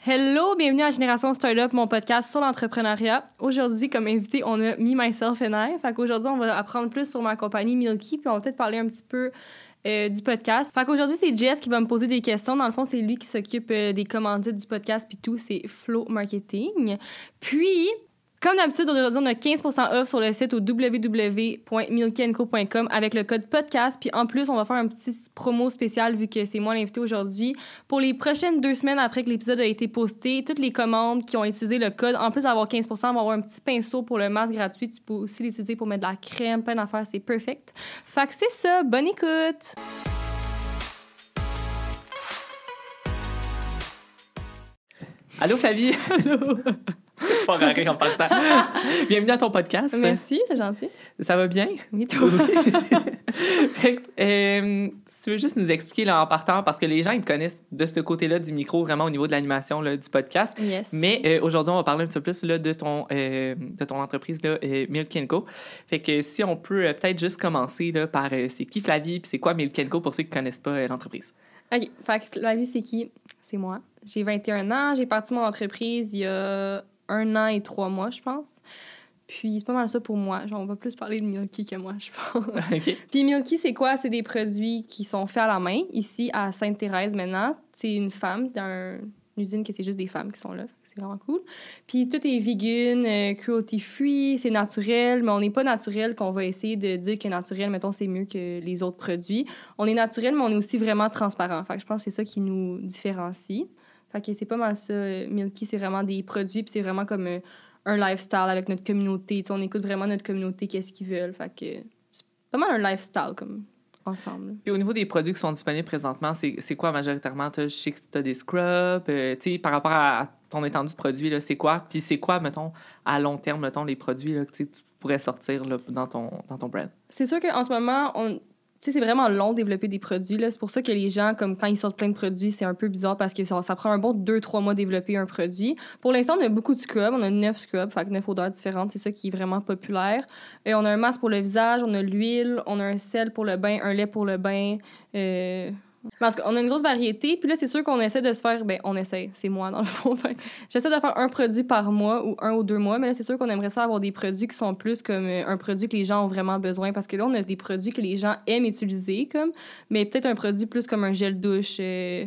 Hello, bienvenue à Génération Startup, mon podcast sur l'entrepreneuriat. Aujourd'hui, comme invité, on a Me, Myself and I. Fait qu'aujourd'hui, on va apprendre plus sur ma compagnie Milky, puis on va peut-être parler un petit peu du podcast. Fait qu'aujourd'hui, c'est Jess qui va me poser des questions. Dans le fond, c'est lui qui s'occupe des commandites du podcast, puis tout, c'est Flow Marketing. Puis, comme d'habitude, aujourd'hui, on a 15% off sur le site au www.milkyandco.com avec le code podcast. Puis en plus, on va faire un petit promo spécial vu que c'est moi l'invité aujourd'hui. Pour les prochaines 2 semaines après que l'épisode a été posté, toutes les commandes qui ont utilisé le code, en plus d'avoir 15%, vont avoir un petit pinceau pour le masque gratuit. Tu peux aussi l'utiliser pour mettre de la crème, plein d'affaires. C'est perfect. Fait que c'est ça. Bonne écoute! Allô, Flavie! Allô! Pas rire en partant. Bienvenue à ton podcast. Merci, c'est gentil. Ça va bien? Oui, toi. Si tu veux juste nous expliquer là, en partant, parce que les gens ils te connaissent de ce côté-là du micro, vraiment au niveau de l'animation là, du podcast. Yes. Mais aujourd'hui, on va parler un petit peu plus là, de ton entreprise là, Milky & Co. Fait que si on peut peut-être juste commencer là, par c'est qui Flavie puis c'est quoi Milky & Co pour ceux qui ne connaissent pas l'entreprise. OK. Fait que Flavie, c'est qui? C'est moi. J'ai 21 ans. J'ai parti mon entreprise il y a 1 an et 3 mois, je pense. Puis, c'est pas mal ça pour moi. Genre, on va plus parler de Milky que moi, je pense. OK. Puis, Milky, c'est quoi? C'est des produits qui sont faits à la main, ici, à Sainte-Thérèse, maintenant. C'est une femme dans une usine que c'est juste des femmes qui sont là. C'est vraiment cool. Puis, tout est vegan, cruelty-free, c'est naturel, mais on n'est pas naturel qu'on va essayer de dire que naturel, mettons, c'est mieux que les autres produits. On est naturel, mais on est aussi vraiment transparent. Fait que je pense que c'est ça qui nous différencie. Fait que c'est pas mal ça. Milky, c'est vraiment des produits, puis c'est vraiment comme un lifestyle avec notre communauté. T'sais, on écoute vraiment notre communauté, qu'est-ce qu'ils veulent. Fait que c'est pas mal un lifestyle, comme, ensemble. Puis au niveau des produits qui sont disponibles présentement, c'est quoi majoritairement? Je sais que tu as des scrubs. Tu sais, par rapport à ton étendue de produits, là, c'est quoi? Puis c'est quoi, mettons, à long terme, mettons, les produits là, que tu pourrais sortir là, dans ton brand? C'est sûr qu'en ce moment, tu sais, c'est vraiment long de développer des produits. Là. C'est pour ça que les gens, comme quand ils sortent plein de produits, c'est un peu bizarre parce que ça prend un bon 2-3 mois de développer un produit. Pour l'instant, on a beaucoup de scrubs. On a 9 scrubs, fait que 9 odeurs différentes. C'est ça qui est vraiment populaire. On a un masque pour le visage, on a l'huile, on a un sel pour le bain, un lait pour le bain. Parce qu'on a une grosse variété. Puis là, c'est sûr qu'on essaie de se faire... on essaie. C'est moi, dans le fond. J'essaie de faire un produit par mois ou 1 ou 2 mois. Mais là, c'est sûr qu'on aimerait ça avoir des produits qui sont plus comme un produit que les gens ont vraiment besoin. Parce que là, on a des produits que les gens aiment utiliser, comme, mais peut-être un produit plus comme un gel douche,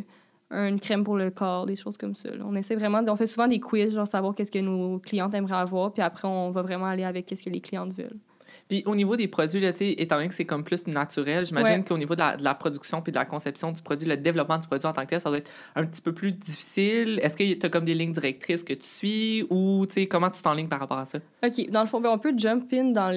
une crème pour le corps, des choses comme ça. Là. On essaie vraiment... On fait souvent des quiz, genre savoir qu'est-ce que nos clientes aimeraient avoir. Puis après, on va vraiment aller avec qu'est-ce que les clientes veulent. Puis au niveau des produits, là, étant donné que c'est comme plus naturel, j'imagine qu'au niveau de la production puis de la conception du produit, le développement du produit en tant que tel, ça doit être un petit peu plus difficile. Est-ce que tu as comme des lignes directrices que tu suis ou comment tu t'enlignes par rapport à ça? OK. Dans le fond, on peut jump in dans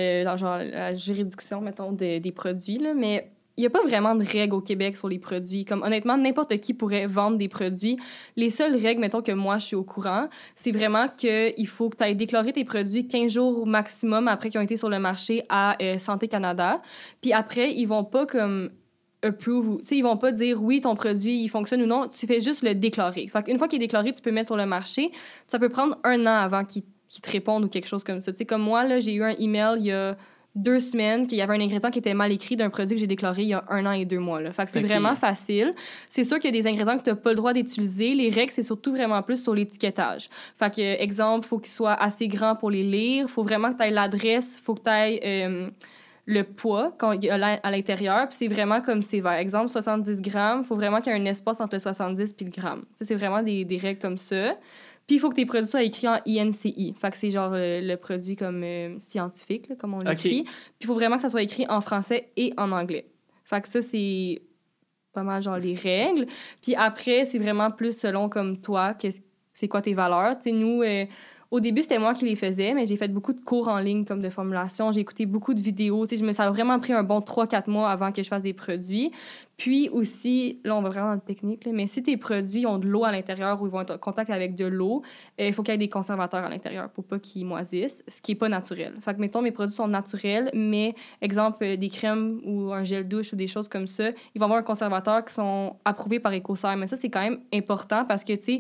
la juridiction, mettons, des produits, là, mais il n'y a pas vraiment de règles au Québec sur les produits. Comme, honnêtement, n'importe qui pourrait vendre des produits. Les seules règles, mettons, que moi, je suis au courant, c'est vraiment qu'il faut que tu ailles déclarer tes produits 15 jours au maximum après qu'ils ont été sur le marché à Santé Canada. Puis après, ils vont pas comme approve. Ils vont pas dire oui, ton produit, il fonctionne ou non. Tu fais juste le déclarer. Fait qu'une fois qu'il est déclaré, tu peux mettre sur le marché. Ça peut prendre 1 an avant qu'ils te répondent ou quelque chose comme ça. T'sais, comme moi, là, j'ai eu un email il y a 2 semaines qu'il y avait un ingrédient qui était mal écrit d'un produit que j'ai déclaré il y a 1 an et 2 mois. Là. Fait que c'est vraiment facile. C'est sûr qu'il y a des ingrédients que tu n'as pas le droit d'utiliser. Les règles, c'est surtout vraiment plus sur l'étiquetage. Fait que, exemple, il faut qu'ils soient assez grands pour les lire. Il faut vraiment que tu aies l'adresse. Il faut que tu aies le poids à l'intérieur. Puis c'est vraiment comme sévère. Exemple, 70 grammes. Il faut vraiment qu'il y ait un espace entre le 70 et le gramme. T'sais, c'est vraiment des règles comme ça. Puis, il faut que tes produits soient écrits en INCI. Fait que c'est genre le produit comme scientifique, là, comme on l'écrit. Puis, il faut vraiment que ça soit écrit en français et en anglais. Fait que ça, c'est pas mal genre les règles. Puis après, c'est vraiment plus selon comme toi, c'est quoi tes valeurs. Tu sais, nous... au début, c'était moi qui les faisais, mais j'ai fait beaucoup de cours en ligne comme de formulation. J'ai écouté beaucoup de vidéos. Ça a vraiment pris un bon 3-4 mois avant que je fasse des produits. Puis aussi, là, on va vraiment dans le technique, là, mais si tes produits ont de l'eau à l'intérieur ou ils vont être en contact avec de l'eau, il faut qu'il y ait des conservateurs à l'intérieur pour pas qu'ils moisissent, ce qui est pas naturel. Fait que, mettons, mes produits sont naturels, mais, exemple, des crèmes ou un gel douche ou des choses comme ça, ils vont avoir un conservateur qui sont approuvés par Écocert. Mais ça, c'est quand même important parce que, tu sais,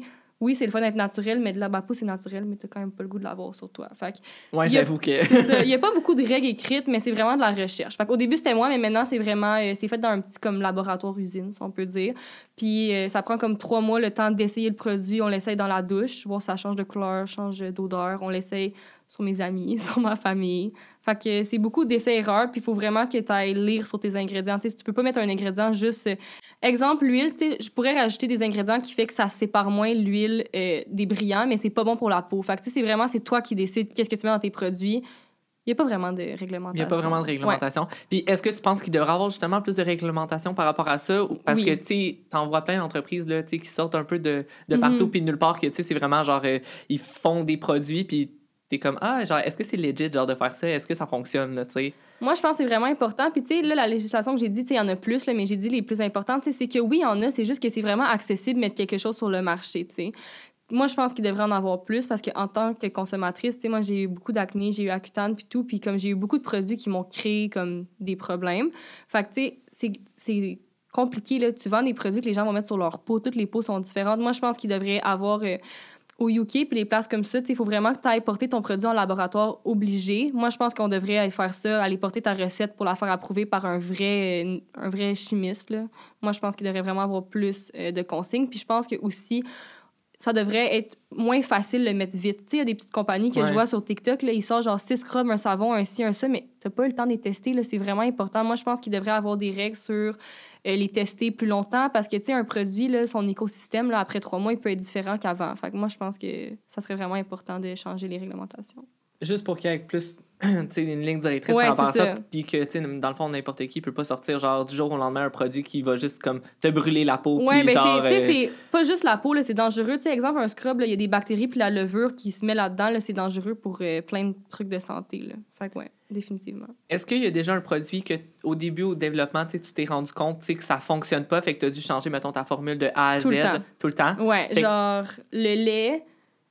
oui, c'est le fun d'être naturel, mais de la Bapo, c'est naturel, mais t'as quand même pas le goût de l'avoir sur toi. Fait que, Ouais, j'avoue que... c'est ça. Il y a pas beaucoup de règles écrites, mais c'est vraiment de la recherche. Fait qu'au début, c'était moi, mais maintenant, c'est vraiment... c'est fait dans un petit comme laboratoire-usine, si on peut dire. Puis ça prend comme 3 mois le temps d'essayer le produit. On l'essaye dans la douche, voir si ça change de couleur, change d'odeur. On l'essaye sur mes amis, sur ma famille. Fait que c'est beaucoup d'essais-erreurs, puis il faut vraiment que tu ailles lire sur tes ingrédients. Tu sais, tu peux pas mettre un ingrédient juste... exemple, l'huile, tu sais, je pourrais rajouter des ingrédients qui fait que ça sépare moins l'huile des brillants, mais c'est pas bon pour la peau. Fait que tu sais, c'est vraiment, c'est toi qui décides qu'est-ce que tu mets dans tes produits. Il n'y a pas vraiment de réglementation. Il n'y a pas vraiment de réglementation. Ouais. Puis est-ce que tu penses qu'il devrait y avoir justement plus de réglementation par rapport à ça? Parce que, tu sais, t'en vois plein d'entreprises, là, tu sais, qui sortent un peu de partout puis de nulle part, que, tu sais, c'est vraiment genre, ils font des produits puis t'es comme, genre, est-ce que c'est legit, genre, de faire ça? Est-ce que ça fonctionne, là, tu sais? Moi, je pense que c'est vraiment important. Puis, tu sais, là, la législation que j'ai dit, tu sais, il y en a plus, là, mais j'ai dit les plus importantes, tu sais, c'est que oui, il y en a, c'est juste que c'est vraiment accessible de mettre quelque chose sur le marché, tu sais. Moi, je pense qu'il devrait en avoir plus parce qu'en tant que consommatrice, tu sais, moi, j'ai eu beaucoup d'acné, j'ai eu Accutane puis tout, puis comme j'ai eu beaucoup de produits qui m'ont créé comme des problèmes. Fait que, tu sais, c'est compliqué, là. Tu vends des produits que les gens vont mettre sur leur peau. Toutes les peaux sont différentes. Moi, je pense qu'il devrait avoir... au UK, puis les places comme ça, il faut vraiment que tu ailles porter ton produit en laboratoire obligé. Moi, je pense qu'on devrait aller faire ça, aller porter ta recette pour la faire approuver par un vrai chimiste, là. Moi, je pense qu'il devrait vraiment avoir plus de consignes. Puis je pense que aussi, ça devrait être moins facile de le mettre vite. Tu sais, il y a des petites compagnies que je vois sur TikTok, là, ils sortent genre 6 scrubs, un savon, un ci, un ça, mais t'as pas eu le temps de les tester, là, c'est vraiment important. Moi, je pense qu'il devrait avoir des règles sur les tester plus longtemps parce que, tu sais, un produit, là, son écosystème, là, après 3 mois, il peut être différent qu'avant. Fait que moi, je pense que ça serait vraiment important de changer les réglementations. Juste pour qu'il y ait plus, tu sais, une ligne directrice par rapport à ça, puis que, tu sais, dans le fond, n'importe qui peut pas sortir, genre, du jour au lendemain, un produit qui va juste, comme, te brûler la peau, ouais, puis genre... c'est pas juste la peau, là, c'est dangereux. Tu sais, exemple, un scrub, il y a des bactéries, puis la levure qui se met là-dedans, là, c'est dangereux pour plein de trucs de santé, là. Fait que, ouais, définitivement. Est-ce qu'il y a déjà un produit que, au début, au développement, tu t'es rendu compte, tu sais, que ça fonctionne pas, fait que t'as dû changer, mettons, ta formule de A à Z? Tout le temps? Ouais, genre, le lait...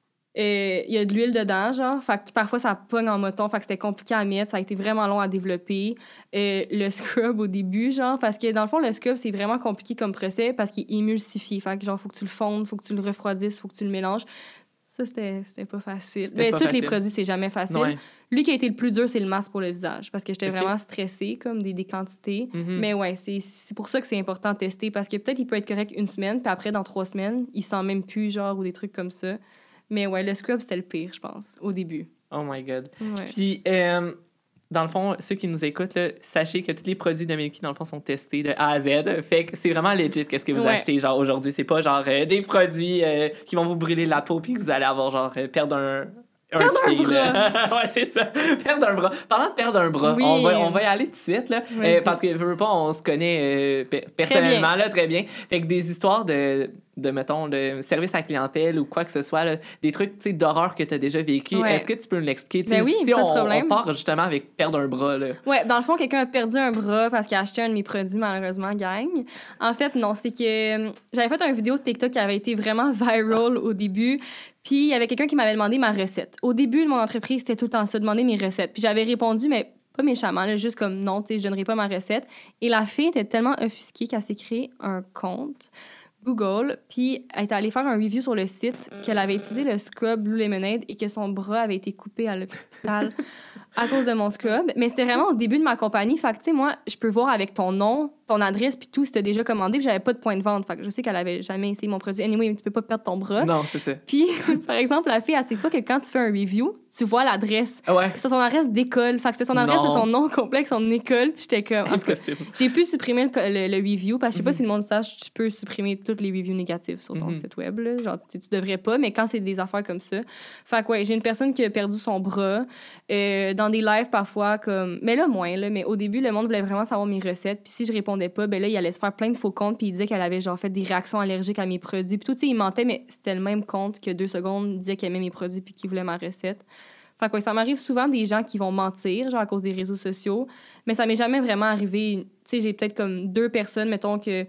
il y a de l'huile dedans, genre. Fait que parfois, ça pogne en moton. Fait que c'était compliqué à mettre. Ça a été vraiment long à développer. Le scrub au début, genre. Parce que dans le fond, le scrub, c'est vraiment compliqué comme procès parce qu'il est émulsifié. Fait que genre, faut que tu le fondes, faut que tu le refroidisses, faut que tu le mélanges. Ça, c'était pas facile. Mais tous les produits, c'est jamais facile. Ouais. Lui qui a été le plus dur, c'est le masque pour le visage. Parce que j'étais vraiment stressée, comme des quantités. Mm-hmm. Mais ouais, c'est pour ça que c'est important de tester. Parce que peut-être il peut être correct 1 semaine, puis après, dans 3 semaines, il sent même plus, genre, ou des trucs comme ça. Mais ouais, le scrub, c'était le pire, je pense, au début. Oh my God. Ouais. Puis, dans le fond, ceux qui nous écoutent, là, sachez que tous les produits de Milky, dans le fond, sont testés de A à Z. Fait que c'est vraiment legit qu'est-ce que vous achetez, genre, aujourd'hui. C'est pas, genre, des produits qui vont vous brûler la peau puis que vous allez avoir, genre, perdre un pied, là. Ouais, c'est ça. Perdre un bras. Parlant de perdre un bras, oui. on va y aller tout de suite, là. Parce que, veux pas, on se connaît personnellement, très là, très bien. Fait que des histoires de mettons, de service à la clientèle ou quoi que ce soit, là, des trucs, tu sais, d'horreur que tu as déjà vécu. Ouais. Est-ce que tu peux nous l'expliquer? Ben oui, si on part justement avec perdre un bras, là. Ouais, dans le fond, quelqu'un a perdu un bras parce qu'il a acheté un de mes produits, malheureusement, gagne. En fait, non, c'est que j'avais fait une vidéo de TikTok qui avait été vraiment viral au début. Puis, il y avait quelqu'un qui m'avait demandé ma recette. Au début de mon entreprise, c'était tout le temps ça, demander mes recettes. Puis, j'avais répondu, mais pas méchamment, là, juste comme non, tu sais, je donnerai pas ma recette. Et la fille était tellement offusquée qu'elle s'est créé un compte Google, puis elle est allée faire un review sur le site qu'elle avait utilisé le scrub Blue Lemonade et que son bras avait été coupé à l'hôpital à cause de mon scrub. Mais c'était vraiment au début de ma compagnie. Fait que, tu sais, moi, je peux voir avec ton nom, ton adresse, puis tout, si t'as déjà commandé, puis j'avais pas de point de vente. Fait que je sais qu'elle avait jamais essayé mon produit. Anyway, tu peux pas perdre ton bras. Non, c'est ça. Puis, par exemple, la fille, elle sait pas que quand tu fais un review, tu vois l'adresse. Ouais. C'est son adresse d'école. Fait que c'est son adresse, c'est son nom complet, son école. Puis j'étais comme... En tout cas, j'ai pu supprimer le review, parce que je sais pas si le monde sache, tu peux supprimer toutes les reviews négatives sur ton site web, là. Genre, tu devrais pas, mais quand c'est des affaires comme ça. Fait que, ouais, j'ai une personne qui a perdu son bras dans des lives parfois, comme... Mais là, moins, là. Mais au début, le monde voulait vraiment savoir mes recettes. Puis si je répondais pas, ben là, il allait se faire plein de faux comptes, puis il disait qu'elle avait, genre, fait des réactions allergiques à mes produits. Puis tout, tu sais, il mentait, mais c'était le même compte que 2 secondes, il disait qu'il aimait mes produits puis qu'il voulait ma recette. Fait que, ouais, ça m'arrive souvent des gens qui vont mentir, genre, à cause des réseaux sociaux. Mais ça m'est jamais vraiment arrivé. Tu sais, j'ai peut-être comme 2 personnes, mettons, que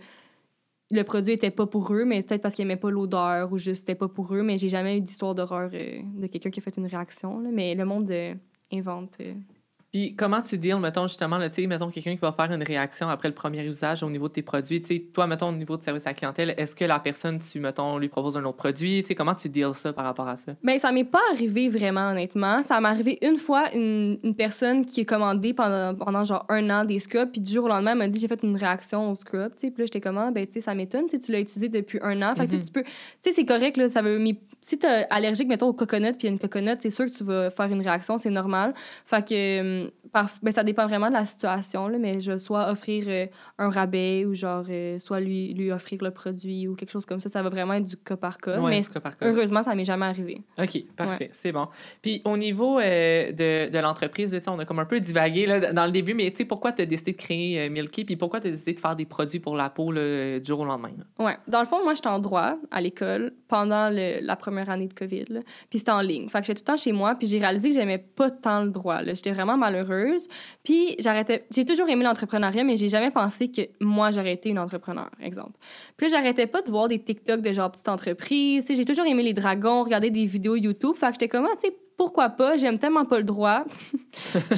le produit était pas pour eux, mais peut-être parce qu'ils aimaient pas l'odeur ou juste c'était pas pour eux. Mais j'ai jamais eu d'histoire d'horreur de quelqu'un qui a fait une réaction, là. Mais le monde invente Puis comment tu deals, mettons, justement, là, tu sais, mettons, quelqu'un qui va faire une réaction après le premier usage au niveau de tes produits, tu sais, toi, mettons, au niveau de service à la clientèle, est-ce que la personne, mettons, lui proposes un autre produit, tu sais, comment tu deals ça par rapport à ça? Ben, ça m'est pas arrivé vraiment, honnêtement. Ça m'est arrivé une fois, une personne qui a commandé pendant genre 1 an des scrubs, puis du jour au lendemain, elle m'a dit, j'ai fait une réaction au scrub, tu sais, puis là, j'étais comme, ben, tu sais, ça m'étonne, tu l'as utilisé depuis 1 an. Fait que, tu peux, tu sais, c'est correct, là, ça veut, mais si t'es allergique, mettons, au coconut, puis une coconut, c'est sûr que tu vas faire une réaction, c'est normal. Fait que, ben, ça dépend vraiment de la situation, là, mais je vais soit offrir un rabais ou genre, soit lui offrir le produit ou quelque chose comme ça. Ça va vraiment être du cas par cas. Ouais, mais du cas par cas. Heureusement, ça m'est jamais arrivé. OK, parfait, c'est bon. Puis au niveau de l'entreprise, tu sais, on a comme un peu divagué là, dans le début, mais tu sais, pourquoi tu as décidé de créer Milky, puis pourquoi tu as décidé de faire des produits pour la peau là, du jour au lendemain? Là? Ouais. Dans le fond, moi, j'étais en droit à l'école pendant la première année de COVID, là, puis c'était en ligne. Fait que j'étais tout le temps chez moi, puis j'ai réalisé que j'aimais pas tant le droit. Là. J'étais vraiment malheureuse. Puis j'ai toujours aimé l'entrepreneuriat, mais j'ai jamais pensé que moi, j'aurais été une entrepreneur, exemple. Puis là, j'arrêtais pas de voir des TikTok de genre petite entreprise. J'ai toujours aimé les dragons, regarder des vidéos YouTube. Fait que j'étais comme, tu sais, pourquoi pas? J'aime tellement pas le droit. Je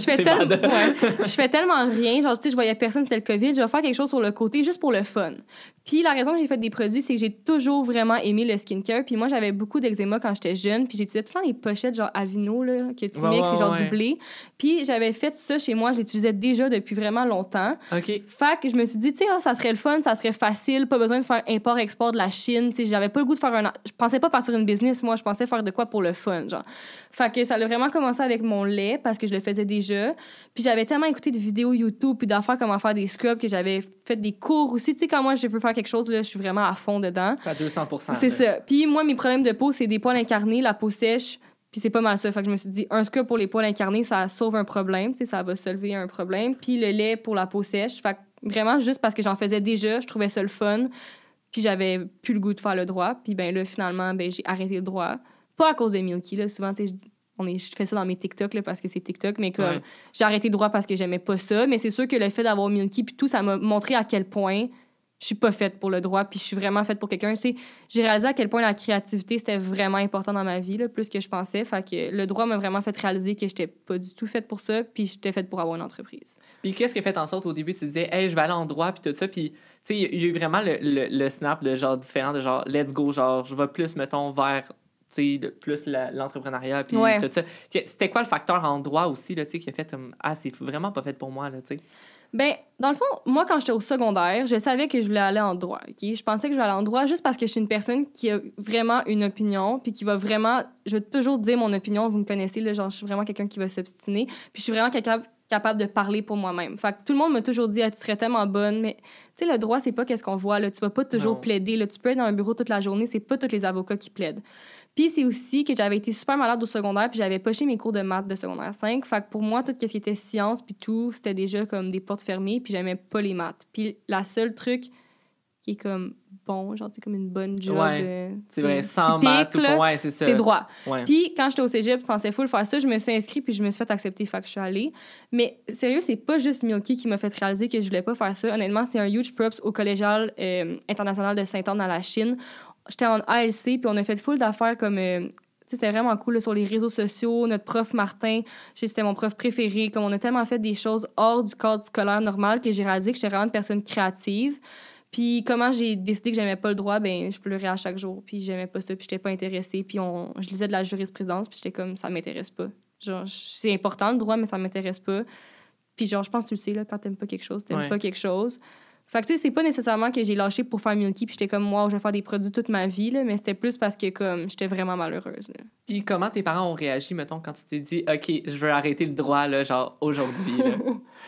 fais tellement rien. Genre, tu sais, je voyais personne, c'était le COVID. Je vais faire quelque chose sur le côté juste pour le fun. Puis la raison que j'ai fait des produits, c'est que j'ai toujours vraiment aimé le skincare. Puis moi, j'avais beaucoup d'eczéma quand j'étais jeune. Puis j'utilisais tout le temps les pochettes genre Aveeno, là, que tu mixes, c'est genre du blé. Puis j'avais fait ça chez moi. Je l'utilisais déjà depuis vraiment longtemps. OK. Fait que je me suis dit, tu sais, ça serait le fun, ça serait facile, pas besoin de faire import-export de la Chine. Tu sais, j'avais pas le goût de faire Je pensais pas partir une business, moi. Je pensais faire de quoi pour le fun, genre. Fait que ça a vraiment commencé avec mon lait parce que je le faisais déjà. Puis j'avais tellement écouté de vidéos YouTube puis d'affaires comment faire des scrubs que j'avais fait des cours aussi. Tu sais, quand moi, je veux faire quelque chose, là, je suis vraiment à fond dedans. À 200%. C'est ça. Puis moi, mes problèmes de peau, c'est des poils incarnés, la peau sèche. Puis c'est pas mal ça. Fait que je me suis dit, un scrub pour les poils incarnés, ça sauve un problème. Tu sais, ça va solver un problème. Puis le lait pour la peau sèche. Fait que vraiment, juste parce que j'en faisais déjà, je trouvais ça le fun. Puis j'avais plus le goût de faire le droit. Puis ben là, finalement, ben j'ai arrêté le droit. Pas à cause de Milky, là. Souvent, tu sais, je fais ça dans mes TikTok, là, parce que c'est TikTok, mais comme j'ai arrêté le droit parce que j'aimais pas ça. Mais c'est sûr que le fait d'avoir Milky puis tout, ça m'a montré à quel point je suis pas faite pour le droit puis je suis vraiment faite pour quelqu'un. Tu sais, j'ai réalisé à quel point la créativité, c'était vraiment important dans ma vie, là, plus que je pensais. Fait que le droit m'a vraiment fait réaliser que j'étais pas du tout faite pour ça puis j'étais faite pour avoir une entreprise. Puis qu'est-ce qui a fait en sorte, au début, tu disais, hey, je vais aller en droit puis tout ça, puis tu sais, il y a eu vraiment le snap de genre différent, de genre, let's go, genre, je vais plus, mettons, vers plus l'entrepreneuriat puis tout ça. C'était quoi le facteur en droit aussi là, qui a fait comme c'est vraiment pas fait pour moi là, tu sais? Ben, dans le fond, moi, quand j'étais au secondaire, je savais que je voulais aller en droit, OK? Je pensais que je voulais aller en droit juste parce que je suis une personne qui a vraiment une opinion puis qui va vraiment... Je vais toujours dire mon opinion, vous me connaissez, là, genre, je suis vraiment quelqu'un qui va s'obstiner puis je suis vraiment capable de parler pour moi-même. Fait que tout le monde m'a toujours dit, tu serais tellement bonne, mais tu sais, le droit, c'est pas qu'est-ce qu'on voit, là. Tu vas pas toujours plaider, là. Tu peux être dans un bureau toute la journée, c'est pas tous les avocats qui plaident. Puis c'est aussi que j'avais été super malade au secondaire puis j'avais poché mes cours de maths de secondaire 5. Fait que pour moi, tout ce qui était sciences puis tout, c'était déjà comme des portes fermées puis j'aimais pas les maths. Puis la seule truc qui est comme bon, genre, c'est comme une bonne job. C'est vrai, sans typique, maths ou là, ouais, c'est ça. C'est droit. Ouais. Puis quand j'étais au cégep, je pensais full faire ça, je me suis inscrite puis je me suis fait accepter, fait que je suis allée. Mais sérieux, c'est pas juste Milky qui m'a fait réaliser que je voulais pas faire ça. Honnêtement, c'est un huge props au collégial international de Sainte-Anne dans la Chine. J'étais en ALC puis on a fait full d'affaires comme... c'est vraiment cool là, sur les réseaux sociaux. Notre prof Martin, c'était mon prof préféré. Comme on a tellement fait des choses hors du cadre scolaire normal que j'ai réalisé que j'étais vraiment une personne créative. Puis comment j'ai décidé que j'aimais pas le droit, ben je pleurais à chaque jour. Puis j'aimais pas ça, puis j'étais pas intéressée. Puis je lisais de la jurisprudence, puis j'étais comme, ça m'intéresse pas. Genre, c'est important le droit, mais ça m'intéresse pas. Puis genre, je pense que tu le sais, là, quand t'aimes pas quelque chose, t'aimes pas quelque chose. Fait que, tu sais, c'est pas nécessairement que j'ai lâché pour faire Milky, puis j'étais comme, moi, je vais faire des produits toute ma vie, là, mais c'était plus parce que, comme, j'étais vraiment malheureuse, là. Puis comment tes parents ont réagi, mettons, quand tu t'es dit, OK, je veux arrêter le droit, là, genre, aujourd'hui, là?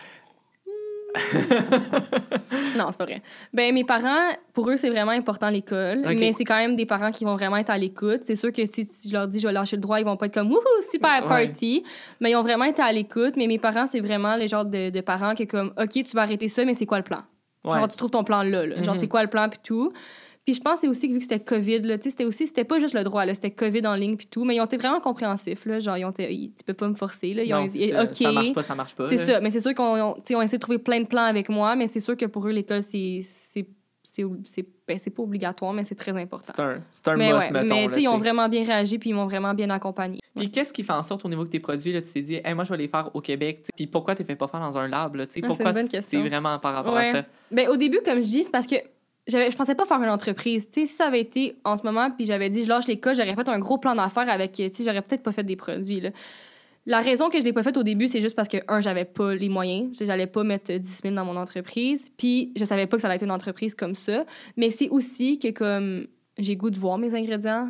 Non, c'est pas vrai. Ben, mes parents, pour eux, c'est vraiment important l'école, mais c'est quand même des parents qui vont vraiment être à l'écoute. C'est sûr que si je leur dis, je vais lâcher le droit, ils vont pas être comme, wouhou, super party. Mais ils ont vraiment été à l'écoute. Mais mes parents, c'est vraiment les genres de parents qui, comme, OK, tu vas arrêter ça, mais c'est quoi le plan? Genre, tu trouves ton plan là. Genre, c'est quoi le plan, puis tout. Puis je pense que c'est aussi que vu que c'était COVID, là, c'était pas juste le droit, là, c'était COVID en ligne, puis tout. Mais ils ont été vraiment compréhensifs, là. Genre, tu peux pas me forcer, là. Ça marche pas. C'est ça. Mais c'est sûr qu'ils ont essayé de trouver plein de plans avec moi, mais c'est sûr que pour eux, l'école, c'est c'est pas obligatoire, mais c'est très important. C'est un must, mettons. Mais tu sais, ils ont vraiment bien réagi puis ils m'ont vraiment bien accompagné. Puis qu'est-ce qui fait en sorte au niveau de tes produits, là, tu t'es dit, hey, moi, je vais les faire au Québec, t'sais. Puis pourquoi tu ne les fais pas faire dans un lab, là, pourquoi c'est vraiment par rapport à ça? Ben, au début, comme je dis, c'est parce que je pensais pas faire une entreprise. Tu sais, si ça avait été en ce moment, puis j'avais dit, je lâche l'école, j'aurais fait un gros plan d'affaires avec, tu sais, j'aurais peut-être pas fait des produits, là. La raison que je l'ai pas fait au début, c'est juste parce que, j'avais pas les moyens. J'allais pas mettre 10 000 dans mon entreprise. Puis, je savais pas que ça allait être une entreprise comme ça. Mais c'est aussi que, comme, j'ai goût de voir mes ingrédients,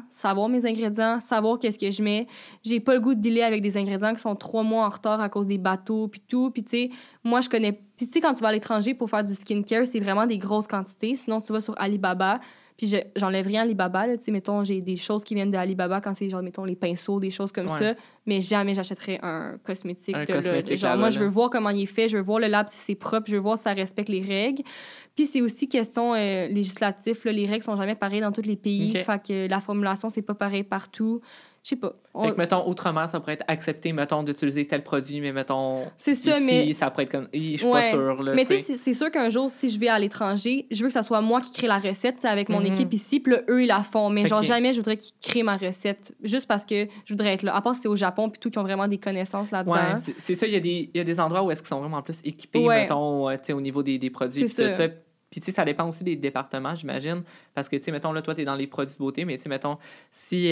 savoir qu'est-ce que je mets. J'ai pas le goût de dealer avec des ingrédients qui sont 3 mois en retard à cause des bateaux, puis tout. Puis, tu sais, moi, je connais... Puis, tu sais, quand tu vas à l'étranger pour faire du skincare, c'est vraiment des grosses quantités. Sinon, tu vas sur Alibaba... Puis j'enlève rien à Alibaba, là, tu sais, mettons, j'ai des choses qui viennent de Alibaba quand c'est, genre, mettons, les pinceaux, des choses comme ça, mais jamais j'achèterais un cosmétique de là. Genre, moi, je veux voir comment il est fait, je veux voir le lab si c'est propre, je veux voir si ça respecte les règles. Puis c'est aussi question législative, là, les règles sont jamais pareilles dans tous les pays, fait que la formulation, c'est pas pareil partout. Je sais pas. Fait que, mettons, outre-mer, ça pourrait être accepté, mettons, d'utiliser tel produit, mais mettons, c'est ça, ici, mais... ça pourrait être comme... Je suis pas sûre, là. Mais tu sais, c'est sûr qu'un jour, si je vais à l'étranger, je veux que ça soit moi qui crée la recette, avec mon équipe ici, puis là, eux, ils la font. Mais genre, jamais je voudrais qu'ils créent ma recette, juste parce que je voudrais être là. À part si c'est au Japon, puis tout, qui ont vraiment des connaissances là-dedans. Ouais, c'est ça, il y a des endroits où est-ce qu'ils sont vraiment plus équipés, mettons, tu sais, au niveau des produits, puis tout ça. Puis, tu sais, ça dépend aussi des départements, j'imagine. Parce que, tu sais, mettons, là, toi, t'es dans les produits de beauté, mais, tu sais, mettons, si,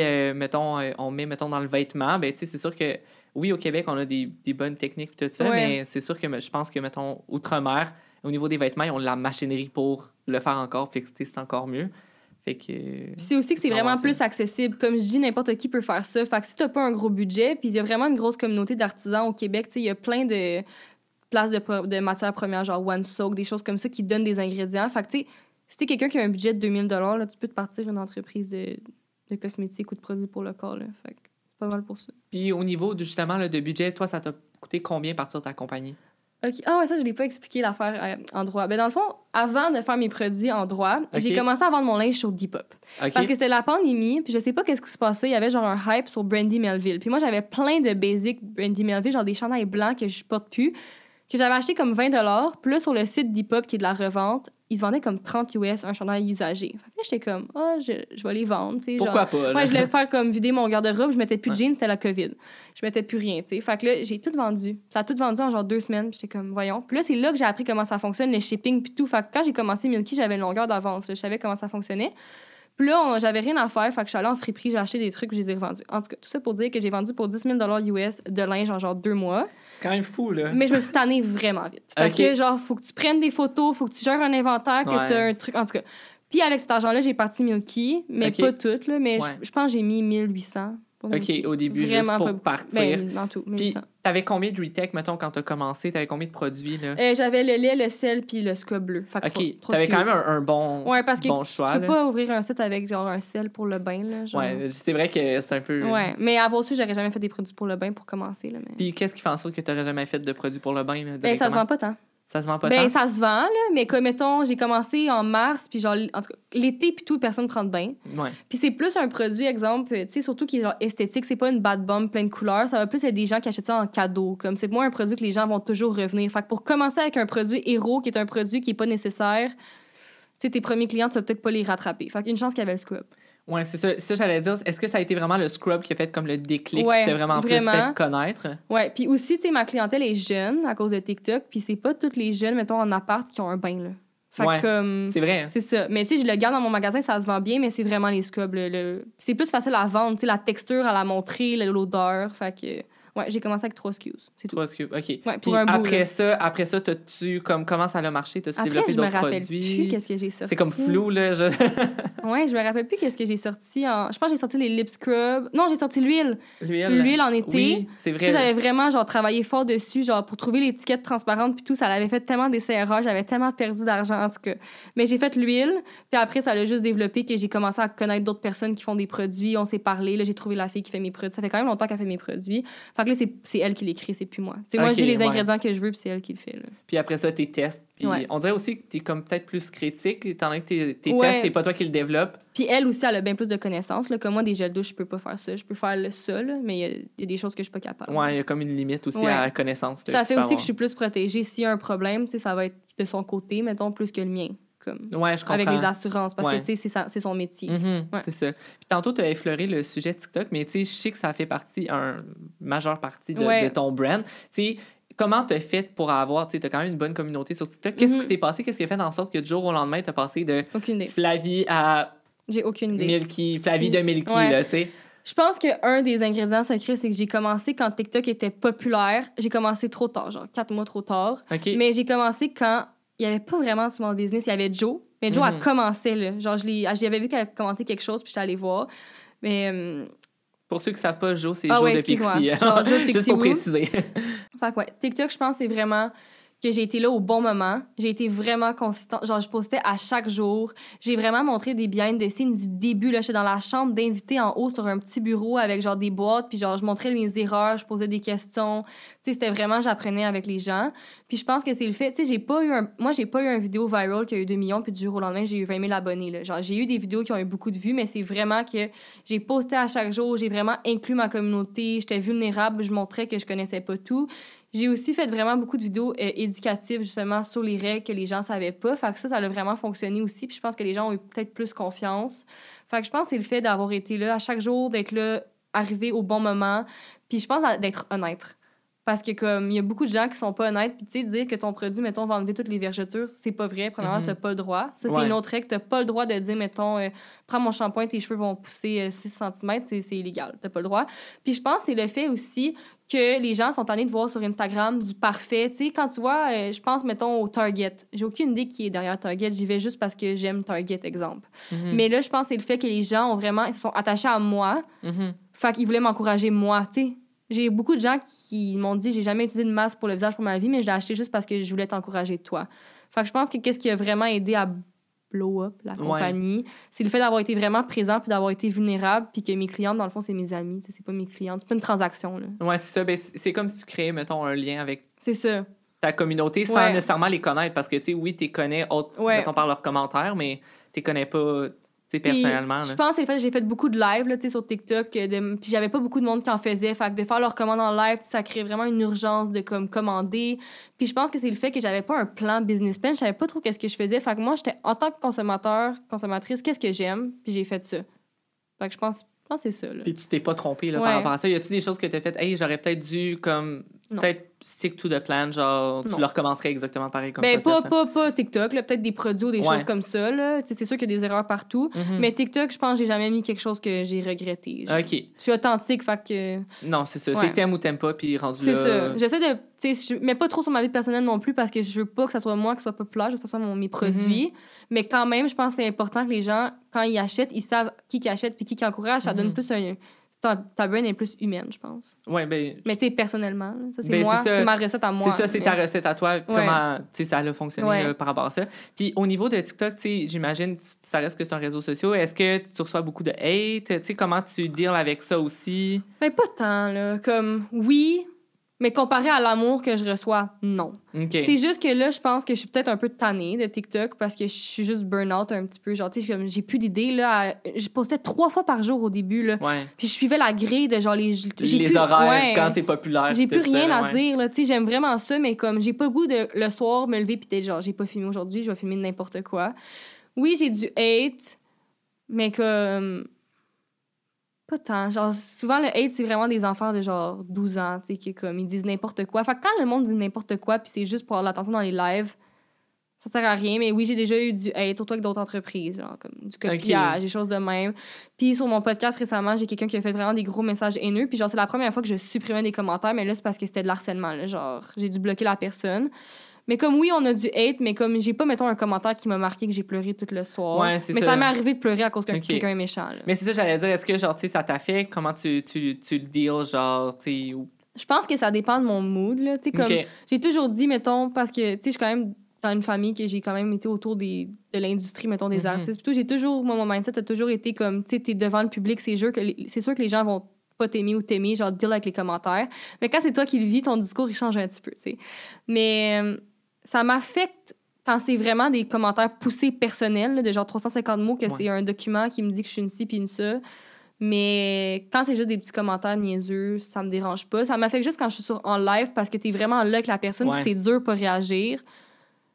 on met, mettons, dans le vêtement, ben, tu sais, c'est sûr que, oui, au Québec, on a des bonnes techniques et tout ça, mais c'est sûr que je pense que, mettons, outre-mer, au niveau des vêtements, ils ont la machinerie pour le faire encore, fait que, c'est encore mieux. Fait que... Puis c'est aussi que c'est vraiment plus accessible. Comme je dis, n'importe qui peut faire ça. Fait que si t'as pas un gros budget, puis il y a vraiment une grosse communauté d'artisans au Québec, tu sais, il y a plein de... places de matières premières, genre One Soak, des choses comme ça qui donnent des ingrédients. Fait que, tu sais, si t'es quelqu'un qui a un budget de 2000 $, là, tu peux te partir une entreprise de cosmétiques ou de produits pour le corps. Là. Fait que c'est pas mal pour ça. Puis au niveau, justement, là, de budget, toi, ça t'a coûté combien partir ta compagnie? OK. Ah ouais, ça, je l'ai pas expliqué l'affaire en droit. Ben, dans le fond, avant de faire mes produits en droit, j'ai commencé à vendre mon linge sur Depop. Parce que c'était la pandémie, puis je sais pas qu'est-ce qui se passait. Il y avait genre un hype sur Brandy Melville. Puis moi, j'avais plein de basics Brandy Melville, genre des chandails blancs que je porte plus, que j'avais acheté comme 20 $. Puis là, sur le site Depop, qui est de la revente, ils se vendaient comme 30 US un chandail usagé. Fait que là, j'étais comme, je vais les vendre, tu sais. Pourquoi pas, là? Ouais, je voulais faire comme vider mon garde-robe, je mettais plus de jeans, c'était la COVID. Je mettais plus rien, tu sais. Fait que là, j'ai tout vendu. Ça a tout vendu en genre 2 semaines, j'étais comme, voyons. Puis là, c'est là que j'ai appris comment ça fonctionne, le shipping puis tout. Fait que quand j'ai commencé Milky, j'avais une longueur d'avance, je savais comment ça fonctionnait. Puis là, j'avais rien à faire, fait que je suis allée en friperie, j'ai acheté des trucs, je les ai revendus. En tout cas, tout ça pour dire que j'ai vendu pour 10 000 $ US de linge en genre 2 mois. C'est quand même fou, là. Mais je me suis tannée vraiment vite. Parce que, genre, faut que tu prennes des photos, faut que tu gères un inventaire, que t'as un truc... En tout cas. Puis avec cet argent-là, j'ai parti Milky, mais pas tout, là. Mais je pense que j'ai mis 1800. OK, au début, vraiment juste pour partir. Ben, dans tout, 1800. Puis, t'avais combien de retech, mettons, quand t'as commencé? T'avais combien de produits, là? J'avais le lait, le sel, puis le scrub bleu. Fait que OK, t'avais quand même un bon choix. Ouais, parce que tu peux pas ouvrir un site avec, genre, un sel pour le bain, là. Genre. Ouais, c'est vrai que c'est un peu... Ouais, mais avant aussi, j'aurais jamais fait des produits pour le bain pour commencer, là. Mais... Puis, qu'est-ce qui fait en sorte que t'aurais jamais fait de produits pour le bain, là, Ben, ça se vend pas tant. Ça se vend pas tant? Ça se vend, là, mais comme, mettons, j'ai commencé en mars, puis genre, en tout cas, l'été, puis tout, personne prend de bain. Ouais. Puis c'est plus un produit, exemple, tu sais, surtout qui est genre esthétique, c'est pas une bad bomb pleine de couleurs, ça va plus être des gens qui achètent ça en cadeau. Comme c'est moins un produit que les gens vont toujours revenir. Fait que pour commencer avec un produit héros, qui est un produit qui est pas nécessaire, tu sais, tes premiers clients, tu vas peut-être pas les rattraper. Fait qu'il y a une chance qu'il y avait le scrub. Ouais, c'est ça, j'allais dire. Est-ce que ça a été vraiment le scrub qui a fait comme le déclic, qui t'a vraiment plus fait connaître? Ouais, puis aussi, tu sais, ma clientèle est jeune à cause de TikTok, puis c'est pas toutes les jeunes, mettons, en appart qui ont un bain, là. Fait comme... c'est vrai. C'est ça. Mais tu sais, je le garde dans mon magasin, ça se vend bien, mais c'est vraiment les scrubs. C'est plus facile à vendre, tu sais, la texture, à la montrer, l'odeur. Fait que... Ouais, j'ai commencé avec 3 SKUs. C'est tout. 3 SKUs, OK. Ouais, puis après ça, t'as-tu, comment ça a marché? T'as-tu développé d'autres produits? Après, je me rappelle plus qu'est-ce que j'ai sorti. C'est comme flou, là. Ouais, je me rappelle plus qu'est-ce que j'ai sorti. Je pense que j'ai sorti les lip scrubs. Non, j'ai sorti l'huile. L'huile en été. Oui, c'est vrai. J'avais vraiment, genre, travaillé fort dessus, genre, pour trouver l'étiquette transparente puis tout. Ça l'avait fait tellement d'essais erreurs. J'avais tellement perdu d'argent, en tout cas. Mais j'ai fait l'huile. Puis après, ça l'a juste développé que j'ai commencé à connaître d'autres personnes qui font des produits. On s'est parlé. Là, j'ai trouvé la fille qui fait mes produits. Ça fait quand même longtemps qu'elle fait mes produits. Fait que là, c'est elle qui l'écrit, c'est plus moi. T'sais, moi, j'ai les ingrédients que je veux, puis c'est elle qui le fait. Là. Puis après ça, tes tests. Puis on dirait aussi que t'es comme peut-être plus critique, étant donné que tes tests, c'est pas toi qui le développe. Puis elle aussi, elle a bien plus de connaissances. Là. Comme moi, des gels douche, je peux pas faire ça. Je peux faire ça, là, mais il y a des choses que je suis pas capable. Ouais, il y a comme une limite aussi à la connaissance. Ça fait aussi que je suis plus protégée. S'il y a un problème, ça va être de son côté, mettons, plus que le mien. comme Ouais, je comprends. avec les assurances, parce Ouais. que, tu sais, c'est son métier. Ouais. C'est ça. Puis tantôt, tu as effleuré le sujet TikTok, mais tu sais, je sais que ça fait partie, majeure partie de ton brand. Tu sais, comment tu as fait pour avoir, tu sais, tu as quand même une bonne communauté sur TikTok. Qu'est-ce qui s'est passé? Qu'est-ce qui a fait en sorte que du jour au lendemain, tu as passé de Aucune idée. Flavie à J'ai aucune idée. Milky, Flavie de Milky, Ouais. là, tu sais? Je pense qu'un des ingrédients secrets, c'est que j'ai commencé quand TikTok était populaire. J'ai commencé trop tard, genre 4 mois trop tard. OK. Mais j'ai commencé quand il n'y avait pas vraiment de small business. Il y avait Joe. Mais Joe, elle commençait, là. Genre, j'avais vu qu'elle avait commenté quelque chose, puis j'étais allée voir. Mais... Pour ceux qui ne savent pas, Joe, c'est Joe de Pixie. Genre, Joe de Pixie. Juste pour préciser. Fait que ouais, TikTok, je pense, c'est vraiment que j'ai été là au bon moment. J'ai été vraiment consistante. Genre, je postais à chaque jour. J'ai vraiment montré des behind the scenes du début. Là, j'étais dans la chambre d'invités en haut sur un petit bureau avec genre des boîtes. Puis genre, je montrais mes erreurs, je posais des questions. Tu sais, c'était vraiment, j'apprenais avec les gens. Puis je pense que c'est le fait, tu sais, j'ai pas eu un vidéo viral qui a eu 2 millions, puis du jour au lendemain, j'ai eu 20 000 abonnés, là. Genre, j'ai eu des vidéos qui ont eu beaucoup de vues, mais c'est vraiment que j'ai posté à chaque jour, j'ai vraiment inclus ma communauté, j'étais vulnérable, je montrais que je connaissais pas tout. J'ai aussi fait vraiment beaucoup de vidéos éducatives, justement, sur les règles que les gens savaient pas. Fait que ça a vraiment fonctionné aussi, puis je pense que les gens ont eu peut-être plus confiance. Fait que je pense que c'est le fait d'avoir été là à chaque jour, d'être là, arrivé au bon moment, puis je pense d'être honnête. Parce que comme il y a beaucoup de gens qui sont pas honnêtes, puis tu sais, dire que ton produit, mettons, va enlever toutes les vergetures, c'est pas vrai. Premièrement, t'as pas le droit. Ça, c'est une autre règle. T'as pas le droit de dire, mettons, prends mon shampoing, tes cheveux vont pousser 6 cm, c'est illégal. T'as pas le droit. Puis je pense que c'est le fait aussi que les gens sont tannés de voir sur Instagram du parfait. Tu sais, quand tu vois, je pense, mettons, au Target. J'ai aucune idée qui est derrière Target. J'y vais juste parce que j'aime Target, exemple. Mais là, je pense que c'est le fait que les gens ont vraiment, ils se sont attachés à moi. Fait qu'ils voulaient m'encourager, moi, tu sais. J'ai beaucoup de gens qui m'ont dit j'ai jamais utilisé de masque pour le visage pour ma vie, mais je l'ai acheté juste parce que je voulais t'encourager toi. Fait que je pense que qu'est-ce qui a vraiment aidé à blow up la compagnie, c'est le fait d'avoir été vraiment présent puis d'avoir été vulnérable puis que mes clientes, dans le fond, c'est mes amis. C'est pas mes clientes. C'est pas une transaction, là. Ouais, c'est ça. Ben, c'est comme si tu créais, mettons, un lien avec ta communauté sans nécessairement les connaître parce que, tu sais, oui, tu les connais mettons, par leurs commentaires, mais tu les connais pas... personnellement. Je pense que j'ai fait beaucoup de live là, sur TikTok, puis j'avais pas beaucoup de monde qui en faisait. Fait que de faire leurs commandes en live, ça crée vraiment une urgence de comme commander. Puis je pense que c'est le fait que j'avais pas un plan business plan, je savais pas trop qu'est-ce que je faisais. Fait que moi, j'étais en tant que consommatrice, qu'est-ce que j'aime, puis j'ai fait ça. Fait que je pense que c'est ça. Là. Puis tu t'es pas trompée là, par rapport à ça. Y a-tu des choses que t'as faites? Hey, j'aurais peut-être dû comme peut-être stick to the plan, genre tu le recommencerais exactement pareil comme ça. Pas TikTok, là, peut-être des produits ou des choses comme ça. Là. C'est sûr qu'il y a des erreurs partout. Mais TikTok, je pense que j'ai jamais mis quelque chose que j'ai regretté. OK. Je suis authentique, fait que... Non, c'est ça. C'est que t'aimes ou t'aimes pas, puis rendu là... C'est ça. J'essaie de... Je mets pas trop sur ma vie personnelle non plus parce que je veux pas que ça soit moi qui soit populaire, je veux que ça soit mes produits. Mais quand même, je pense que c'est important que les gens, quand ils achètent, ils savent qui achète puis qui encourage. Ça donne plus un... Ta brain est plus humaine, je pense. Ouais, ben... Mais tu sais, personnellement, ça, c'est moi, c'est ma recette à moi. C'est ça, c'est ta recette à toi, comment, tu sais, ça a fonctionné là, par rapport à ça. Puis au niveau de TikTok, tu sais, j'imagine, ça reste que c'est un réseau social. Est-ce que tu reçois beaucoup de hate? Tu sais, comment tu deals avec ça aussi? Ben, pas tant, là. Comme, oui... Mais comparé à l'amour que je reçois, non. Okay. C'est juste que là, je pense que je suis peut-être un peu tannée de TikTok parce que je suis juste burn-out un petit peu. Genre, tu sais, j'ai plus d'idées, là. Je postais 3 fois par jour au début, là. Ouais. Puis je suivais la grille de genre les horaires quand c'est populaire. J'ai plus rien à dire, là. Tu sais, j'aime vraiment ça, mais comme j'ai pas le goût de le soir me lever puis d'être genre, j'ai pas filmé aujourd'hui, je vais filmer n'importe quoi. Oui, j'ai du hate, mais comme... Pas tant. Genre, souvent, le hate, c'est vraiment des enfants de genre 12 ans, tu sais, qui comme, ils disent n'importe quoi. Fait que quand le monde dit n'importe quoi, puis c'est juste pour avoir l'attention dans les lives, ça sert à rien. Mais oui, j'ai déjà eu du hate, surtout avec d'autres entreprises, genre, comme du copiage, des choses de même. Puis sur mon podcast récemment, j'ai quelqu'un qui a fait vraiment des gros messages haineux. Puis genre, c'est la première fois que je supprimais des commentaires, mais là, c'est parce que c'était de l'harcèlement, là. Genre, j'ai dû bloquer la personne. Mais comme oui, on a du hate, mais comme j'ai pas, mettons, un commentaire qui m'a marqué que j'ai pleuré tout le soir. Ouais, c'est mais ça m'est arrivé de pleurer à cause que quelqu'un est méchant. Là. Mais c'est ça, j'allais dire, est-ce que, genre, tu sais, ça t'affecte? Comment tu le deals, genre, tu sais... Je pense que ça dépend de mon mood, là. Tu sais, comme... J'ai toujours dit, mettons, parce que, tu sais, je suis quand même dans une famille que j'ai quand même été autour de l'industrie, mettons, des artistes. Plutôt, j'ai toujours... Moi, mon mindset a toujours été comme, tu sais, t'es devant le public, c'est sûr que les gens vont pas t'aimer ou t'aimer, genre, deal avec les commentaires. Mais quand c'est toi qui le vis, ton discours, il change un petit peu, tu sais. Mais... ça m'affecte quand c'est vraiment des commentaires poussés personnels, là, de genre 350 mots, que c'est un document qui me dit que je suis une ci puis une ça. Mais quand c'est juste des petits commentaires niaiseux, ça me dérange pas. Ça m'affecte juste quand je suis en live parce que t'es vraiment là avec la personne puis c'est dur pour réagir.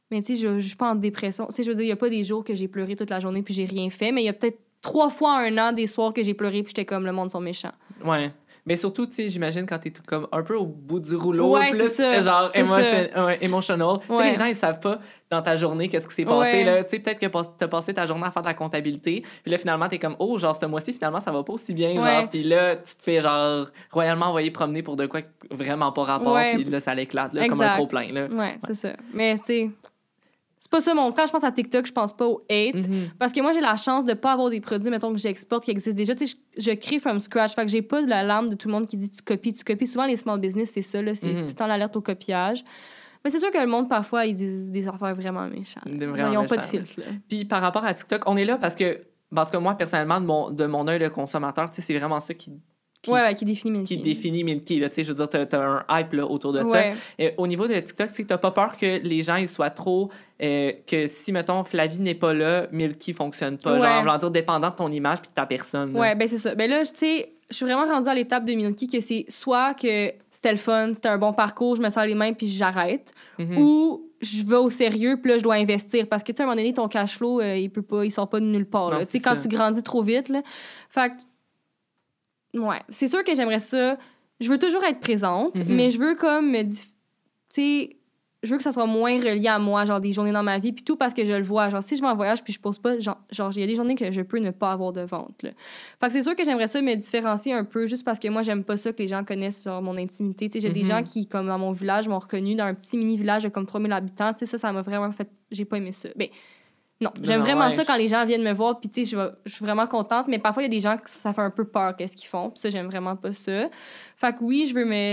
Mais tu sais, je suis pas en dépression. Tu sais, je veux dire, il y a pas des jours que j'ai pleuré toute la journée puis j'ai rien fait, mais il y a peut-être 3 fois en un an des soirs que j'ai pleuré puis j'étais comme, le monde sont méchants. Ouais. Mais surtout, tu sais, j'imagine quand t'es comme un peu au bout du rouleau, Ouais, plus c'est ça, genre c'est emotional. Tu sais, les gens, ils savent pas dans ta journée qu'est-ce qui s'est passé. Ouais. Là. Tu sais, peut-être que t'as passé ta journée à faire de la comptabilité, puis là, finalement, t'es comme, oh, genre, ce mois-ci, finalement, ça va pas aussi bien, Ouais. genre, puis là, tu te fais, genre, royalement envoyer promener pour de quoi vraiment pas rapport, Ouais. puis là, ça l'éclate, là, comme Exact. un trop-plein, là. Ouais, c'est ça. Mais tu sais, c'est pas ça mon... Quand je pense à TikTok, je pense pas au hate. Parce que moi, j'ai la chance de pas avoir des produits, mettons, que j'exporte, qui existent déjà. Tu sais, je crée from scratch. Fait que j'ai pas de l'alarme de tout le monde qui dit tu copies. Souvent, les small business, c'est ça, là. C'est tout le temps l'alerte au copiage. Mais c'est sûr que le monde, parfois, ils disent des affaires vraiment méchantes. Ils ont pas de filtre, là. Puis par rapport à TikTok, on est là parce que, en tout cas, moi, personnellement, de mon œil de consommateur, tu sais, c'est vraiment ça qui définit Milky. Qui définit Milky, là, tu sais, je veux dire, t'as un hype, là, autour de Ouais. ça. Et au niveau de TikTok, tu sais, t'as pas peur que les gens, ils soient trop... que si, mettons, Flavie n'est pas là, Milky fonctionne pas. Ouais. Genre, dire, dépendant de ton image puis de ta personne. Là. Ouais, ben c'est ça. Ben là, tu sais, je suis vraiment rendue à l'étape de Milky que c'est soit que c'était le fun, c'était un bon parcours, je me sers les mains puis j'arrête, ou je vais au sérieux puis là, je dois investir. Parce que, tu sais, à un moment donné, ton cash flow, il sort pas de nulle part. Tu sais, quand tu grandis trop vite, là. Fait que ouais, c'est sûr que j'aimerais ça. Je veux toujours être présente, mais je veux comme me dire, tu sais, je veux que ça soit moins relié à moi, genre des journées dans ma vie, puis tout parce que je le vois. Genre, si je vais en voyage puis je pose pas, genre, il y a des journées que je peux ne pas avoir de vente, là. Fait que c'est sûr que j'aimerais ça me différencier un peu, juste parce que moi, j'aime pas ça que les gens connaissent, genre, mon intimité. Tu sais, j'ai des gens qui, comme dans mon village, m'ont reconnu dans un petit mini-village de comme 3000 habitants. Tu sais, ça m'a vraiment fait... J'ai pas aimé ça. Ben, non, j'aime vraiment ça quand les gens viennent me voir, puis tu sais, je suis vraiment contente, mais parfois, il y a des gens que ça fait un peu peur, qu'est-ce qu'ils font, puis ça, j'aime vraiment pas ça. Fait que oui,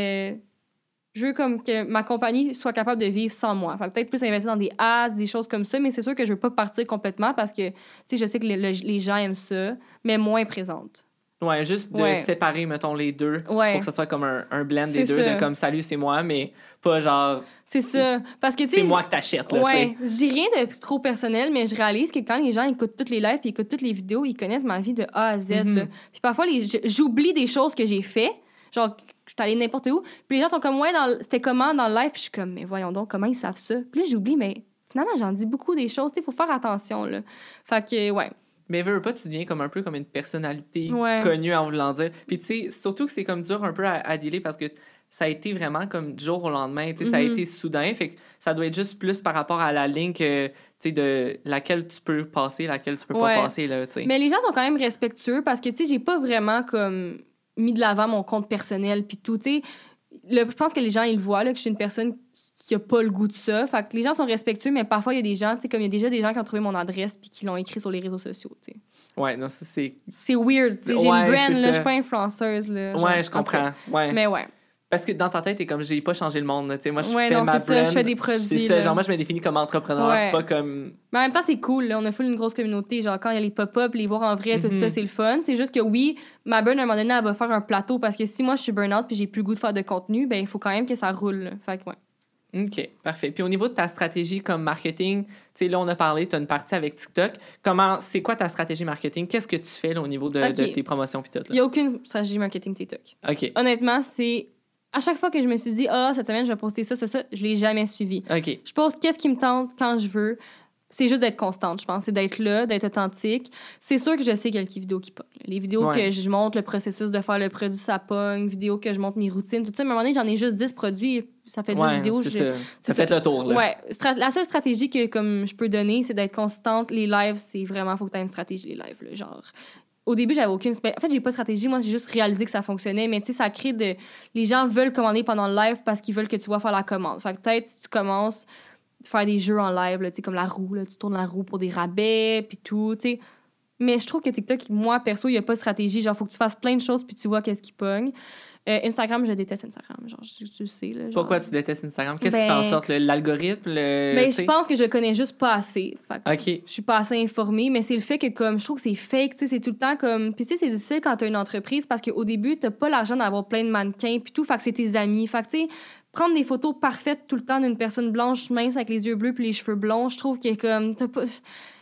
je veux comme que ma compagnie soit capable de vivre sans moi. Fait que peut-être plus investir dans des ads, des choses comme ça, mais c'est sûr que je veux pas partir complètement parce que, tu sais, je sais que les gens aiment ça, mais moins présente. Ouais, juste de séparer, mettons, les deux pour que ça soit comme un blend des deux, de comme « Salut, c'est moi », mais pas genre... C'est ça. Parce que, tu sais... C'est moi que t'achètes, là, ouais, je dis rien de trop personnel, mais je réalise que quand les gens écoutent toutes les lives puis écoutent toutes les vidéos, ils connaissent ma vie de A à Z, là. Puis parfois, j'oublie des choses que j'ai fait, genre... Je suis allée n'importe où. Puis les gens sont comme, ouais, c'était comment dans le live? Puis je suis comme, mais voyons donc, comment ils savent ça? Puis là, j'oublie, mais finalement, j'en dis beaucoup des choses. Tu sais, il faut faire attention, là. Fait que, ouais. Mais veux pas, tu deviens comme un peu comme une personnalité connue en voulant dire. Puis tu sais, surtout que c'est comme dur un peu à dealer parce que ça a été vraiment comme du jour au lendemain. Tu sais, ça a été soudain. Fait que ça doit être juste plus par rapport à la ligne que, tu sais, de laquelle tu peux passer, laquelle tu peux pas passer, là, tu sais. Mais les gens sont quand même respectueux parce que, tu sais, j'ai pas vraiment comme... mis de l'avant mon compte personnel puis tout, tu sais. Je pense que les gens, ils le voient, là, que je suis une personne qui a pas le goût de ça. Fait que les gens sont respectueux, mais parfois, il y a des gens, tu sais, comme il y a déjà des gens qui ont trouvé mon adresse puis qui l'ont écrit sur les réseaux sociaux, tu sais. Ouais, non, ça, c'est... C'est weird, tu sais. J'ai une brand, là, je suis pas influenceuse, là. Genre, ouais, je comprends, ouais. Mais ouais. Parce que dans ta tête, t'es comme, j'ai pas changé le monde, tu sais. Moi, je fais ma brand. Ça, je fais des produits. C'est ça, genre, moi, je me définis comme entrepreneur, pas comme... Mais en même temps, c'est cool, là. On a full une grosse communauté. Genre, quand il y a les pop-up, les voir en vrai, tout ça, c'est le fun. C'est juste que oui, ma burn, à un moment donné, elle va faire un plateau parce que si moi, je suis burn-out puis j'ai plus le goût de faire de contenu, ben il faut quand même que ça roule, là. Fait que, ouais. OK, parfait. Puis au niveau de ta stratégie comme marketing, tu sais, là, on a parlé, tu as une partie avec TikTok. C'est quoi ta stratégie marketing? Qu'est-ce que tu fais, là, au niveau de tes promotions puis tout, là? Il n'y a aucune stratégie marketing TikTok. OK. Honnêtement, c'est... À chaque fois que je me suis dit, cette semaine, je vais poster ça, je l'ai jamais suivi. OK. Je poste qu'est-ce qui me tente quand je veux. C'est juste d'être constante, je pense. C'est d'être là, d'être authentique. C'est sûr que je sais quelques vidéos qui pognent. Les vidéos que je montre le processus de faire le produit, ça pogne. Vidéos que je montre mes routines, tout ça. Mais à un moment donné, j'en ai juste 10 produits. Ça fait 10 vidéos. Ça fait le tour, là. Ouais. La seule stratégie que comme je peux donner, c'est d'être constante. Les lives, c'est vraiment... Faut que tu aies une stratégie, les lives. Là, genre... Au début, j'avais aucune... En fait, j'ai pas de stratégie. Moi, j'ai juste réalisé que ça fonctionnait. Mais tu sais, ça crée de... Les gens veulent commander pendant le live parce qu'ils veulent que tu vas faire la commande. Fait que peut-être, si tu commences à faire des jeux en live, tu sais, comme la roue, là, tu tournes la roue pour des rabais, puis tout, tu sais. Mais je trouve que TikTok, moi, perso, il y a pas de stratégie. Genre, faut que tu fasses plein de choses puis tu vois qu'est-ce qui pogne. Instagram, je déteste Instagram. Genre, tu le sais, là. Genre... Pourquoi tu détestes Instagram? Qu'est-ce qui fait en sorte? L'algorithme? Je pense que je le connais juste pas assez. Fait que OK. Je suis pas assez informée, mais c'est le fait que, comme, je trouve que c'est fake, tu sais, c'est tout le temps comme... Puis, tu sais, c'est difficile quand t'as une entreprise parce qu'au début, t'as pas l'argent d'avoir plein de mannequins puis tout, fait que c'est tes amis. Fait que, tu sais, prendre des photos parfaites tout le temps d'une personne blanche, mince, avec les yeux bleus puis les cheveux blonds, je trouve que, comme, t'as pas...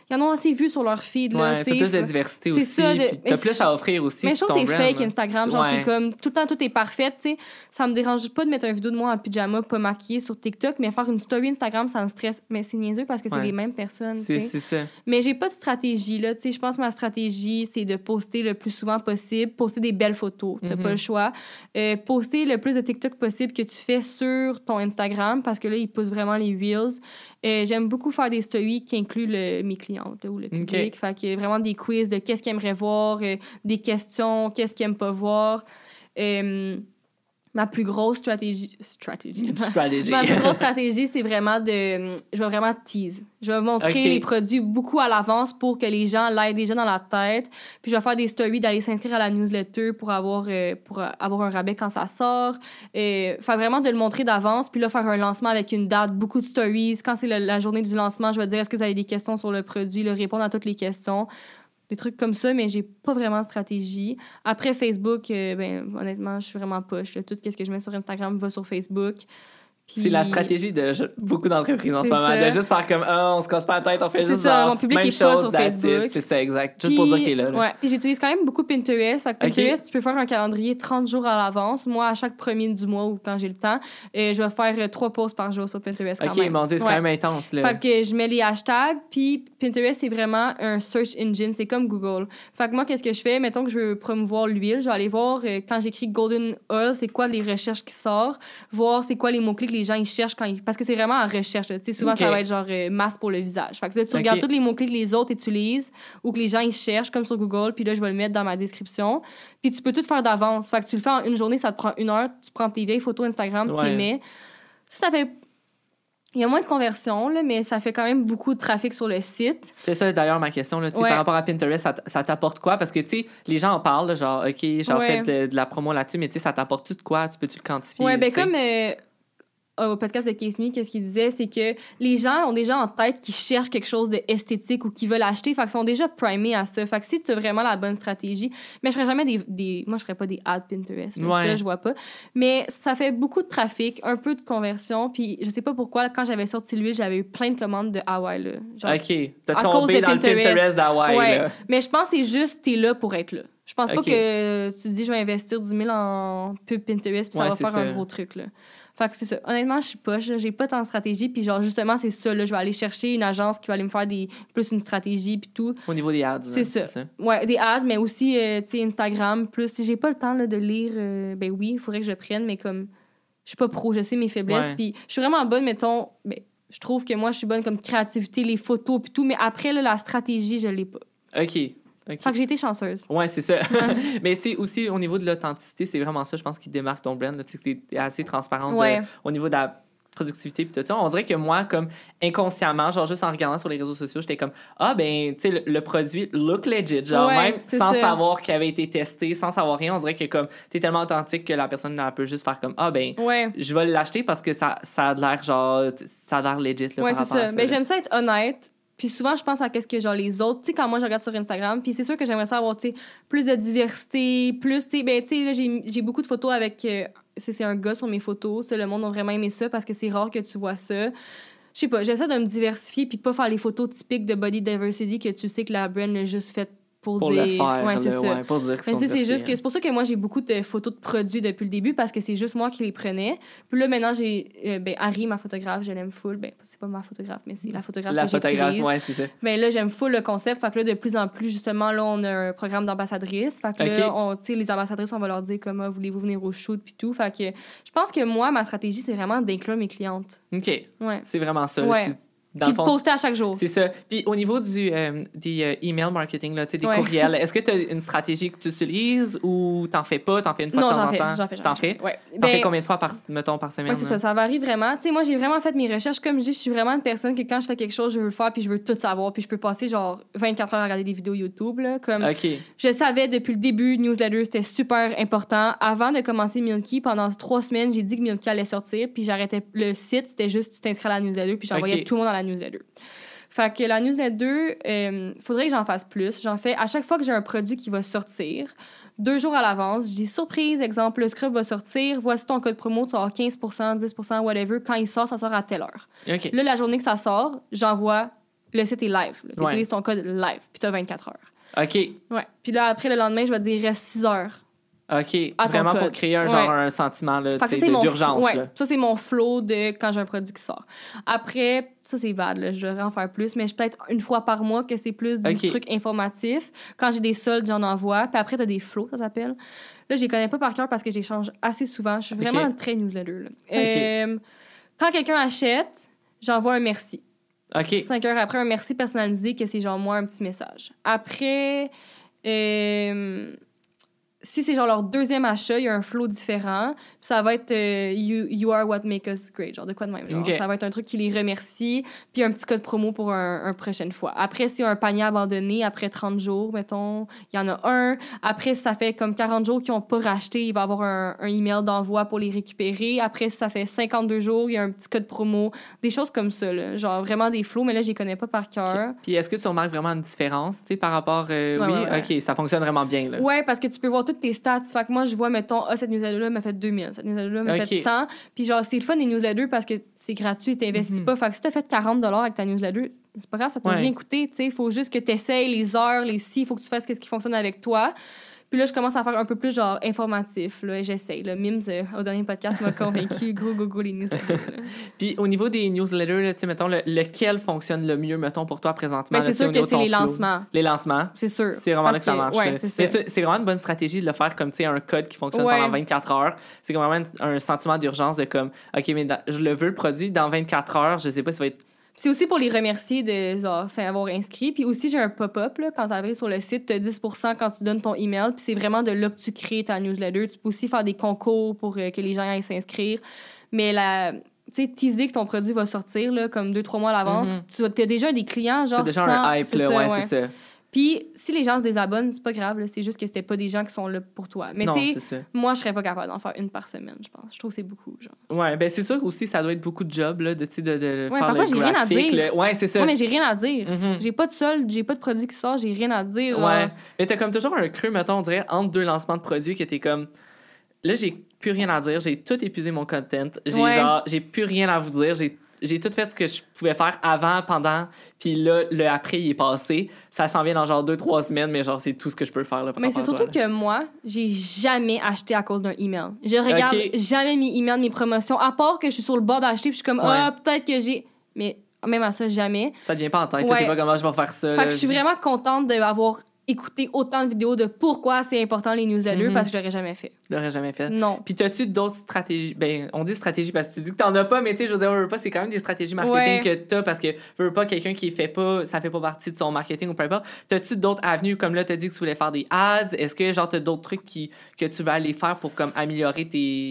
ils en ont assez vu sur leur feed. Là, t'as plus de diversité aussi. Ça, puis t'as plus à offrir aussi. Mais je trouve que c'est brand, fake, là. Instagram. Genre, c'est comme tout le temps, tout est parfait. Tu sais, ça me dérange pas de mettre une vidéo de moi en pyjama, pas maquillée sur TikTok, mais faire une story Instagram, ça me stresse. Mais c'est niaiseux parce que c'est les mêmes personnes. C'est ça. Mais j'ai pas de stratégie, là. Tu sais, je pense que ma stratégie, c'est de poster le plus souvent possible, poster des belles photos. T'as pas le choix. Poster le plus de TikTok possible que tu fais sur ton Instagram parce que là, ils poussent vraiment les Reels. J'aime beaucoup faire des stories qui incluent mes clientes là, ou le public. Fait que vraiment des quiz de qu'est-ce qu'ils aimeraient voir, des questions, qu'est-ce qu'ils aiment pas voir. Ma plus grosse stratégie. Ma plus grosse stratégie, c'est vraiment je vais vraiment tease. Je vais montrer les produits beaucoup à l'avance pour que les gens l'aient déjà dans la tête. Puis je vais faire des stories d'aller s'inscrire à la newsletter pour avoir un rabais quand ça sort. Faire vraiment de le montrer d'avance. Puis là, faire un lancement avec une date, beaucoup de stories. Quand c'est la journée du lancement, je vais dire est-ce que vous avez des questions sur le produit, là, répondre à toutes les questions. Des trucs comme ça, mais j'ai pas vraiment de stratégie. Après, Facebook, honnêtement, je suis vraiment poche. Tout ce que je mets sur Instagram va sur Facebook. Puis... C'est la stratégie de beaucoup d'entreprises en ce moment, de juste faire comme on se casse pas la tête, on fait juste ça, genre mon public même est pas chose, sur Facebook. C'est ça, exact. Juste pour dire qu'il est là. Ouais, puis j'utilise quand même beaucoup Pinterest. Fait que Pinterest, tu peux faire un calendrier 30 jours à l'avance. Moi, à chaque premier du mois ou quand j'ai le temps, je vais faire 3 posts par jour sur Pinterest quand même. Mon Dieu, c'est quand même intense, là. Fait que je mets les hashtags, puis Pinterest, c'est vraiment un search engine. C'est comme Google. Fait que moi, qu'est-ce que je fais? Mettons que je veux promouvoir l'huile. Je vais aller voir quand j'écris Golden Oil, c'est quoi les recherches qui sortent, voir c'est quoi les mots-clés que les gens ils cherchent parce que c'est vraiment en recherche. Tu sais, souvent, ça va être genre masque pour le visage. Fait que là, tu regardes tous les mots-clés que les autres utilisent ou que les gens ils cherchent, comme sur Google, puis là, je vais le mettre dans ma description. Puis tu peux tout faire d'avance. Fait que tu le fais en une journée, ça te prend 1 heure. Tu prends tes vieilles photos Instagram, tu les mets. Ça fait... Il y a moins de conversions, là, mais ça fait quand même beaucoup de trafic sur le site. C'était ça, d'ailleurs, ma question. Là, par rapport à Pinterest, ça t'apporte quoi? Parce que, tu sais, les gens en parlent, là, genre, OK, fait de la promo là-dessus, mais tu sais, ça t'apporte-tu de quoi? Tu peux-tu le quantifier? Oui, bien, comme... au podcast de Case Me, qu'est-ce qu'il disait, c'est que les gens ont déjà en tête qui cherchent quelque chose d'esthétique ou qui veulent acheter, fait qu'ils sont déjà primés à ça. Fait que si tu as vraiment la bonne stratégie, mais je ferais jamais moi je ferais pas des ads Pinterest, ça je vois pas. Mais ça fait beaucoup de trafic, un peu de conversion, puis je sais pas pourquoi quand j'avais sorti l'huile, j'avais eu plein de commandes de Hawaï là. Genre, OK, t'as tombé dans le Pinterest d'Hawaï là. Mais je pense que c'est juste t'es là pour être là. Je pense pas que tu te dis je vais investir 10 000 en pub Pinterest puis ça va faire un gros truc là. Fait que c'est ça. Honnêtement, je suis poche. J'ai pas tant de stratégie. Puis genre, justement, c'est ça. Là, je vais aller chercher une agence qui va aller me faire plus une stratégie puis tout. Au niveau des ads. C'est ça. Ouais, des ads, mais aussi, tu sais, Instagram. Plus, si j'ai pas le temps là, de lire, ben oui, il faudrait que je le prenne, mais comme je suis pas pro, je sais mes faiblesses. Puis je suis vraiment bonne, mettons... Ben, je trouve que moi, je suis bonne comme créativité, les photos puis tout. Mais après, là, la stratégie, je l'ai pas. OK. Fait que j'ai été chanceuse. Ouais, c'est ça. Mais tu sais, aussi, au niveau de l'authenticité, c'est vraiment ça, je pense, qui démarque ton brand. Tu sais, que t'es assez transparente au niveau de la productivité puis tout ça. On dirait que moi, comme inconsciemment, genre juste en regardant sur les réseaux sociaux, j'étais comme ben, tu sais, le produit look legit. Genre, même sans savoir qu'il avait été testé, sans savoir rien, on dirait que comme t'es tellement authentique que la personne peut juste faire comme ben, je vais l'acheter parce que ça a l'air genre, ça a l'air legit. Là, c'est ça. Mais j'aime ça être honnête. Puis souvent, je pense à qu'est-ce que genre les autres, tu sais, quand moi je regarde sur Instagram, puis c'est sûr que j'aimerais ça avoir, tu sais, plus de diversité, plus, tu sais, ben, tu sais, là, j'ai beaucoup de photos avec, c'est un gars sur mes photos, ça, le monde a vraiment aimé ça parce que c'est rare que tu vois ça. Je sais pas, j'essaie de me diversifier puis pas faire les photos typiques de body diversity que tu sais que la brand a juste fait pour dire... le faire, c'est ça. Ouais, pour dire qu'ils sont c'est juste que c'est pour ça que moi, j'ai beaucoup de photos de produits depuis le début parce que c'est juste moi qui les prenais. Puis là, maintenant, j'ai... Harry, ma photographe, je l'aime full. Ben, c'est pas ma photographe, mais c'est la photographe que j'utilise. Ouais, c'est ça. Ben là, j'aime full le concept. Fait que là, de plus en plus, justement, là, on a un programme d'ambassadrice. Fait que là, tu sais, les ambassadrices, on va leur dire comment voulez-vous venir au shoot puis tout. Fait que je pense que moi, ma stratégie, c'est vraiment d'inclure mes clientes. OK. Ouais. C'est vraiment ça. Ouais. Puis de poster à chaque jour. C'est ça. Puis au niveau des email marketing, là, des courriels, est-ce que tu as une stratégie que tu utilises ou t'en fais pas? T'en fais une fois de temps en temps? T'en fais? Ouais. T'en fais combien de fois par semaine? Oui, c'est ça. Ça varie vraiment. Tu sais, moi, j'ai vraiment fait mes recherches. Comme je dis, je suis vraiment une personne que quand je fais quelque chose, je veux le faire puis je veux tout savoir. Puis je peux passer genre 24 heures à regarder des vidéos YouTube. Là, comme je savais depuis le début, newsletter, c'était super important. Avant de commencer Milky, pendant 3 semaines, j'ai dit que Milky allait sortir. Puis j'arrêtais le site. C'était juste, tu t'inscris à la newsletter. Puis j'envoyais tout le monde à la newsletter. Fait que la newsletter, faudrait que j'en fasse plus. J'en fais à chaque fois que j'ai un produit qui va sortir, 2 jours à l'avance. Je dis surprise, exemple, le scrub va sortir, voici ton code promo, tu vas avoir 15%, 10%, whatever. Quand il sort, ça sort à telle heure. Là, la journée que ça sort, j'envoie Puis le site est live. Tu utilises ton code live, puis tu as 24 heures. OK. Ouais. Puis là, après, le lendemain, je vais te dire, reste 6 heures. OK. Vraiment pour créer un sentiment là, d'urgence. Ouais. Là. Ça, c'est mon flow de quand j'ai un produit qui sort. Après, ça, c'est bad. Là. Je devrais en faire plus, mais peut-être une fois par mois que c'est plus du truc informatif. Quand j'ai des soldes, j'en envoie. Puis après, t'as des flows, ça s'appelle. Là, je les connais pas par cœur parce que je les change assez souvent. Je suis vraiment très newsletter. Là. Quand quelqu'un achète, j'envoie un merci. 5 heures après, un merci personnalisé que c'est genre moi un petit message. Après... si c'est genre leur deuxième achat, il y a un flow différent. Puis ça va être you are what make us great, genre de quoi de même. Genre, ça va être un truc qui les remercie, puis un petit code promo pour un prochaine fois. Après, s'il y a un panier abandonné, après 30 jours, mettons, il y en a un. Après, si ça fait comme 40 jours qu'ils n'ont pas racheté, il va y avoir un email d'envoi pour les récupérer. Après, si ça fait 52 jours, il y a un petit code promo. Des choses comme ça, là. Genre vraiment des flows, mais là, je les connais pas par cœur. Puis est-ce que tu remarques vraiment une différence, tu sais, par rapport... Ouais. OK, ça fonctionne vraiment bien, là. Ouais, parce que tu peux voir toutes tes stats. Fait que moi, je vois, mettons, cette newsletter-là m'a fait 2000, cette newsletter-là m'a fait 100. Puis genre, c'est le fun des newsletters parce que c'est gratuit, t'investis pas. Fait que si t'as fait 40 $ avec ta newsletter, c'est pas grave, ça t'a rien coûté, tu sais. Il faut juste que t'essayes les heures, les si, il faut que tu fasses ce qui fonctionne avec toi. Puis là, je commence à faire un peu plus, genre, informatif, là, j'essaye. Le Mims, au dernier podcast, m'a convaincu. Go, les newsletters. Puis au niveau des newsletters, tu sais, mettons, lequel fonctionne le mieux, mettons, pour toi, présentement? Ben, c'est sûr que c'est les lancements. Les lancements? C'est sûr. C'est vraiment là que ça marche. Ouais, c'est ça. Mais c'est vraiment une bonne stratégie de le faire comme, tu sais, un code qui fonctionne pendant 24 heures. C'est vraiment un sentiment d'urgence de comme, OK, mais je le veux, le produit, dans 24 heures, je sais pas si ça va être... C'est aussi pour les remercier de s'avoir inscrit. Puis aussi, j'ai un pop-up, là, quand tu arrives sur le site, tu as 10% quand tu donnes ton email. Puis c'est vraiment de là que tu crées ta newsletter. Tu peux aussi faire des concours pour que les gens aillent s'inscrire. Mais tu sais, teaser que ton produit va sortir, là, comme 2-3 mois à l'avance, tu as déjà des clients, genre... Tu as déjà un hype, là, c'est ça. Puis, si les gens se désabonnent, c'est pas grave, là, c'est juste que c'était pas des gens qui sont là pour toi. Mais tu sais, moi, je serais pas capable d'en faire une par semaine, je pense. Je trouve que c'est beaucoup, genre. Ouais, ben c'est sûr aussi, ça doit être beaucoup de job, là, de faire le parfois, j'ai rien à dire. Là. Ouais, c'est ça. Ouais, mais j'ai rien à dire. J'ai pas de solde, j'ai pas de produit qui sort, j'ai rien à dire. Genre... Ouais, mais t'as comme toujours un creux, mettons, on dirait, entre deux lancements de produits que t'es comme... Là, j'ai plus rien à dire, j'ai tout épuisé mon content. J'ai plus rien à vous dire, j'ai tout fait ce que je pouvais faire avant, pendant, puis là, le après, il est passé. Ça s'en vient dans genre 2-3 semaines, mais genre, c'est tout ce que je peux faire. Là, mais c'est surtout que moi, j'ai jamais acheté à cause d'un email. Je regarde jamais mes emails, mes promotions, à part que je suis sur le bord d'acheter, puis je suis comme, peut-être que j'ai... Mais même à ça, jamais. Ça te vient pas en tête. Toi, t'es pas comment je vais faire ça. Fait que je suis vraiment contente d'avoir écouter autant de vidéos de pourquoi c'est important les newsletters parce que je l'aurais jamais fait. Tu l'aurais jamais fait? Non. Puis t'as-tu d'autres stratégies? Ben, on dit stratégie parce que tu dis que t'en as pas, mais tu sais, je veux dire, c'est quand même des stratégies marketing que t'as parce que veux pas quelqu'un qui fait pas, ça fait pas partie de son marketing ou peu importe. T'as-tu d'autres avenues comme là, t'as dit que tu voulais faire des ads? Est-ce que genre t'as d'autres trucs que tu vas aller faire pour comme améliorer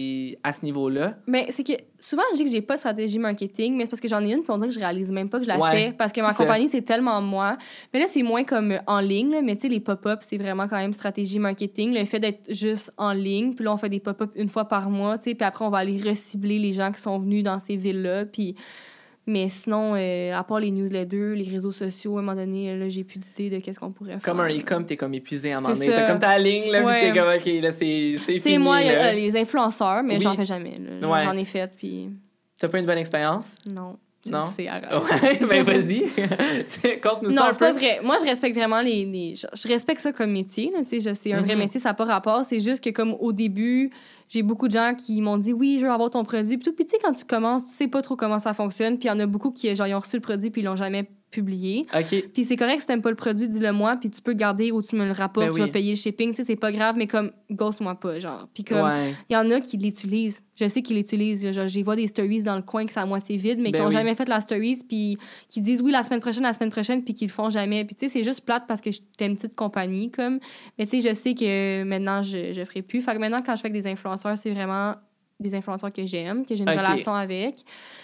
à ce niveau-là? Mais c'est que souvent je dis que j'ai pas de stratégie marketing, mais c'est parce que j'en ai une puis on dirait que je réalise même pas que je la fais parce que ma compagnie c'est tellement moi. Mais là c'est moins comme en ligne là, mais tu sais les pop-ups c'est vraiment quand même stratégie marketing, le fait d'être juste en ligne, puis là on fait des pop-ups une fois par mois, tu sais, puis après on va aller recibler les gens qui sont venus dans ces villes-là, puis mais sinon à part les newsletters, les réseaux sociaux, à un moment donné là j'ai plus d'idée de qu'est-ce qu'on pourrait faire. Comme un e-com, t'es comme épuisé à un moment donné, t'as comme ta ligne là, puis t'es comme OK là c'est fini. Tu sais moi il y a les influenceurs, mais j'en fais jamais là. J'en ai fait puis t'as pas une bonne expérience? Non. Non? C'est arrête. Ouais, ben vas-y. Conte-nous ça un peu. Non, c'est pas vrai. Moi, je respecte vraiment je respecte ça comme métier. Tu sais, c'est un vrai métier, ça n'a pas rapport. C'est juste que comme au début, j'ai beaucoup de gens qui m'ont dit « Oui, je veux avoir ton produit. » Puis tu sais, quand tu commences, tu sais pas trop comment ça fonctionne. Puis il y en a beaucoup qui, genre, ils ont reçu le produit puis ils l'ont jamais publié. OK. Puis c'est correct si t'aimes pas le produit, dis-le-moi, puis tu peux le garder ou tu me le rapportes, tu vas payer le shipping, tu sais, c'est pas grave, mais comme, ghost-moi pas, genre. Puis comme, il y en a qui l'utilisent. Je sais qu'ils l'utilisent. Genre, je vois des stories dans le coin que c'est à moitié vide, mais qui ont jamais fait la stories, puis qui disent oui, la semaine prochaine, puis qui le font jamais. Puis tu sais, c'est juste plate parce que j'étais une petite compagnie, comme. Mais tu sais, je sais que maintenant, je ferai plus. Fait que maintenant, quand je fais avec des influenceurs, c'est vraiment des influenceurs que j'aime, que j'ai une relation avec.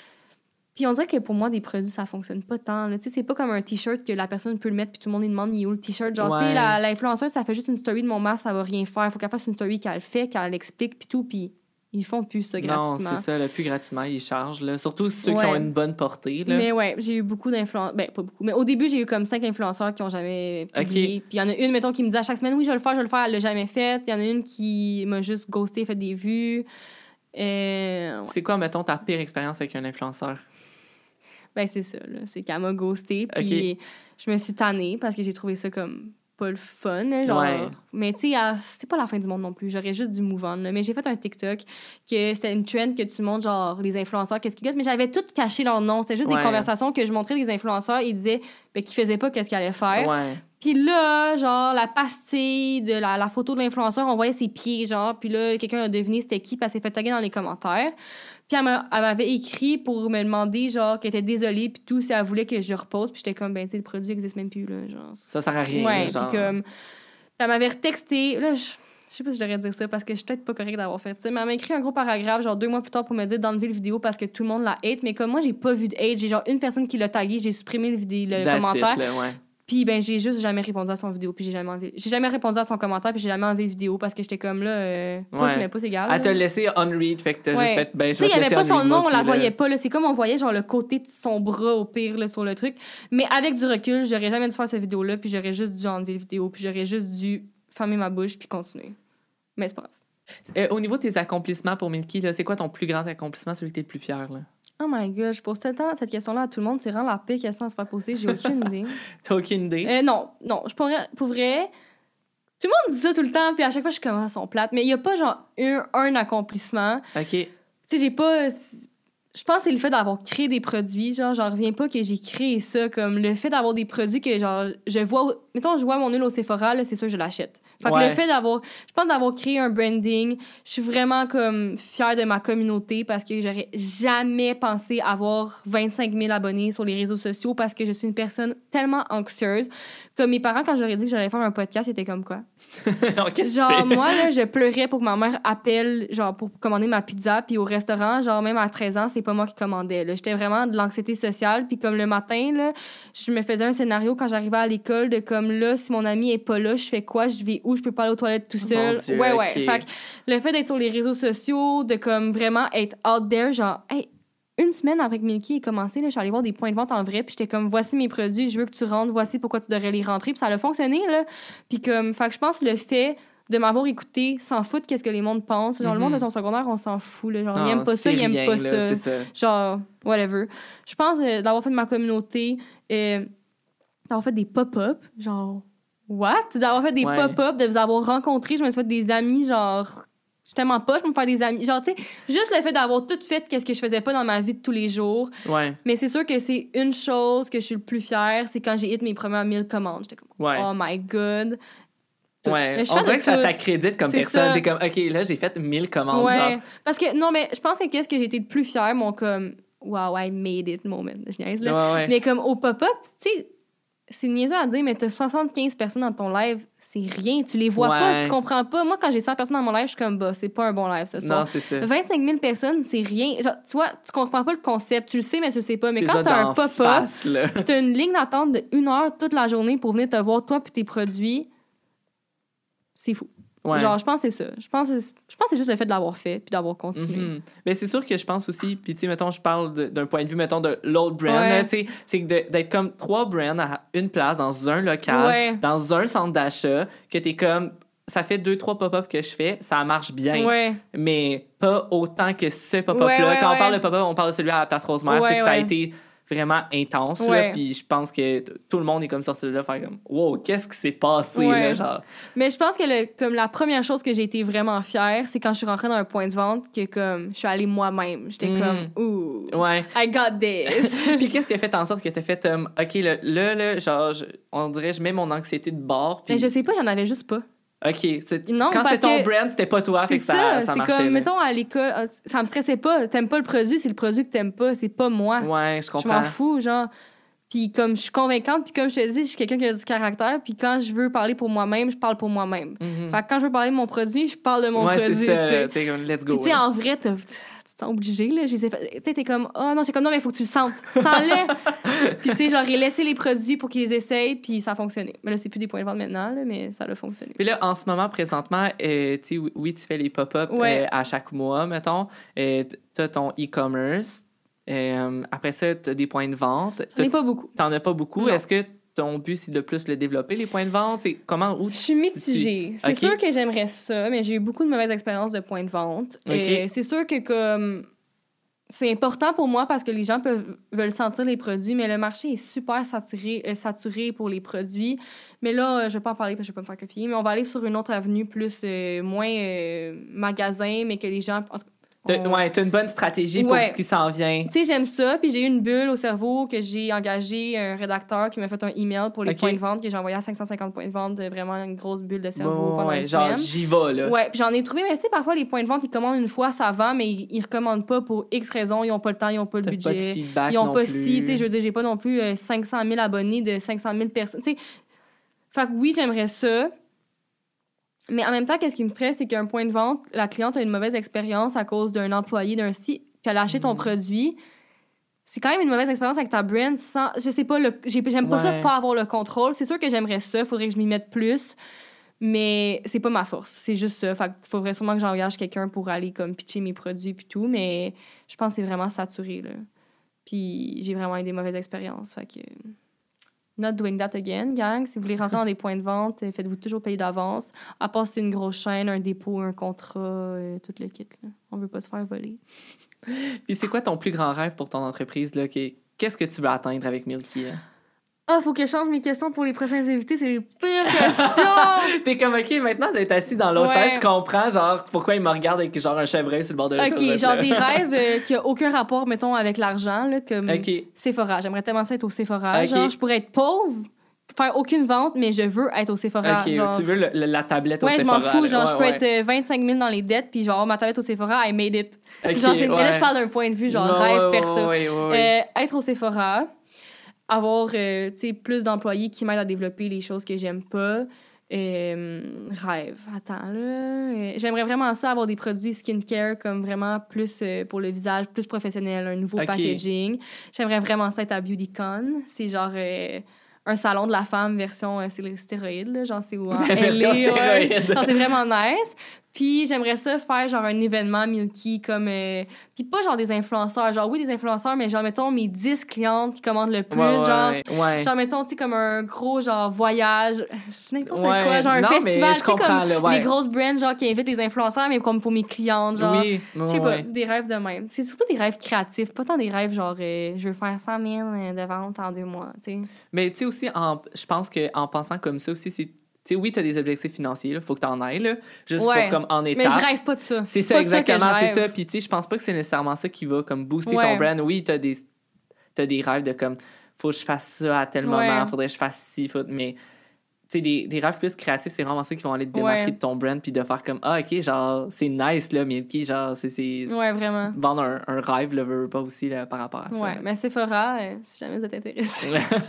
Puis on dirait que pour moi, des produits, ça fonctionne pas tant. Tu sais, c'est pas comme un T-shirt que la personne peut le mettre puis tout le monde lui demande il est où le T-shirt. Genre, tu sais, l'influenceuse, ça fait juste une story de mon masque, ça va rien faire. Faut qu'elle fasse une story qu'elle fait, qu'elle explique puis tout. Puis ils font plus ça gratuitement. Non, c'est ça. Le plus gratuitement, ils chargent. Là. Surtout ceux qui ont une bonne portée. Là. Mais ouais, j'ai eu beaucoup d'influenceurs. Ben, pas beaucoup. Mais au début, j'ai eu comme 5 influenceurs qui ont jamais publié. Puis il y en a une, mettons, qui me dit à chaque semaine oui, je vais le faire. Elle l'a jamais fait. Il y en a une qui m'a juste ghosté, fait des vues. C'est quoi, mettons, ta pire expérience avec un influenceur? Ben, c'est ça, là. C'est qu'elle m'a ghosté, puis je me suis tannée parce que j'ai trouvé ça comme pas le fun, là, genre. Ouais. Mais tu sais, c'était pas la fin du monde non plus. J'aurais juste dû move on, là. Mais j'ai fait un TikTok que c'était une trend que tu montres, genre, les influenceurs, qu'est-ce qu'ils gossent. Mais j'avais tout caché leur nom. C'était juste des conversations que je montrais des influenceurs. Ils disaient qu'ils faisaient pas qu'est-ce qu'ils allaient faire. Ouais. Puis là, genre, la pastille de la photo de l'influenceur, on voyait ses pieds, genre. Puis là, quelqu'un a deviné c'était qui, puis elle s'est fait taguer dans les commentaires. Puis elle m'avait écrit pour me demander, genre, qu'elle était désolée, puis tout, si elle voulait que je repose. Puis j'étais comme, ben, tu sais, le produit n'existe même plus, là, genre. Ça sert à rien, ouais, genre. Puis comme, elle m'avait retexté. Là, je sais pas si je devrais dire ça, parce que je suis peut-être pas correcte d'avoir fait ça. Mais elle m'a écrit un gros paragraphe, genre 2 mois plus tard, pour me dire d'enlever le vidéo parce que tout le monde la hate. Mais comme moi, j'ai pas vu de hate. J'ai genre une personne qui l'a tagué, j'ai supprimé le commentaire. Là, ouais. Puis ben j'ai juste jamais répondu à son vidéo, puis j'ai jamais répondu à son commentaire, puis j'ai jamais enlevé vidéo parce que j'étais comme là pouce égal. Elle t'a laissé on-read, fait que t'as juste fait ben je vais te laisser on-read. Tu sais, il y avait pas son nom, aussi, on la voyait pas là, c'est comme on voyait genre le côté de son bras au pire là sur le truc, mais avec du recul, j'aurais jamais dû faire cette vidéo là, puis j'aurais juste dû enlever la vidéo, puis j'aurais juste dû fermer ma bouche puis continuer. Mais c'est pas grave. Au niveau de tes accomplissements pour Milky, là, c'est quoi ton plus grand accomplissement, celui que t'es le plus fier là? Oh my god, je pose tout le temps cette question-là à tout le monde. C'est vraiment la pire question à se faire poser. J'ai aucune idée. T'as aucune idée? Non. Je pourrais, pour vrai, tout le monde dit ça tout le temps, puis à chaque fois, je suis comme, ah, sont plates. Mais il n'y a pas, genre, un accomplissement. OK. Tu sais, j'ai pas... Je pense que c'est le fait d'avoir créé des produits. Genre, j'en reviens pas que j'ai créé ça. Comme le fait d'avoir des produits que, genre, je vois... Mettons, je vois mon huile au Sephora, là, c'est sûr que je l'achète. Fait que le fait d'avoir... Je pense d'avoir créé un branding, je suis vraiment, comme, fière de ma communauté parce que j'aurais jamais pensé avoir 25 000 abonnés sur les réseaux sociaux parce que je suis une personne tellement anxieuse. Comme mes parents, quand j'aurais dit que j'allais faire un podcast, c'était comme quoi? Alors, qu'est-ce genre, que tu fais? moi, là, je pleurais pour que ma mère appelle, genre, pour commander ma pizza. Puis au restaurant, genre, même à 13 ans, c'est pas moi qui commandais, là. J'étais vraiment de l'anxiété sociale. Puis comme le matin, là, je me faisais un scénario quand j'arrivais à l'école de comme, là, si mon ami est pas là, je fais quoi? Je vais où? Je peux pas aller aux toilettes tout seul? Dieu, ouais. okay. Fait que le fait d'être sur les réseaux sociaux, de comme vraiment être out there, genre, hey, une semaine après que Milky ait commencé, là, je suis allée voir des points de vente en vrai, puis j'étais comme, voici mes produits, je veux que tu rentres, voici pourquoi tu devrais les rentrer, puis ça a fonctionné, là. Puis comme, fait que je pense que le fait de m'avoir écouté, s'en foutre qu'est-ce que les mondes pensent. Genre, le monde de ton secondaire, on s'en fout, là. Genre, il aime pas ça, il aime pas là, ça. C'est ça. Genre, whatever. Je pense d'avoir fait de ma communauté, d'avoir fait des pop-up, genre, what? D'avoir fait des pop-up, de vous avoir rencontrés, je me suis fait des amis, genre... Je suis tellement poche pour me faire des amis. Genre, tu sais, juste le fait d'avoir tout fait qu'est-ce que je faisais pas dans ma vie de tous les jours. Ouais. Mais c'est sûr que c'est une chose que je suis le plus fière, c'est quand j'ai hit mes premières 1000 commandes. J'étais comme, oh my God. Ouais. On dirait que ça t'accrédite comme personne. T'es comme, OK, là, j'ai fait 1000 commandes. Ouais. Genre. Parce que, non, mais je pense que qu'est-ce que j'ai été le plus fière, mon comme, wow, I made it moment. Je niaise, là. Ouais. Mais comme au pop-up, tu sais, c'est niaiseux à dire, mais t'as 75 personnes dans ton live, c'est rien. Tu les vois pas, tu comprends pas. Moi, quand j'ai 100 personnes dans mon live, je suis comme, bah, c'est pas un bon live ce soir. Non, c'est ça. 25 000 personnes, c'est rien. Genre, tu vois, tu comprends pas le concept. Tu le sais, mais tu le sais pas. Mais quand t'as un pop-up, pis t'as une ligne d'attente de 1 heure toute la journée pour venir te voir, toi puis tes produits, c'est fou. Ouais. Genre, je pense que c'est ça. Je pense que c'est juste le fait de l'avoir fait puis d'avoir continué. Mm-hmm. Mais c'est sûr que je pense aussi, puis tu sais, mettons, je parle d'un point de vue, mettons, de l'autre brand, tu sais, c'est que d'être comme 3 brands à une place, dans un local, dans un centre d'achat, que t'es comme, ça fait 2-3 pop-up que je fais, ça marche bien, mais pas autant que ce pop-up-là. Quand on parle de pop-up, on parle de celui à la Place Rosemère, tu sais, que ça a été vraiment intense, là, puis je pense que tout le monde est comme sorti de là faire comme wow, qu'est-ce qui s'est passé là, genre. Mais je pense que comme la première chose que j'ai été vraiment fière, c'est quand je suis rentrée dans un point de vente que comme je suis allée moi-même, j'étais comme ouh, I got this. Puis qu'est-ce qui a fait en sorte que t'as fait OK, là genre on dirait je mets mon anxiété de bord, puis mais je sais pas, j'en avais juste pas. OK. Non, quand c'était ton brand, c'était pas toi, fait que ça marchait. C'est comme, mettons, à l'école, ça me stressait pas. T'aimes pas le produit, c'est le produit que t'aimes pas, c'est pas moi. Ouais, je comprends. Je m'en fous, genre. Puis comme je suis convaincante, puis comme je te dis, je suis quelqu'un qui a du caractère, puis quand je veux parler pour moi-même, je parle pour moi-même. Fait que quand je veux parler de mon produit, je parle de mon produit. Ouais, c'est ça. T'es comme, let's go. Puis tu sais, en vrai, tu te sens obligé, là. T'es comme, oh non, j'ai comme, non, mais il faut que tu le sentes. Sens-le. Puis tu sais, genre, j'ai laissé les produits pour qu'ils les essayent, puis ça a fonctionné. Mais là, c'est plus des points de vente maintenant, là, mais ça a fonctionné. Puis là, en ce moment, présentement, tu sais, oui, tu fais les pop-up à chaque mois, mettons. T'as ton e-commerce. Après ça, t'as des points de vente. J'en ai pas beaucoup. T'en as pas beaucoup. Non. Est-ce que ton but, c'est de plus le développer, les points de vente? Où je suis mitigée. C'est sûr que j'aimerais ça, mais j'ai eu beaucoup de mauvaises expériences de points de vente. Okay. C'est sûr que comme... c'est important pour moi parce que les gens veulent sentir les produits, mais le marché est super saturé pour les produits. Mais là, je vais pas en parler parce que je vais pas me faire copier, mais on va aller sur une autre avenue plus moins magasin, mais que les gens... Ouais, t'as une bonne stratégie pour ce qui s'en vient. Tu sais, j'aime ça. Puis j'ai eu une bulle au cerveau que j'ai engagé un rédacteur qui m'a fait un email pour les points de vente que j'ai envoyé à 550 points de vente. Vraiment une grosse bulle de cerveau pendant une semaine. Genre, j'y vais, là. Ouais, puis j'en ai trouvé. Mais tu sais, parfois, les points de vente, ils commandent une fois, ça vend, mais ils recommandent pas pour X raisons. Ils ont pas le temps, ils ont pas le budget. Pas de feedback ils ont non pas plus. tu sais, je veux dire, j'ai pas non plus 500 000 abonnés de 500 000 personnes. Tu sais, fait que oui, j'aimerais ça. Mais en même temps, qu'est-ce qui me stresse, c'est qu'un point de vente, la cliente a une mauvaise expérience à cause d'un employé d'un site, puis elle a acheté ton produit. C'est quand même une mauvaise expérience avec ta brand sans... Je sais pas, j'aime pas ça, pas avoir le contrôle. C'est sûr que j'aimerais ça, faudrait que je m'y mette plus, mais c'est pas ma force. C'est juste ça. Fait qu'il faudrait sûrement que j'engage quelqu'un pour aller comme pitcher mes produits puis tout, mais je pense que c'est vraiment saturé, là. Puis j'ai vraiment eu des mauvaises expériences, fait que... Not doing that again, gang. Si vous voulez rentrer dans des points de vente, faites-vous toujours payer d'avance. À part si c'est une grosse chaîne, un dépôt, un contrat, tout le kit. Là. On veut pas se faire voler. Puis c'est quoi ton plus grand rêve pour ton entreprise? Là? Qu'est-ce que tu veux atteindre avec Milky? Faut que je change mes questions pour les prochains invités. C'est les pires questions! T'es comme, OK, maintenant d'être assis dans l'autre chaise, je comprends, genre, pourquoi il me regarde avec genre un chevreuil sur le bord de l'autoroute. OK, genre des rêves qui n'ont aucun rapport, mettons, avec l'argent, là, comme Sephora. J'aimerais tellement ça être au Sephora. Genre, je pourrais être pauvre, faire aucune vente, mais je veux être au Sephora. OK, genre... tu veux la tablette au Sephora. Ouais, je m'en fous. Genre, je peux être 25 000 dans les dettes, puis genre, ma tablette au Sephora, I made it. Genre, mais là, je parle d'un point de vue, genre, rêve perso. Être au Sephora... avoir plus d'employés qui m'aident à développer les choses que j'aime pas. Rêve. Attends, là. J'aimerais vraiment ça, avoir des produits skincare comme vraiment plus pour le visage, plus professionnel, un nouveau packaging. J'aimerais vraiment ça être à BeautyCon. C'est genre un salon de la femme version c'est les stéroïdes, là. Genre, c'est où? Version stéroïde. Genre, c'est vraiment nice. Puis j'aimerais ça faire genre un événement Milky comme... Puis pas genre des influenceurs. Genre oui, des influenceurs, mais genre mettons mes 10 clientes qui commandent le plus. Genre mettons, tu sais, comme un gros genre voyage. C'est n'importe quoi. Genre un festival. Tu sais, comme les grosses brands genre qui invitent les influenceurs, mais comme pour mes clientes. Genre, je sais pas, des rêves de même. C'est surtout des rêves créatifs. Pas tant des rêves genre je veux faire 100 000 de ventes en 2 mois, tu sais. Mais tu sais aussi, je pense qu'en pensant comme ça aussi, c'est... Tu sais, oui, tu as des objectifs financiers, il faut que tu en ailles, là, juste pour comme en étape. Mais je rêve pas de ça. C'est ça, exactement, c'est ça. Puis, tu sais, je pense pas que c'est nécessairement ça qui va comme booster ton brand. Oui, tu as des rêves de comme, faut que je fasse ça à tel moment, faudrait que je fasse ci, mais... Tu sais, des rêves plus créatifs, c'est vraiment ça qui vont aller te démarquer de ton brand puis de faire comme, OK, genre, c'est nice, là, Milky, genre, c'est... Ouais, vraiment. Vendre un rêve, le veut pas aussi, là, par rapport à ça. Ouais, mais Sephora, si jamais vous êtes intéressé.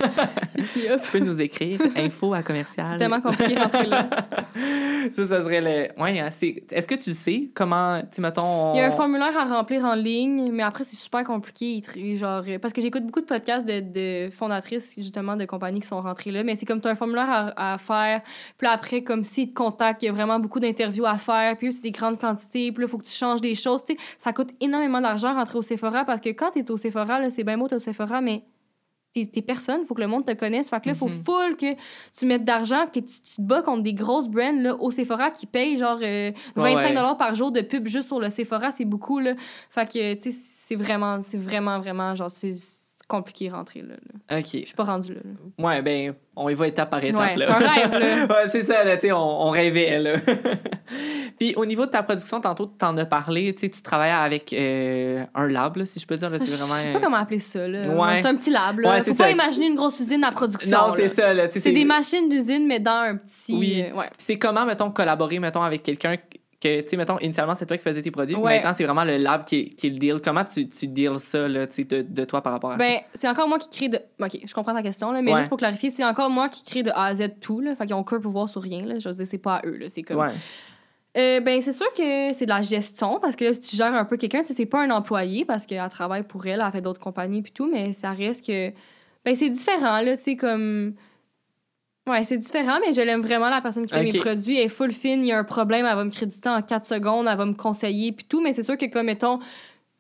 Tu peux nous écrire, info@commercial. C'est tellement compliqué rentrer là. Ça serait le... Ouais, est-ce que tu sais comment, tu sais, mettons... Il y a un formulaire à remplir en ligne, mais après, c'est super compliqué. Genre, parce que j'écoute beaucoup de podcasts de fondatrices, justement, de compagnies qui sont rentrées là, mais c'est comme tu as un formulaire à faire, puis là, après, comme s'ils te contactent, il y a vraiment beaucoup d'interviews à faire, puis c'est des grandes quantités, puis là, il faut que tu changes des choses, tu sais, ça coûte énormément d'argent rentrer au Sephora, parce que quand t'es au Sephora, là, c'est bien beau, t'es au Sephora, mais t'es personne, il faut que le monde te connaisse, fait que là, il faut full que tu mettes d'argent, que tu te bats contre des grosses brands, là, au Sephora, qui payent, genre, 25$ par jour de pub juste sur le Sephora, c'est beaucoup, là, fait que, tu sais, c'est vraiment, genre, c'est compliqué rentrer là. OK. Je suis pas rendue là. Ouais, ben, on y va étape par étape, ouais, là. C'est un rêve, là. Ouais, c'est ça, là, tu sais, on rêvait, là. Puis, au niveau de ta production, tantôt, tu t'en as parlé, tu sais, tu travailles avec un lab, là, si je peux dire, là, c'est vraiment... Je sais pas comment appeler ça, là. Ouais. C'est un petit lab, là. Ouais, faut pas imaginer une grosse usine à production, non, c'est ça, là. C'est des machines d'usine, mais dans un petit... Oui. Ouais. C'est comment, mettons, collaborer, mettons, avec quelqu'un que, tu sais, mettons, initialement, c'est toi qui faisais tes produits, mais maintenant, c'est vraiment le lab qui le deal. Comment tu deals ça, là, tu sais, de toi par rapport à ça? Ben, c'est encore moi qui crée de... OK, je comprends ta question, là, mais juste pour clarifier, c'est encore moi qui crée de A à Z tout, là. Fait qu'ils ont aucun pouvoir sur rien, là. Je veux dire, c'est pas à eux, là. C'est comme... ben, c'est sûr que c'est de la gestion, parce que là, si tu gères un peu quelqu'un, tu sais, c'est pas un employé, parce qu'elle travaille pour elle, elle fait d'autres compagnies puis tout, mais ça reste que... Ben, c'est différent, là, tu sais, comme... Ouais, c'est différent, mais je l'aime vraiment, la personne qui fait mes produits. Elle est full fine, il y a un problème, elle va me créditer en 4 secondes, elle va me conseiller puis tout, mais c'est sûr que, comme, mettons,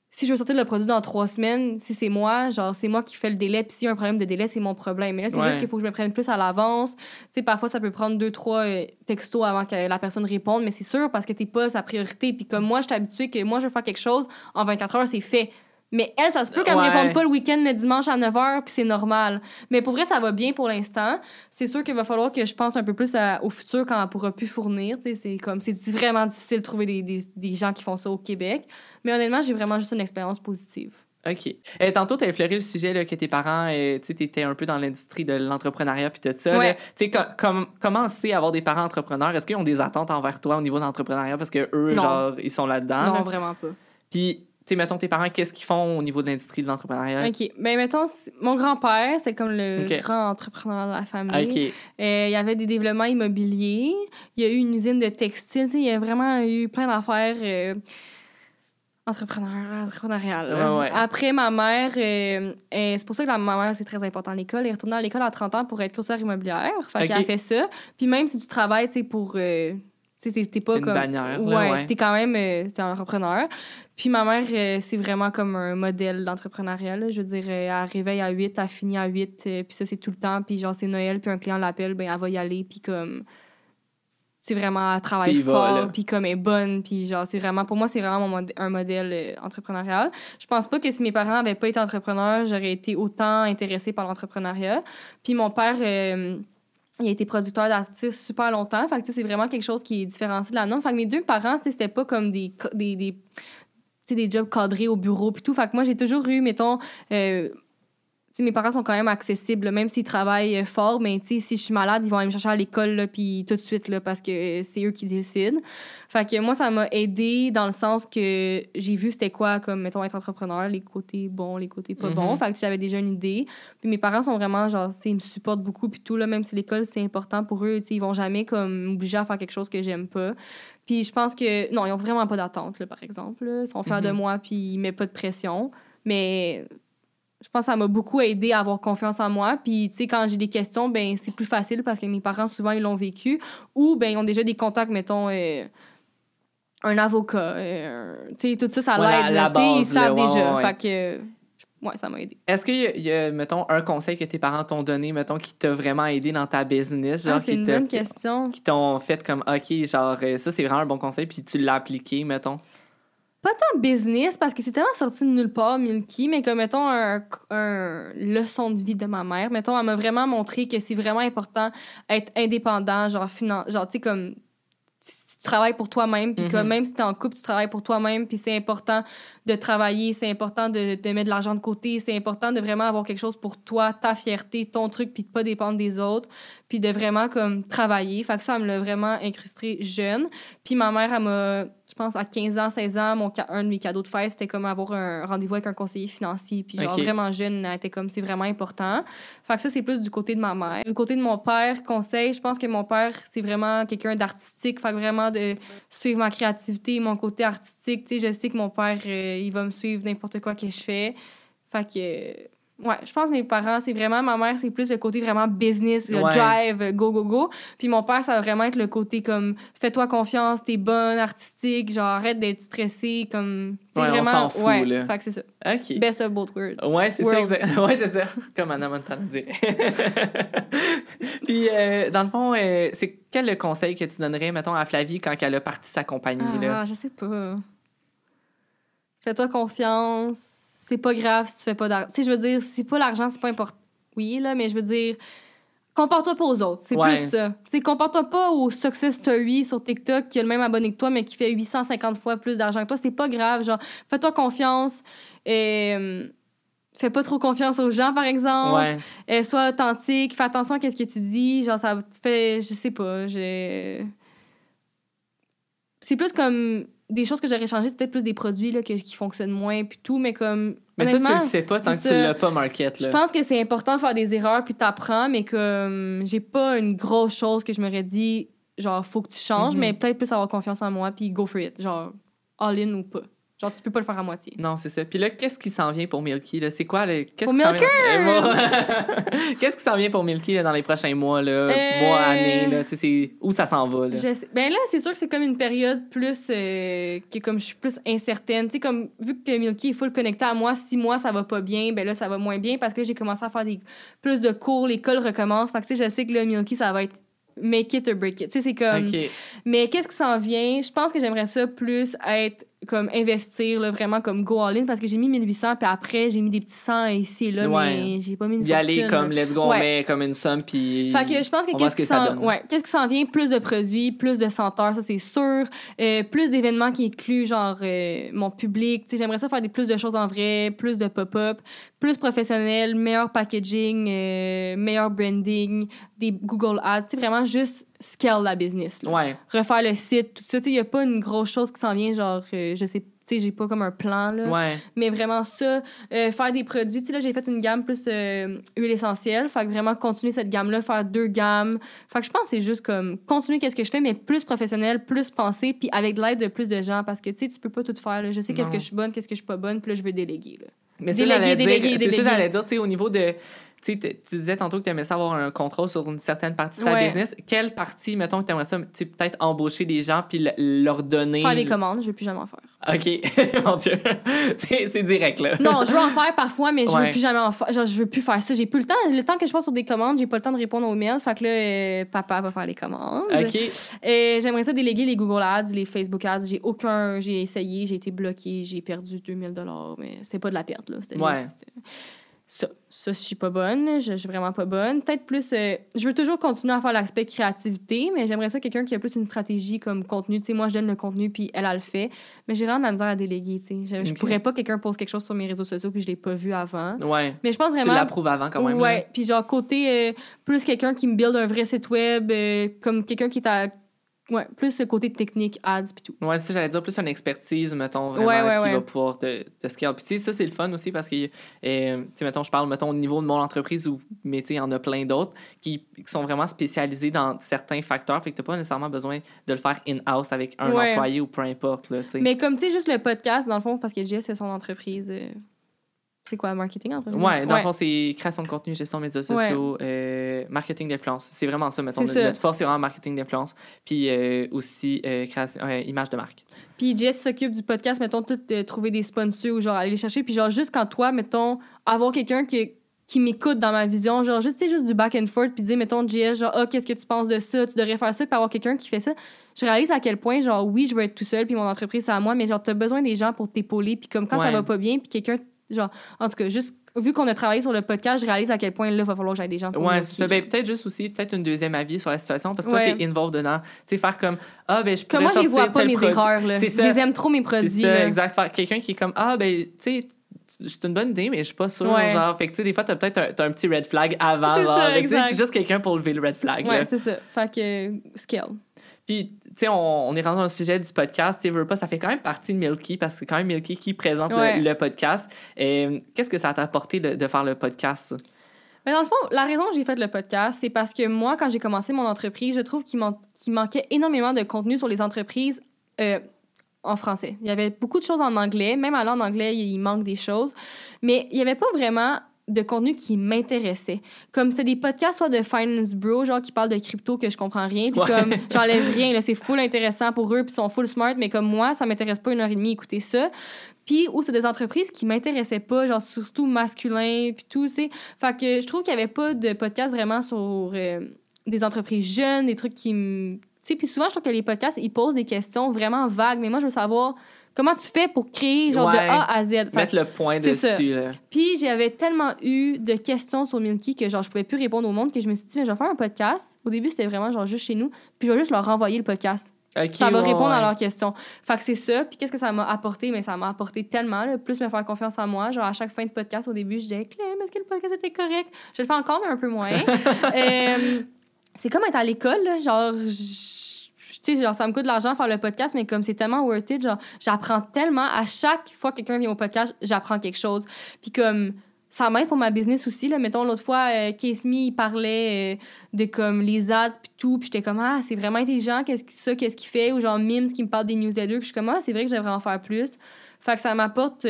si je veux sortir le produit dans 3 semaines, si c'est moi, genre, c'est moi qui fais le délai, puis s'il y a un problème de délai, c'est mon problème. Mais là, c'est juste qu'il faut que je me prenne plus à l'avance. Tu sais, parfois, ça peut prendre 2-3 textos avant que la personne réponde, mais c'est sûr parce que t'es pas sa priorité. Puis comme moi, je suis habituée que moi, je veux faire quelque chose, en 24 heures, c'est fait. Mais elle, ça se peut qu'elle me réponde pas le week-end, le dimanche à 9h, puis c'est normal. Mais pour vrai, ça va bien pour l'instant. C'est sûr qu'il va falloir que je pense un peu plus au futur quand elle pourra plus fournir. Tu sais, c'est vraiment difficile de trouver des gens qui font ça au Québec. Mais honnêtement, j'ai vraiment juste une expérience positive. OK. Tantôt, tu as effleuré le sujet là, que tes parents, tu étais un peu dans l'industrie de l'entrepreneuriat puis tout ça. Ouais. Comment c'est avoir des parents entrepreneurs? Est-ce qu'ils ont des attentes envers toi au niveau de l'entrepreneuriat parce que eux, genre, ils sont là-dedans? Non, là? vraiment pas. Puis, tu sais, mettons, tes parents, qu'est-ce qu'ils font au niveau de l'industrie de l'entrepreneuriat? OK. Ben, mettons, mon grand-père, c'est comme le grand entrepreneur de la famille. OK. Il y avait des développements immobiliers. Il y a eu une usine de textile. Tu sais, il y a vraiment eu plein d'affaires entrepreneuriales. Ouais. Après, ma mère, c'est pour ça que ma mère, c'est très important à l'école. Elle est retournée à l'école à 30 ans pour être conseillère immobilière. Fait qu'elle a fait ça. Puis même si tu travailles, tu sais, pour... tu sais, t'es pas une comme... bannière, là, ouais. T'es quand même... t'es un entrepreneur. Puis ma mère, c'est vraiment comme un modèle d'entrepreneuriat, là. Je veux dire, elle réveille à 8, elle finit à 8, puis ça, c'est tout le temps. Puis genre, c'est Noël, puis un client l'appelle, ben elle va y aller, puis comme... C'est vraiment, elle travaille fort, puis comme elle est bonne, puis genre, c'est vraiment... Pour moi, c'est vraiment un modèle entrepreneurial. Je pense pas que si mes parents avaient pas été entrepreneurs, j'aurais été autant intéressée par l'entrepreneuriat. Puis mon père... il a été producteur d'artistes super longtemps. Fait que c'est vraiment quelque chose qui est différencié de la norme. Fait que mes deux parents, c'était pas comme des jobs cadrés au bureau puis tout. Fait que moi, j'ai toujours eu, mettons... mes parents sont quand même accessibles, même s'ils travaillent fort, mais si je suis malade, ils vont aller me chercher à l'école, puis tout de suite, là, parce que c'est eux qui décident. Fait que moi, ça m'a aidée dans le sens que j'ai vu c'était quoi, comme, mettons, être entrepreneur, les côtés bons, les côtés pas bons. Fait que j'avais déjà une idée. Puis mes parents sont vraiment, genre, ils me supportent beaucoup, puis tout, là, même si l'école, c'est important pour eux, ils vont jamais, comme, m'obliger à faire quelque chose que j'aime pas. Puis je pense que, non, ils ont vraiment pas d'attente, là, par exemple. Là. Ils sont fiers de moi, puis ils mettent pas de pression. Mais... je pense que ça m'a beaucoup aidé à avoir confiance en moi. Puis, tu sais, quand j'ai des questions, ben c'est plus facile parce que mes parents, souvent, ils l'ont vécu. Ou, ben ils ont déjà des contacts, mettons, un avocat. Tu sais, tout ça, ça l'aide. La base, ils savent déjà. Ouais. Fait que, ouais, ça m'a aidé. Est-ce qu'il y a, mettons, un conseil que tes parents t'ont donné, mettons, qui t'a vraiment aidé dans ta business? Genre, c'est une bonne question. Qui t'ont fait comme, OK, genre, ça, c'est vraiment un bon conseil, puis tu l'as appliqué, mettons? Pas tant business, parce que c'est tellement sorti de nulle part, Milky, mais comme, mettons, un leçon de vie de ma mère. Mettons, elle m'a vraiment montré que c'est vraiment important d'être indépendant, genre, tu sais, comme, tu travailles pour toi-même, puis comme, même si t'es en couple, tu travailles pour toi-même, puis c'est important de travailler, c'est important de mettre de l'argent de côté, c'est important de vraiment avoir quelque chose pour toi, ta fierté, ton truc, puis de pas dépendre des autres, puis de vraiment, comme, travailler. Fait que ça, elle me l'a vraiment incrusté jeune. Puis ma mère, elle m'a... je pense à 15 ans, 16 ans, un de mes cadeaux de fête, c'était comme avoir un rendez-vous avec un conseiller financier. Puis genre vraiment jeune, elle était comme, c'est vraiment important. Fait que ça, c'est plus du côté de ma mère. Du côté de mon père, conseil, je pense que mon père, c'est vraiment quelqu'un d'artistique. Fait que vraiment de suivre ma créativité, mon côté artistique. Tu sais, je sais que mon père, il va me suivre n'importe quoi que je fais. Fait que... ouais, je pense que mes parents, c'est vraiment... ma mère, c'est plus le côté vraiment business, le drive, go, go, go. Puis mon père, ça va vraiment être le côté comme fais-toi confiance, t'es bonne, artistique, genre arrête d'être stressée, comme... ouais, vraiment, on s'en fout, là. Fait que c'est ça. OK. Best of both worlds. Ouais, c'est ça, exactement. Ouais, c'est ça. Comme Anna Montana dirait. Puis, dans le fond, c'est quel le conseil que tu donnerais, mettons, à Flavie quand elle a parti sa compagnie, là? Je sais pas. Fais-toi confiance. C'est pas grave si tu fais pas d'argent. Tu sais, je veux dire, c'est pas l'argent, c'est pas important. Oui, là, mais je veux dire, compare-toi pas aux autres. C'est plus ça. Tu sais, compare-toi pas au success story sur TikTok qui a le même abonné que toi, mais qui fait 850 fois plus d'argent que toi. C'est pas grave. Genre, fais-toi confiance. Fais pas trop confiance aux gens, par exemple. Sois authentique. Fais attention à ce que tu dis. Genre, ça te fait... je sais pas. C'est plus comme... des choses que j'aurais changées, c'est peut-être plus des produits là, qui fonctionnent moins, puis tout, mais comme... mais ça, tu le sais pas tant que tu l'as pas market, là. Je pense que c'est important de faire des erreurs, puis t'apprends, mais comme j'ai pas une grosse chose que je m'aurais dit, genre, faut que tu changes, mais peut-être plus avoir confiance en moi, puis go for it, genre, all in ou pas. Genre, tu peux pas le faire à moitié. Non, c'est ça. Puis là, qu'est-ce qui s'en vient pour Milky, là? C'est quoi, là? Pour Milkers! Qu'est-ce qui s'en vient pour Milky, là, dans les prochains mois, là? Mois, années, là? Tu sais, où ça s'en va, là? Ben là, c'est sûr que c'est comme une période plus... que comme je suis plus incertaine. Tu sais, comme, vu que Milky est full connecté à moi, si moi, ça va pas bien, ben là, ça va moins bien parce que j'ai commencé à faire plus de cours, l'école recommence. Fait que, tu sais, je sais que là, Milky, ça va être make it or break it. Tu sais, c'est comme... OK. Mais qu'est-ce qui s'en vient? Je pense que j'aimerais ça plus être comme investir, là, vraiment comme go all in parce que j'ai mis 1800 puis après j'ai mis des petits 100 ici et là, mais j'ai pas mis une fortune. Y aller comme let's go, on met comme une somme puis fait que je pense que qu'est-ce qui s'en vient? Plus de produits, plus de senteurs, ça c'est sûr. Plus d'événements qui incluent genre mon public. Tu sais, j'aimerais ça faire plus de choses en vrai, plus de pop-up, plus professionnel, meilleur packaging, meilleur branding, des Google Ads. Tu sais, vraiment juste scale la business. Là. Ouais. Refaire le site, tout ça. Tu sais, il n'y a pas une grosse chose qui s'en vient, genre, je sais, tu sais, j'ai pas comme un plan, là. Ouais. Mais vraiment ça, faire des produits. Tu sais, là, j'ai fait une gamme plus huile essentielle. Fait que vraiment continuer cette gamme-là, faire 2 gammes. Fait que je pense que c'est juste comme continuer qu'est-ce que je fais, mais plus professionnel, plus pensé, puis avec l'aide de plus de gens. Parce que, tu sais, tu peux pas tout faire, là. Je sais qu'est-ce que je suis bonne, qu'est-ce que je suis pas bonne, puis là, je veux déléguer, là. Mais c'est ça, j'allais dire, tu sais, au niveau de... Tu disais tantôt que tu aimais ça avoir un contrôle sur une certaine partie de ta business. Quelle partie, mettons, que tu aimerais ça, peut-être embaucher des gens puis leur donner... Faire des commandes, je veux plus jamais en faire. OK. Mon Dieu. C'est direct, là. Non, je veux en faire parfois, mais je veux plus jamais en faire. Genre, je veux plus faire ça. J'ai plus le temps. Le temps que je passe sur des commandes, j'ai pas le temps de répondre aux mails. Fait que là, papa va faire les commandes. OK. J'aimerais ça déléguer les Google Ads, les Facebook Ads. J'ai essayé, j'ai été bloquée, j'ai perdu 2000 $, mais c'était pas de la perte, là. C'était juste... Ça, je suis pas bonne. Je suis vraiment pas bonne. Peut-être plus... je veux toujours continuer à faire l'aspect créativité, mais j'aimerais ça quelqu'un qui a plus une stratégie comme contenu. Tu sais, moi, je donne le contenu, puis elle le fait. Mais j'ai vraiment de la misère à déléguer, tu sais. Je pourrais pas quelqu'un pose quelque chose sur mes réseaux sociaux, puis je l'ai pas vu avant. Ouais. Mais je pense vraiment... Tu l'approuves avant, quand même. Ouais. Puis genre, côté... plus quelqu'un qui me build un vrai site web, comme quelqu'un qui est à... Ouais, plus ce côté technique, ads, puis tout. Ouais, c'est ça, j'allais dire plus une expertise, mettons, vraiment, qui va pouvoir te scale. Puis, tu sais, ça, c'est le fun aussi parce que, tu sais, mettons, je parle, mettons, au niveau de mon entreprise mais, tu sais, il y en a plein d'autres qui sont vraiment spécialisés dans certains facteurs. Fait que t'as pas nécessairement besoin de le faire in-house avec un employé ou peu importe, là, tu sais. Mais comme, tu sais, juste le podcast, dans le fond, parce que Jess, c'est son entreprise... C'est quoi, marketing en fait? Ouais, dans le fond, c'est création de contenu, gestion de médias sociaux, marketing d'influence. C'est vraiment ça, mettons. Notre force, c'est vraiment marketing d'influence. Puis aussi, création, image de marque. Puis Jess s'occupe du podcast, mettons, trouver des sponsors ou genre aller les chercher. Puis genre, juste quand toi, mettons, avoir quelqu'un qui m'écoute dans ma vision, genre, juste, tu sais, juste du back and forth, puis dire, mettons, Jess, genre, qu'est-ce que tu penses de ça? Tu devrais faire ça, puis avoir quelqu'un qui fait ça. Je réalise à quel point, genre, oui, je veux être tout seul, puis mon entreprise, c'est à moi, mais genre, t'as besoin des gens pour t'épauler. Puis comme quand ça va pas bien, puis quelqu'un. Genre, en tout cas, juste vu qu'on a travaillé sur le podcast, je réalise à quel point là, il va falloir que j'aille des gens pour c'est ça. Ben, peut-être juste aussi, peut-être une deuxième avis sur la situation, parce que toi, t'es involved dedans. Tu sais, faire comme, je pourrais moi, je sortir vois pas mes produit. erreurs, là. C'est ça. Je les aime trop, mes produits. C'est ça, exact. Faire quelqu'un qui est comme, tu sais, c'est une bonne idée, mais je suis pas sûre. Genre, fait que, tu sais, des fois, t'as un petit red flag avant. C'est ça, exact. Tu sais, juste quelqu'un pour lever le red flag. Ouais, là. c'est ça. Fait que, scale. Puis, tu sais, on est rendu dans le sujet du podcast. Tu sais, veux pas, ça fait quand même partie de Milky parce que c'est quand même Milky qui présente le podcast. Qu'est-ce que ça t'a apporté de faire le podcast? Mais dans le fond, la raison que j'ai fait le podcast, c'est parce que moi, quand j'ai commencé mon entreprise, je trouve qu'il manquait énormément de contenu sur les entreprises en français. Il y avait beaucoup de choses en anglais. Même à en anglais, il manque des choses. Mais il n'y avait pas vraiment de contenu qui m'intéressait. Comme c'est des podcasts soit de finance bro, genre qui parlent de crypto que je comprends rien, puis comme j'enlève rien, là, c'est full intéressant pour eux, puis ils sont full smart, mais comme moi, ça m'intéresse pas 1h30 écouter ça. Puis où c'est des entreprises qui m'intéressaient pas, genre surtout masculin, puis tout, c'est. Fait que je trouve qu'il y avait pas de podcast vraiment sur des entreprises jeunes, des trucs qui me... Tu sais, puis souvent, je trouve que les podcasts, ils posent des questions vraiment vagues, mais moi, je veux savoir... Comment tu fais pour créer, genre, de A à Z? Mettre le point dessus, là. Puis, j'avais tellement eu de questions sur Milky que, genre, je pouvais plus répondre au monde que je me suis dit, mais je vais faire un podcast. Au début, c'était vraiment, genre, juste chez nous. Puis, je vais juste leur renvoyer le podcast. Okay, ça va répondre à leurs questions. Fait que c'est ça. Puis, qu'est-ce que ça m'a apporté? Mais ça m'a apporté tellement, là, plus me faire confiance en moi. Genre, à chaque fin de podcast, au début, je disais, Clem, est-ce que le podcast était correct? Je le fais encore, mais un peu moins. C'est comme être à l'école, là. Genre, tu sais, genre, ça me coûte de l'argent faire le podcast, mais comme c'est tellement worth it, genre, j'apprends tellement. À chaque fois que quelqu'un vient au podcast, j'apprends quelque chose. Puis comme, ça m'aide pour ma business aussi, là. Mettons, l'autre fois, Case Me, il parlait de, comme, les ads pis tout, puis j'étais comme, ah, c'est vraiment intelligent, qu'est-ce qu'il fait? Ou genre Mims qui me parle des newsletters, puis je suis comme, ah, c'est vrai que j'aimerais en faire plus. Fait que ça m'apporte...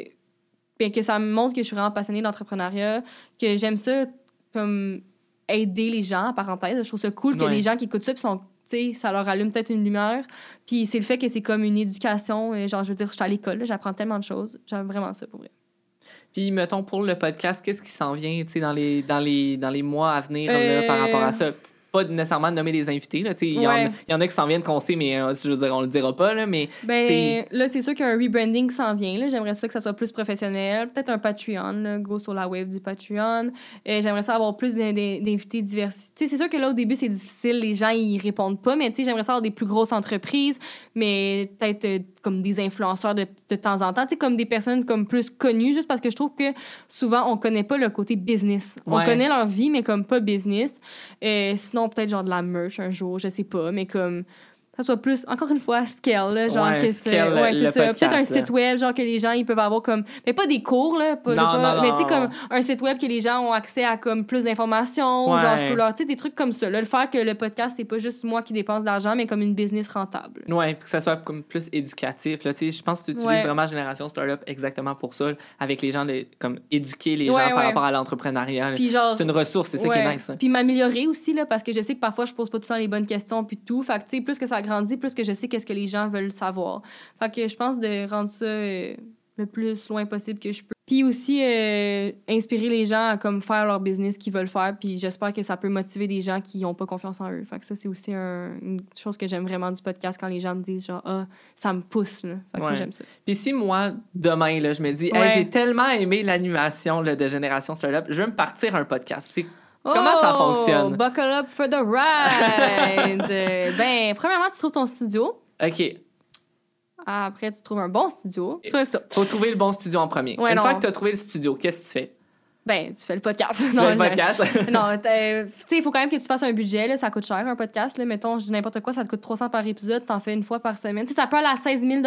bien que ça me montre que je suis vraiment passionnée d'entrepreneuriat, que j'aime ça, comme, aider les gens, en parenthèse. Je trouve ça cool que les gens qui écoutent ça, puis sont... Tu sais, ça leur allume peut-être une lumière. Puis c'est le fait que c'est comme une éducation. Genre, je veux dire, je suis à l'école, là, j'apprends tellement de choses. J'aime vraiment ça, pour vrai. Puis, mettons, pour le podcast, qu'est-ce qui s'en vient, tu sais, dans les mois à venir, là, par rapport à ça? Pas nécessairement de nommer des invités, là, tu sais, il y en a qui s'en viennent qu'on sait, mais je veux dire, on le dira pas, là, mais... Ben, là, c'est sûr qu'il y a un rebranding qui s'en vient, là. J'aimerais ça que ça soit plus professionnel. Peut-être un Patreon, là, go sur la web du Patreon. J'aimerais ça avoir plus d'invités divers. Tu sais, c'est sûr que là, au début, c'est difficile, les gens, ils répondent pas, mais tu sais, j'aimerais ça avoir des plus grosses entreprises, mais peut-être comme des influenceurs de temps en temps, tu sais, comme des personnes comme plus connues, juste parce que je trouve que souvent, on connaît pas le côté business. On connaît leur vie, mais comme pas business. Sinon, peut-être genre de la merch un jour, je sais pas, mais comme ça soit plus, encore une fois, scale, là, genre que c'est ça. Podcast, peut-être un site web, genre que les gens, ils peuvent avoir comme, mais pas des cours, là, mais tu sais, comme un site web que les gens ont accès à comme plus d'informations, genre je peux leur, tu sais, des trucs comme ça, là, le faire que le podcast, c'est pas juste moi qui dépense de l'argent, mais comme une business rentable. Ouais, que ça soit comme plus éducatif, là, tu sais, je pense que tu utilises vraiment Génération Startup exactement pour ça, avec les gens, comme éduquer les gens par rapport à l'entrepreneuriat. Puis genre, c'est une ressource, c'est ça qui est nice. Puis m'améliorer aussi, là, parce que je sais que parfois, je pose pas tout le temps les bonnes questions, puis tout, fait que, tu sais, plus que ça grandit, plus que je sais qu'est-ce que les gens veulent savoir. Fait que je pense de rendre ça le plus loin possible que je peux. Puis aussi, inspirer les gens à comme faire leur business qu'ils veulent faire, puis j'espère que ça peut motiver des gens qui n'ont pas confiance en eux. Fait que ça, c'est aussi une chose que j'aime vraiment du podcast, quand les gens me disent genre, ah, ça me pousse, là. Fait que ça, j'aime ça. Puis si moi, demain, là, je me dis, hey, j'ai tellement aimé l'animation là, de Génération Startup, je veux me partir un podcast. Comment ça fonctionne? Buckle up for the ride! Ben, premièrement, tu trouves ton studio. OK. Après, tu trouves un bon studio. C'est ça. Faut trouver le bon studio en premier. Une fois que tu as trouvé le studio, qu'est-ce que tu fais? Ben, tu fais le podcast. Tu fais le podcast? Non, tu sais, il faut quand même que tu fasses un budget, là. Ça coûte cher, un podcast, là. Mettons, je dis n'importe quoi, ça te coûte 300 par épisode, t'en fais une fois par semaine. Tu sais, ça peut aller à 16 000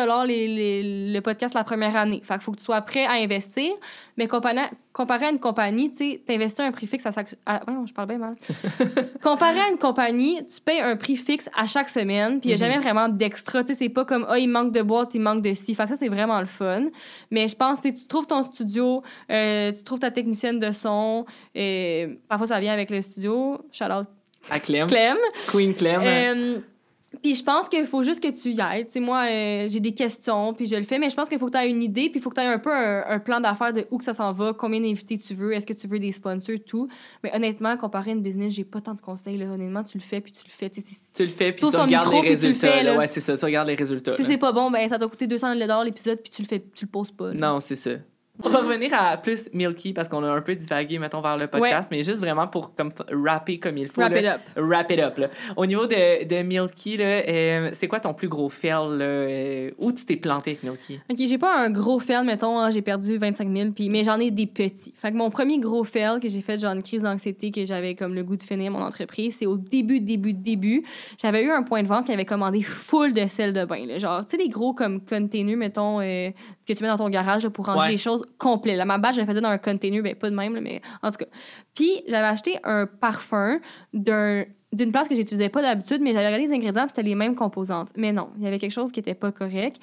le podcast la première année. Fait qu'il faut que tu sois prêt à investir. Mais comparé à une compagnie, tu sais, t'investis un prix fixe je parle bien mal. Comparé à une compagnie, tu payes un prix fixe à chaque semaine, puis il n'y a jamais vraiment d'extra. Tu sais, c'est pas comme, il manque de boîte, il manque de ci. Fait que ça, c'est vraiment le fun. Mais je pense que tu trouves ton studio, tu trouves ta technicienne de son, parfois ça vient avec le studio. Shout out à Clem. Queen Clem. Puis je pense qu'il faut juste que tu y ailles. Tu sais, moi, j'ai des questions, puis je le fais, mais je pense qu'il faut que tu aies une idée, puis il faut que tu aies un peu un plan d'affaires de où que ça s'en va, combien d'invités tu veux, est-ce que tu veux des sponsors, tout. Mais honnêtement, comparé à une business, j'ai pas tant de conseils. Là. Honnêtement, tu le fais, puis tu le fais. Tu le fais, puis tu regardes les résultats. Fais, là. Ouais, c'est ça, tu regardes les résultats. Si c'est pas bon, ben ça t'a coûté 200 $ l'épisode, puis tu le poses pas. Là. Non, c'est ça. On va revenir à plus Milky parce qu'on a un peu divagué, mettons, vers le podcast, mais juste vraiment pour comme rapper comme il faut. Wrap it up. Là. Au niveau de Milky, là, c'est quoi ton plus gros fail? Là? Où tu t'es planté avec Milky? OK, j'ai pas un gros fail, mettons, j'ai perdu 25 000, mais j'en ai des petits. Fait que mon premier gros fail que j'ai fait, genre une crise d'anxiété, que j'avais comme le goût de finir mon entreprise, c'est au début. J'avais eu un point de vente qui avait commandé full de sel de bain. Là. Genre, tu sais, les gros comme containers, mettons, que tu mets dans ton garage là, pour ranger les choses complet. Là, ma batch, je la faisais dans un container, ben pas de même, là, mais en tout cas. Puis, j'avais acheté un parfum d'une place que j'utilisais pas d'habitude, mais j'avais regardé les ingrédients, puis c'était les mêmes composantes. Mais non, il y avait quelque chose qui était pas correct.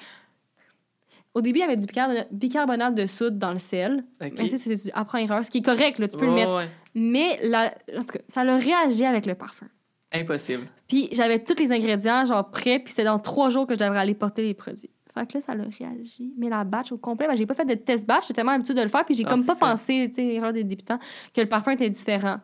Au début, il y avait du bicarbonate de soude dans le sel. Okay. Mais tu sais, c'est du apprends-erreur, ce qui est correct, là, tu peux le mettre. Ouais. Mais, en tout cas, ça l'a réagi avec le parfum. Impossible. Puis, j'avais tous les ingrédients, genre, prêts, puis c'était dans 3 jours que je devrais aller porter les produits. Fait que là, ça l'a réagi. Mais la batch au complet, j'ai pas fait de test batch. J'étais tellement habituée de le faire. Puis j'ai comme pas pensé, tu sais, erreur des débutants, que le parfum était différent.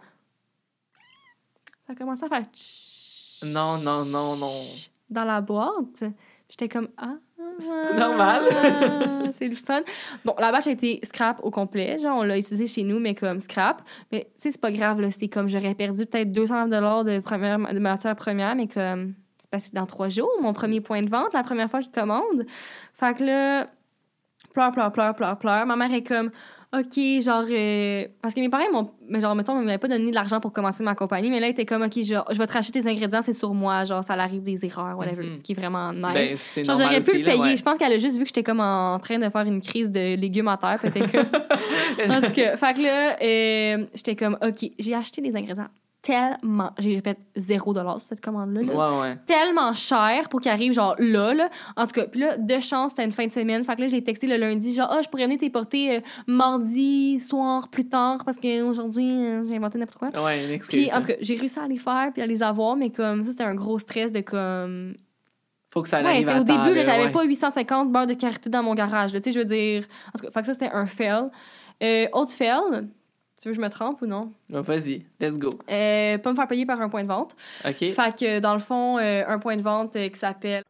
Ça a commencé à faire Non. Dans la boîte. J'étais comme, c'est pas normal. C'est le fun. Bon, la batch a été scrap au complet. Genre, on l'a utilisé chez nous, mais comme scrap. Mais tu sais, c'est pas grave, là. C'est comme j'aurais perdu peut-être 200 $ de matière première, mais comme... Parce que dans 3 jours, mon premier point de vente, la première fois qu'il commande. Fait que là, pleure. Ma mère est comme, OK, genre... parce que mes parents m'avaient pas donné de l'argent pour commencer ma compagnie, mais là, ils étaient comme, OK, je vais te racheter tes ingrédients, c'est sur moi, genre, ça arrive des erreurs, whatever, ce qui est vraiment nice. Ben, c'est genre, normal j'aurais pu aussi, le payer. là, ouais. Je pense qu'elle a juste vu que j'étais comme en train de faire une crise de légumes à terre, peut-être que... En tout cas, fait que là, j'étais comme, OK, j'ai acheté des ingrédients tellement... J'ai fait 0$ sur cette commande-là. Là. Ouais. Tellement cher pour qu'il arrive, genre, là. En tout cas, puis là, de chance, c'était une fin de semaine. Fait que là, je l'ai texté le lundi, genre, je pourrais venir t'éporter mardi soir plus tard parce qu'aujourd'hui, j'ai inventé n'importe quoi. Ouais, une excuse. Puis, en tout cas, j'ai réussi à les faire puis à les avoir, mais comme ça, c'était un gros stress de comme... Faut que ça arrive à temps. Au début, là, j'avais ouais. pas 850 beurre de karité dans mon garage. Tu sais, je veux dire... En tout cas, fait que ça, c'était un fail. Autre fail... Tu veux que je me trompe ou non? Vas-y, let's go. Pas me faire payer par un point de vente. OK. Fait que, dans le fond, un point de vente qui s'appelle...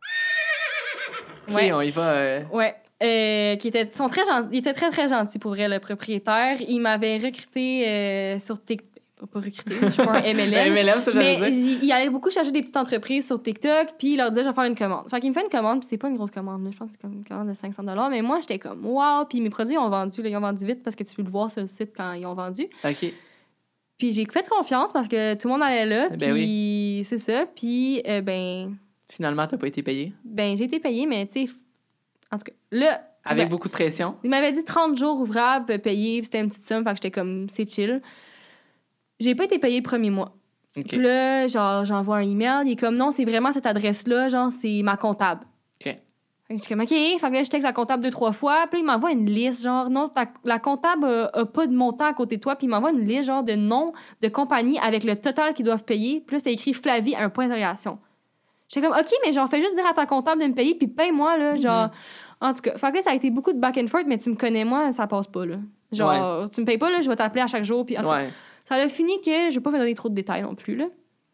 OK, on y va. Ouais. Ils étaient très, très gentils pour vrai, le propriétaire. Il m'avait recruté sur TikTok. Pas recruté, je suis pas un MLM. MLM, ça, j'allais dire. Mais il allait beaucoup chercher des petites entreprises sur TikTok, puis il leur disait, je vais faire une commande. Fait qu'il me fait une commande, puis c'est pas une grosse commande, là. Je pense que c'est comme une commande de 500$. Mais moi, j'étais comme, wow! Puis mes produits, ils ont vendu vite parce que tu peux le voir sur le site quand ils ont vendu. OK. Puis j'ai fait confiance parce que tout le monde allait là, Ben puis c'est ça. Puis, Finalement, t'as pas été payé? Ben, j'ai été payée, mais tu sais, en tout cas, là... Avec beaucoup de pression? Il m'avait dit 30 jours ouvrables payés, puis c'était une petite somme, fait que j'étais comme, c'est chill. J'ai pas été payée le premier mois. OK. Puis là, genre, j'envoie un email, il est comme, non, c'est vraiment cette adresse-là, genre, c'est ma comptable. OK. Fait que je suis comme, OK. Fait que là, je texte la comptable 2-3 fois, puis là, il m'envoie une liste, genre, non, la comptable a pas de montant à côté de toi, puis il m'envoie une liste, genre, de noms de compagnie avec le total qu'ils doivent payer, puis là, c'est écrit Flavie, un point d'interrogation. J'étais comme, OK, mais genre, fais juste dire à ta comptable de me payer, puis paye-moi, là, genre... En tout cas, fait que là, ça a été beaucoup de back and forth, mais tu me connais, moi, ça passe pas, là. Genre, tu me payes pas, là, je vais t'appeler à chaque jour, puis en tout cas, ça a fini que je vais pas me donner trop de détails non plus, là.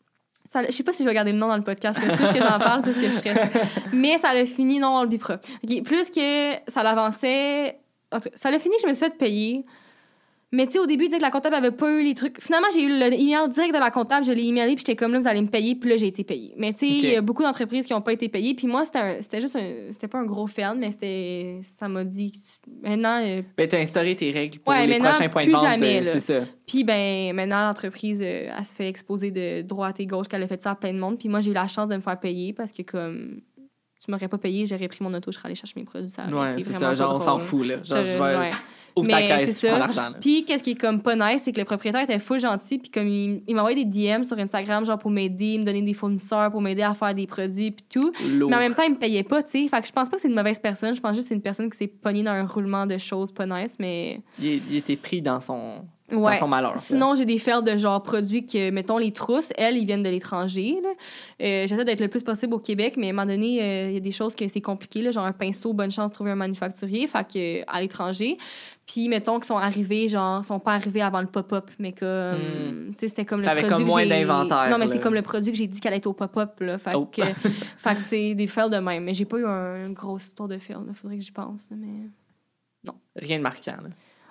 Je sais pas si je vais garder le nom dans le podcast, là. Plus que j'en parle, plus que je stresse. Mais ça a fini, non, on le dit pas. OK, plus que ça l'avançait... En tout cas, ça a fini que je me suis fait payer. Mais tu sais, au début, il disait que la comptable avait pas eu les trucs. Finalement, j'ai eu le email direct de la comptable, je l'ai emailé, puis j'étais comme là, vous allez me payer, puis là, j'ai été payée. Mais tu sais, il y a beaucoup d'entreprises qui ont pas été payées, puis moi, c'était pas un gros fail, mais ça m'a dit, maintenant... Ben, t'as instauré tes règles pour les maintenant, prochains points de plus vente, jamais, c'est ça. Puis ben, maintenant, l'entreprise, elle se fait exposer de droite et gauche qu'elle a fait ça à plein de monde, puis moi, j'ai eu la chance de me faire payer parce que comme... Tu m'aurais pas payé, j'aurais pris mon auto, je serais allée chercher mes produits. Ça c'est ça, genre, on s'en fout, là. Genre, je vais... Ouvre mais ta caisse, tu prends l'argent. Puis, qu'est-ce qui est comme pas nice, c'est que le propriétaire était full gentil, puis comme il m'envoyait des DM sur Instagram, genre pour m'aider, me donner des fournisseurs, pour m'aider à faire des produits, puis tout. Lourd. Mais en même temps, il me payait pas, tu sais. Fait que je pense pas que c'est une mauvaise personne, je pense juste que c'est une personne qui s'est pognée dans un roulement de choses pas nice, mais... Il était pris dans son malheur. Sinon, j'ai des fers de genre produits que, mettons, les trousses, elles, ils viennent de l'étranger. J'essaie d'être le plus possible au Québec, mais à un moment donné, il y a des choses que c'est compliqué, là, genre un pinceau, bonne chance de trouver un manufacturier, fait que à l'étranger. Puis, mettons, qu'ils sont arrivés, genre, sont pas arrivés avant le pop-up, mais comme, c'était comme le produit comme moins que d'inventaire. Non, mais c'est comme le produit que j'ai dit qu'elle allait être au pop-up, là. Fait que, c'est des fails de même. Mais j'ai pas eu un gros histoire de fails, là. Faudrait que j'y pense, mais... Non. Rien de marquant, là.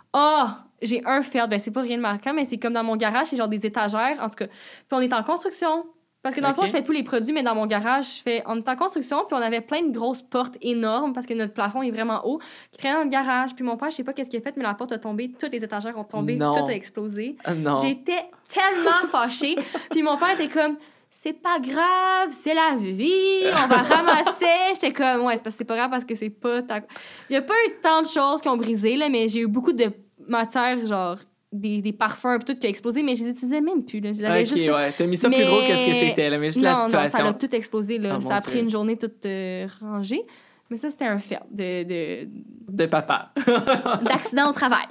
J'ai un fail. Ben, c'est pas rien de marquant, mais c'est comme dans mon garage, c'est genre des étagères, en tout cas. Puis on est en construction. Parce que dans le fond, je fais tous les produits, mais dans mon garage, on est en construction, puis on avait plein de grosses portes énormes, parce que notre plafond est vraiment haut, qui traînaient dans le garage. Puis mon père, je sais pas qu'est-ce qu'il a fait, mais la porte a tombé, toutes les étagères ont tombé, tout a explosé. Non. J'étais tellement fâchée. Puis mon père était comme... C'est pas grave, c'est la vie, on va ramasser. J'étais comme, ouais, c'est parce que c'est pas grave parce que c'est pas... Il y a pas eu tant de choses qui ont brisé, là, mais j'ai eu beaucoup de matière, genre des parfums et tout qui a explosé, mais je les utilisais même plus. Là. T'as mis ça plus gros que ce que c'était, là, mais juste la situation. Non, ça a tout explosé. Là. Ça a pris une journée toute rangée. Mais ça, c'était un fait de papa. D'accident au travail.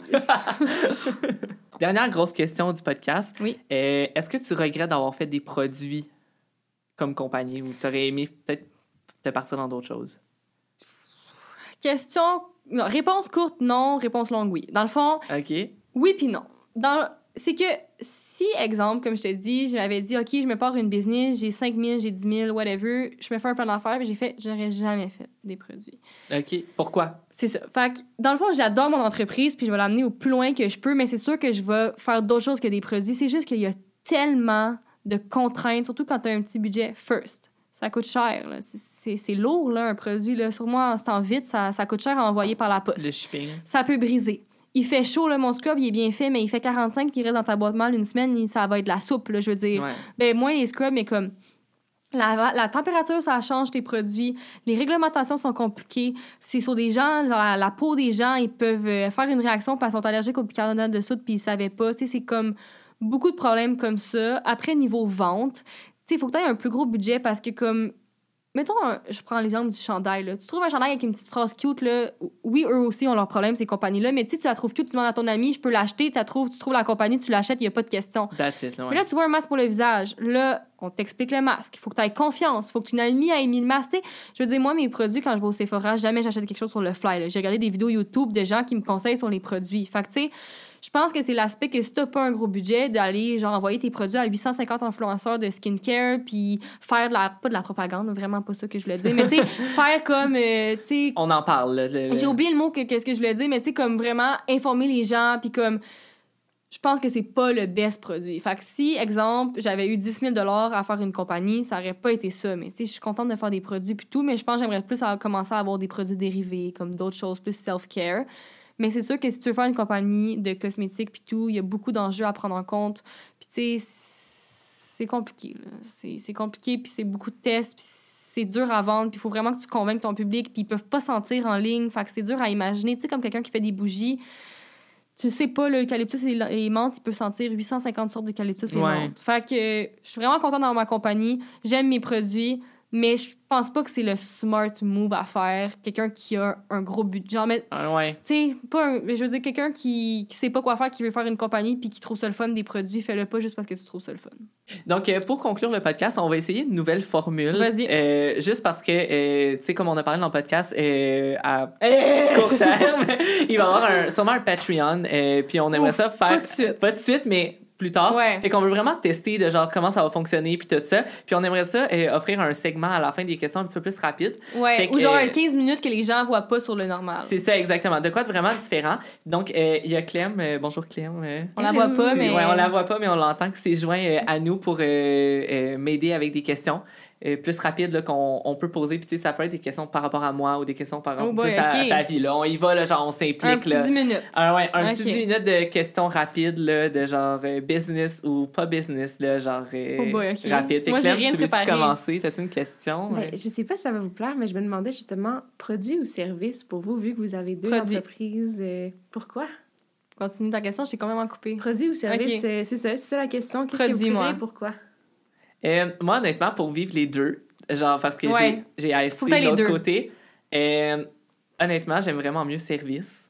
Dernière grosse question du podcast. Oui. Est-ce que tu regrettes d'avoir fait des produits comme compagnie ou tu aurais aimé peut-être te partir dans d'autres choses? Non, réponse courte, non. Réponse longue, oui. Dans le fond, OK. Oui puis non. C'est que si, exemple, comme je te dis, je m'avais dit, OK, je me pars une business, j'ai 5 000, j'ai 10 000, whatever, je me fais un plan d'affaires, puis j'aurais jamais fait des produits. OK. Pourquoi? C'est ça. Fait que, dans le fond, j'adore mon entreprise, puis je vais l'amener au plus loin que je peux, mais c'est sûr que je vais faire d'autres choses que des produits. C'est juste qu'il y a tellement de contraintes, surtout quand tu as un petit budget first. Ça coûte cher, là. C'est lourd, là, un produit. Là. Sur moi, en ce temps vite, ça coûte cher à envoyer par la poste. Le shipping. Ça peut briser. il fait chaud, là, mon scrub, il est bien fait, mais il fait 45 puis il reste dans ta boîte malle une semaine, ça va être de la soupe, là, je veux dire. Ouais. Ben, moins les scrubs, mais comme... La température, ça change tes produits. Les réglementations sont compliquées. C'est sur des gens, genre la peau des gens, ils peuvent faire une réaction parce qu'ils sont allergiques au bicarbonate de soude puis ils savaient pas. Tu sais, c'est comme beaucoup de problèmes comme ça. Après, niveau vente, tu sais, il faut que tu aies un plus gros budget parce que comme... Mettons, je prends l'exemple du chandail. Là. Tu trouves un chandail avec une petite phrase cute. Là. Oui, eux aussi ont leurs problèmes, ces compagnies-là. Mais tu la trouves cute, tu demandes à ton ami, je peux l'acheter. Tu trouves la compagnie, tu l'achètes, il n'y a pas de question. That's it, là, ouais. Mais là, tu vois un masque pour le visage. Là, on t'explique le masque. Il faut que tu aies confiance. Il faut que une amie ait mis le masque. T'sais, je veux dire, moi, mes produits, quand je vais au Sephora, jamais j'achète quelque chose sur le fly. Là. J'ai regardé des vidéos YouTube de gens qui me conseillent sur les produits. Fait que, tu sais, je pense que c'est l'aspect que si t'as pas un gros budget, d'aller genre envoyer tes produits à 850 influenceurs de skincare puis faire pas de la propagande, vraiment pas ça que je voulais dire, mais tu sais, faire comme, tu sais... On en parle, là. J'ai oublié le mot que ce que je voulais dire, mais tu sais, comme vraiment informer les gens puis comme... Je pense que c'est pas le best produit. Fait que si, exemple, j'avais eu 10 000 $ à faire une compagnie, ça aurait pas été ça. Mais tu sais, je suis contente de faire des produits puis tout, mais je pense que j'aimerais plus commencer à avoir des produits dérivés, comme d'autres choses, plus self-care. Mais c'est sûr que si tu veux faire une compagnie de cosmétiques puis tout, il y a beaucoup d'enjeux à prendre en compte. Puis tu sais, c'est compliqué. Là. C'est compliqué, puis c'est beaucoup de tests, puis c'est dur à vendre, puis il faut vraiment que tu convainques ton public, puis ils peuvent pas sentir en ligne. Fait que c'est dur à imaginer. Tu sais, comme quelqu'un qui fait des bougies, tu sais pas, l'eucalyptus et les menthes, ils peuvent sentir 850 sortes d'eucalyptus et menthes. Fait que je suis vraiment contente d'avoir ma compagnie. J'aime mes produits. Mais je pense pas que c'est le smart move à faire. Quelqu'un qui a un gros budget. Genre, tu sais, je veux dire, quelqu'un qui sait pas quoi faire, qui veut faire une compagnie puis qui trouve ça le fun des produits, fais-le pas juste parce que tu trouves ça le fun. Donc, pour conclure le podcast, on va essayer une nouvelle formule. Vas-y. Juste parce que, tu sais, comme on a parlé dans le podcast, à court terme, il va y avoir sûrement un Patreon. Puis on aimerait ça faire... Pas de suite, mais... plus tard. Ouais. Fait qu'on veut vraiment tester de genre comment ça va fonctionner puis tout ça. Puis on aimerait ça offrir un segment à la fin des questions un petit peu plus rapide. Ouais, ou genre 15 minutes que les gens voient pas sur le normal. C'est ça, exactement. De quoi de vraiment différent. Donc, il y a Clem. Bonjour, Clem. On la voit pas, mais... Ouais, on la voit pas, mais on l'entend qui s'est joint à nous pour m'aider avec des questions. Plus rapide là, qu'on peut poser. Puis, tu sais, ça peut être des questions par rapport à moi ou des questions par rapport à ta vie. Là. On y va, là, genre, on s'implique. Un petit 10 minutes. Un petit 10 minutes de questions rapides, là, de genre business ou pas business, là, genre rapide. Moi, Claire, tu veux-tu commencer? T'as-tu une question? Ben, je sais pas si ça va vous plaire, mais je me demandais justement, produit ou service pour vous, vu que vous avez deux entreprises, pourquoi? Continue ta question, je t'ai complètement coupé. Produit ou service, c'est ça la question. Qu'est-ce que vous préférez, pourquoi? Moi, honnêtement, pour vivre les deux, genre parce que j'ai ASC de l'autre côté, honnêtement, j'aime vraiment mieux service.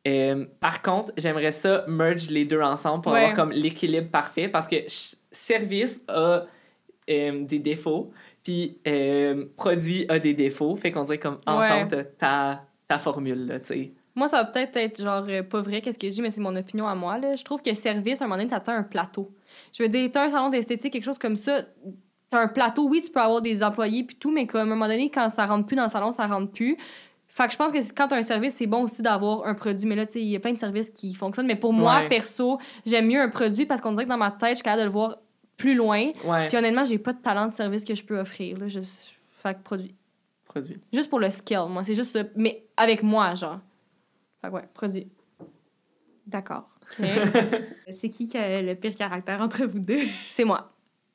Par contre, j'aimerais ça merge les deux ensemble pour avoir comme l'équilibre parfait parce que service a des défauts, puis produit a des défauts, fait qu'on dirait comme ensemble ta formule, là, tu sais. Moi, ça va peut-être être genre pas vrai qu'est-ce que je dis, mais c'est mon opinion à moi, là. Je trouve que service, à un moment donné, t'atteins un plateau. Je veux dire, t'as un salon d'esthétique, quelque chose comme ça, t'as un plateau, oui, tu peux avoir des employés puis tout, mais comme à un moment donné, quand ça rentre plus dans le salon, ça rentre plus. Fait que je pense que quand t'as un service, c'est bon aussi d'avoir un produit. Mais là, tu sais, il y a plein de services qui fonctionnent. Mais pour moi, perso, j'aime mieux un produit parce qu'on dirait que dans ma tête, je suis capable de le voir plus loin. Puis honnêtement, j'ai pas de talent de service que je peux offrir, là. Fait que produit. Juste pour le skill, moi, c'est juste ça. Mais avec moi, genre. Fait que produit. D'accord. Okay. C'est qui a le pire caractère entre vous deux? C'est moi.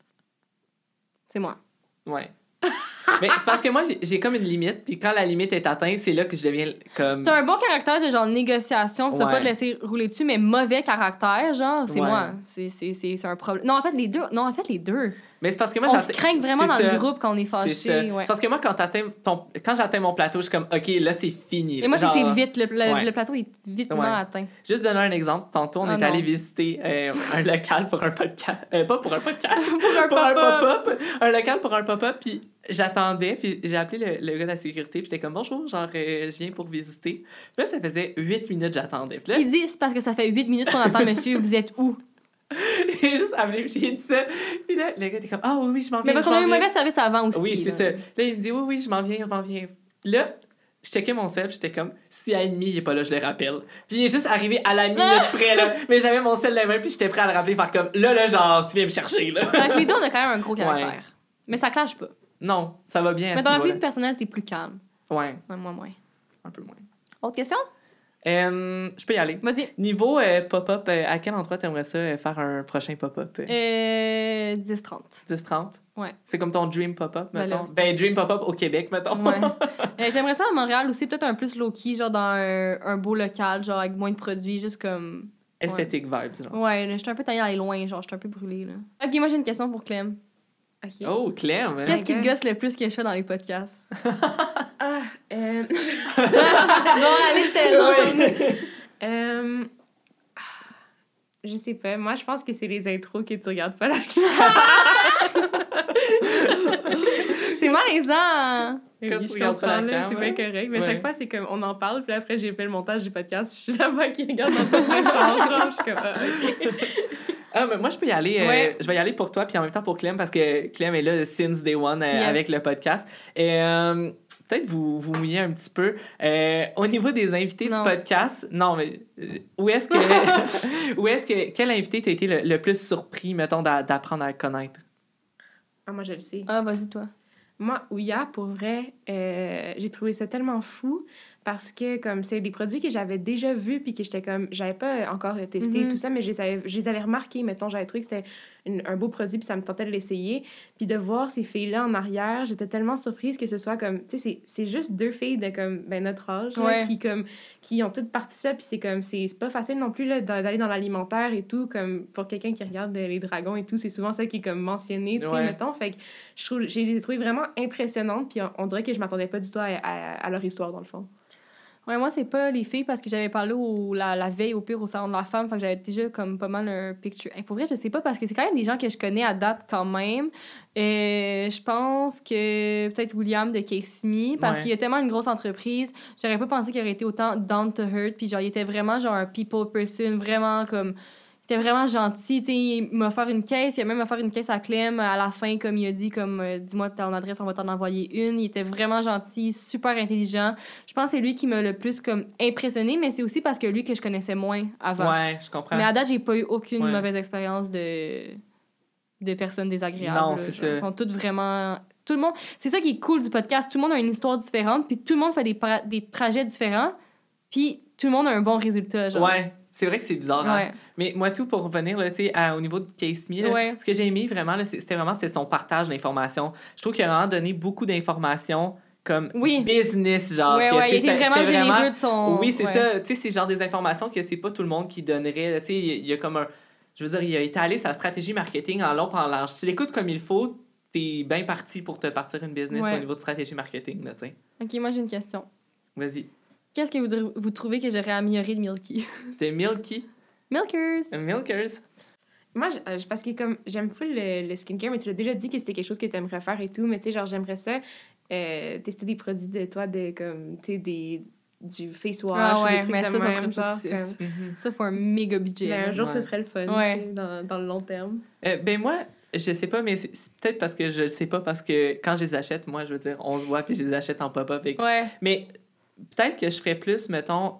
Ouais. Mais c'est parce que moi, j'ai comme une limite, puis quand la limite est atteinte, c'est là que je deviens comme... T'as un bon caractère de genre négociation, tu vas pas te laisser rouler dessus, mais mauvais caractère, genre, c'est moi. C'est un problème. Non, en fait, les deux. Mais c'est parce que moi, on se craint vraiment dans le groupe quand on est fâché. C'est parce que moi, quand j'atteins mon plateau, je suis comme, OK, là, c'est fini. Et moi, genre... c'est vite. Le plateau est vitement atteint. Juste donner un exemple. Tantôt, on est allé visiter un local pour un podcast. Pas pour un podcast. pour un pop-up. Un local pour un pop-up. Puis j'attendais. Puis j'ai appelé le gars de la sécurité. Puis j'étais comme, bonjour, genre, je viens pour visiter. Puis là, ça faisait 8 minutes que j'attendais. Là, il dit, c'est parce que ça fait 8 minutes qu'on attend, monsieur. Vous êtes où? J'ai juste appelé, j'ai dit ça. Puis là, le gars était comme, ah oui, je m'en viens. Mais parce qu'on a eu un mauvais service avant aussi. Oui, c'est ça. Là, il me dit, oui, je m'en viens. Là, je checkais mon cell, j'étais comme, si à 1h30, il est pas là, je le rappelle. Puis il est juste arrivé à la minute près, là. Mais j'avais mon cell la main, puis j'étais prêt à le rappeler, faire comme, là, genre, tu viens me chercher, là. Donc, les deux, on a quand même un gros caractère. Mais ça clash pas. Non, ça va bien. Mais dans la vie personnelle, t'es plus calme. Ouais. Moi, moins. Un peu moins. Autre question? Je peux y aller. Vas-y. Niveau pop-up, à quel endroit t'aimerais ça faire un prochain pop-up? 10-30. 10-30? Ouais. C'est comme ton dream pop-up, Ben mettons? là. Dream pop-up au Québec, mettons. Ouais. J'aimerais ça à Montréal aussi, peut-être un plus low-key, genre dans un beau local, genre avec moins de produits, juste comme... Esthétique vibes, genre. Ouais, je suis un peu taillée d'aller loin, genre, je suis un peu brûlée, là. Ok, moi j'ai une question pour Clem. OK. Oh, Clem! Qu'est-ce qui te gosse le plus que je fais dans les podcasts? Ah, Bon, allez, c'était long. Je sais pas. Moi, je pense que c'est les intros que tu regardes pas la C'est malaisant! Quand Oui, tu je regardes pas comprends, la là, cam, c'est ouais. pas correct. Mais Ouais. chaque fois, c'est comme on en parle, puis après, j'ai fait le montage du podcast, je suis là-bas qui regarde dans toute l'instance, genre, je suis comme, OK. Ah, mais moi, je peux y aller. Ouais. Je vais y aller pour toi, puis en même temps pour Clem, parce que Clem est là since day one Yes. avec le podcast. Et peut-être vous mouillez un petit peu. Au niveau des invités Non. du podcast, non, mais quel invité t'a été le plus surpris, mettons, d'apprendre à connaître? Ah, moi, je le sais. Ah, vas-y, toi. Moi, Ouya, pour vrai, j'ai trouvé ça tellement fou parce que, comme, c'est des produits que j'avais déjà vus puis que j'avais pas encore testé tout ça, mais je les avais remarqués, mettons, j'avais trouvé que c'était un beau produit puis ça me tentait de l'essayer. Puis de voir ces filles-là en arrière, j'étais tellement surprise que ce soit comme, tu sais, c'est juste deux filles de, comme, ben, notre âge, là, qui ont toutes parti ça puis c'est comme, c'est pas facile non plus, là, d'aller dans l'alimentaire et tout, comme, pour quelqu'un qui regarde les dragons et tout, c'est souvent ça qui est, comme, mentionné, tu sais, Ouais. mettons. Fait que je les ai trouvées vraiment impressionnantes puis on dirait que je m'attendais pas du tout à leur histoire, dans le fond. Ouais, moi, c'est pas les filles parce que j'avais parlé la veille au pire au salon de la femme, fait que j'avais déjà comme pas mal un picture. Hey, pour vrai, je sais pas parce que c'est quand même des gens que je connais à date quand même. Je pense que peut-être William de Case Me parce qu'il y a tellement une grosse entreprise. J'aurais pas pensé qu'il aurait été autant down to earth. Puis genre, il était vraiment genre un people person, vraiment comme. Il était vraiment gentil, tu sais, il m'a offert une caisse, il a même offert une caisse à Clem à la fin, comme il a dit, comme dis-moi ton adresse, on va t'en envoyer une. Il était vraiment gentil, super intelligent. Je pense que c'est lui qui m'a le plus comme impressionné, mais c'est aussi parce que lui que je connaissais moins avant. Ouais, je comprends. Mais à date, j'ai pas eu aucune mauvaise expérience de personnes désagréables. Non, là. c'est Genre, ça. ils sont toutes vraiment... Tout le monde... C'est ça qui est cool du podcast. Tout le monde a une histoire différente, puis tout le monde fait des trajets différents, puis tout le monde a un bon résultat, genre. Ouais. C'est vrai que c'est bizarre, hein? Ouais. Mais moi, tout pour revenir là, au niveau de Case Me, là, ce que j'ai aimé vraiment, là, c'était son partage d'informations. Je trouve qu'il a vraiment donné beaucoup d'informations comme business, genre. Ouais, que, il était vraiment généreux de son... Oui, c'est ça. Tu sais, c'est genre des informations que c'est pas tout le monde qui donnerait. Tu sais, il y a comme un... Je veux dire, il a étalé sa stratégie marketing en long, en large. Si tu l'écoutes comme il faut, t'es bien parti pour te partir une business au niveau de stratégie marketing, là, tu sais. OK, moi, j'ai une question. Vas-y. Qu'est-ce que vous trouvez que j'aurais amélioré de Milky? T'es Milky? Milkers! Milkers. Moi, parce que comme j'aime full le skincare, mais tu l'as déjà dit que c'était quelque chose que tu aimerais faire et tout, mais tu sais, genre, j'aimerais ça tester des produits de toi, comme, tu sais, du face wash ou des trucs mais de ça même, serait pas genre, tout de suite. comme... Ça, faut un méga budget. Mais un jour, Ouais. ce serait le fun, Ouais. tu sais, dans le long terme. Ben moi, je sais pas, mais c'est peut-être parce que je sais pas, parce que quand je les achète, moi, je veux dire, on se voit, puis je les achète en pop-up. Ouais. Mais peut-être que je ferais plus, mettons,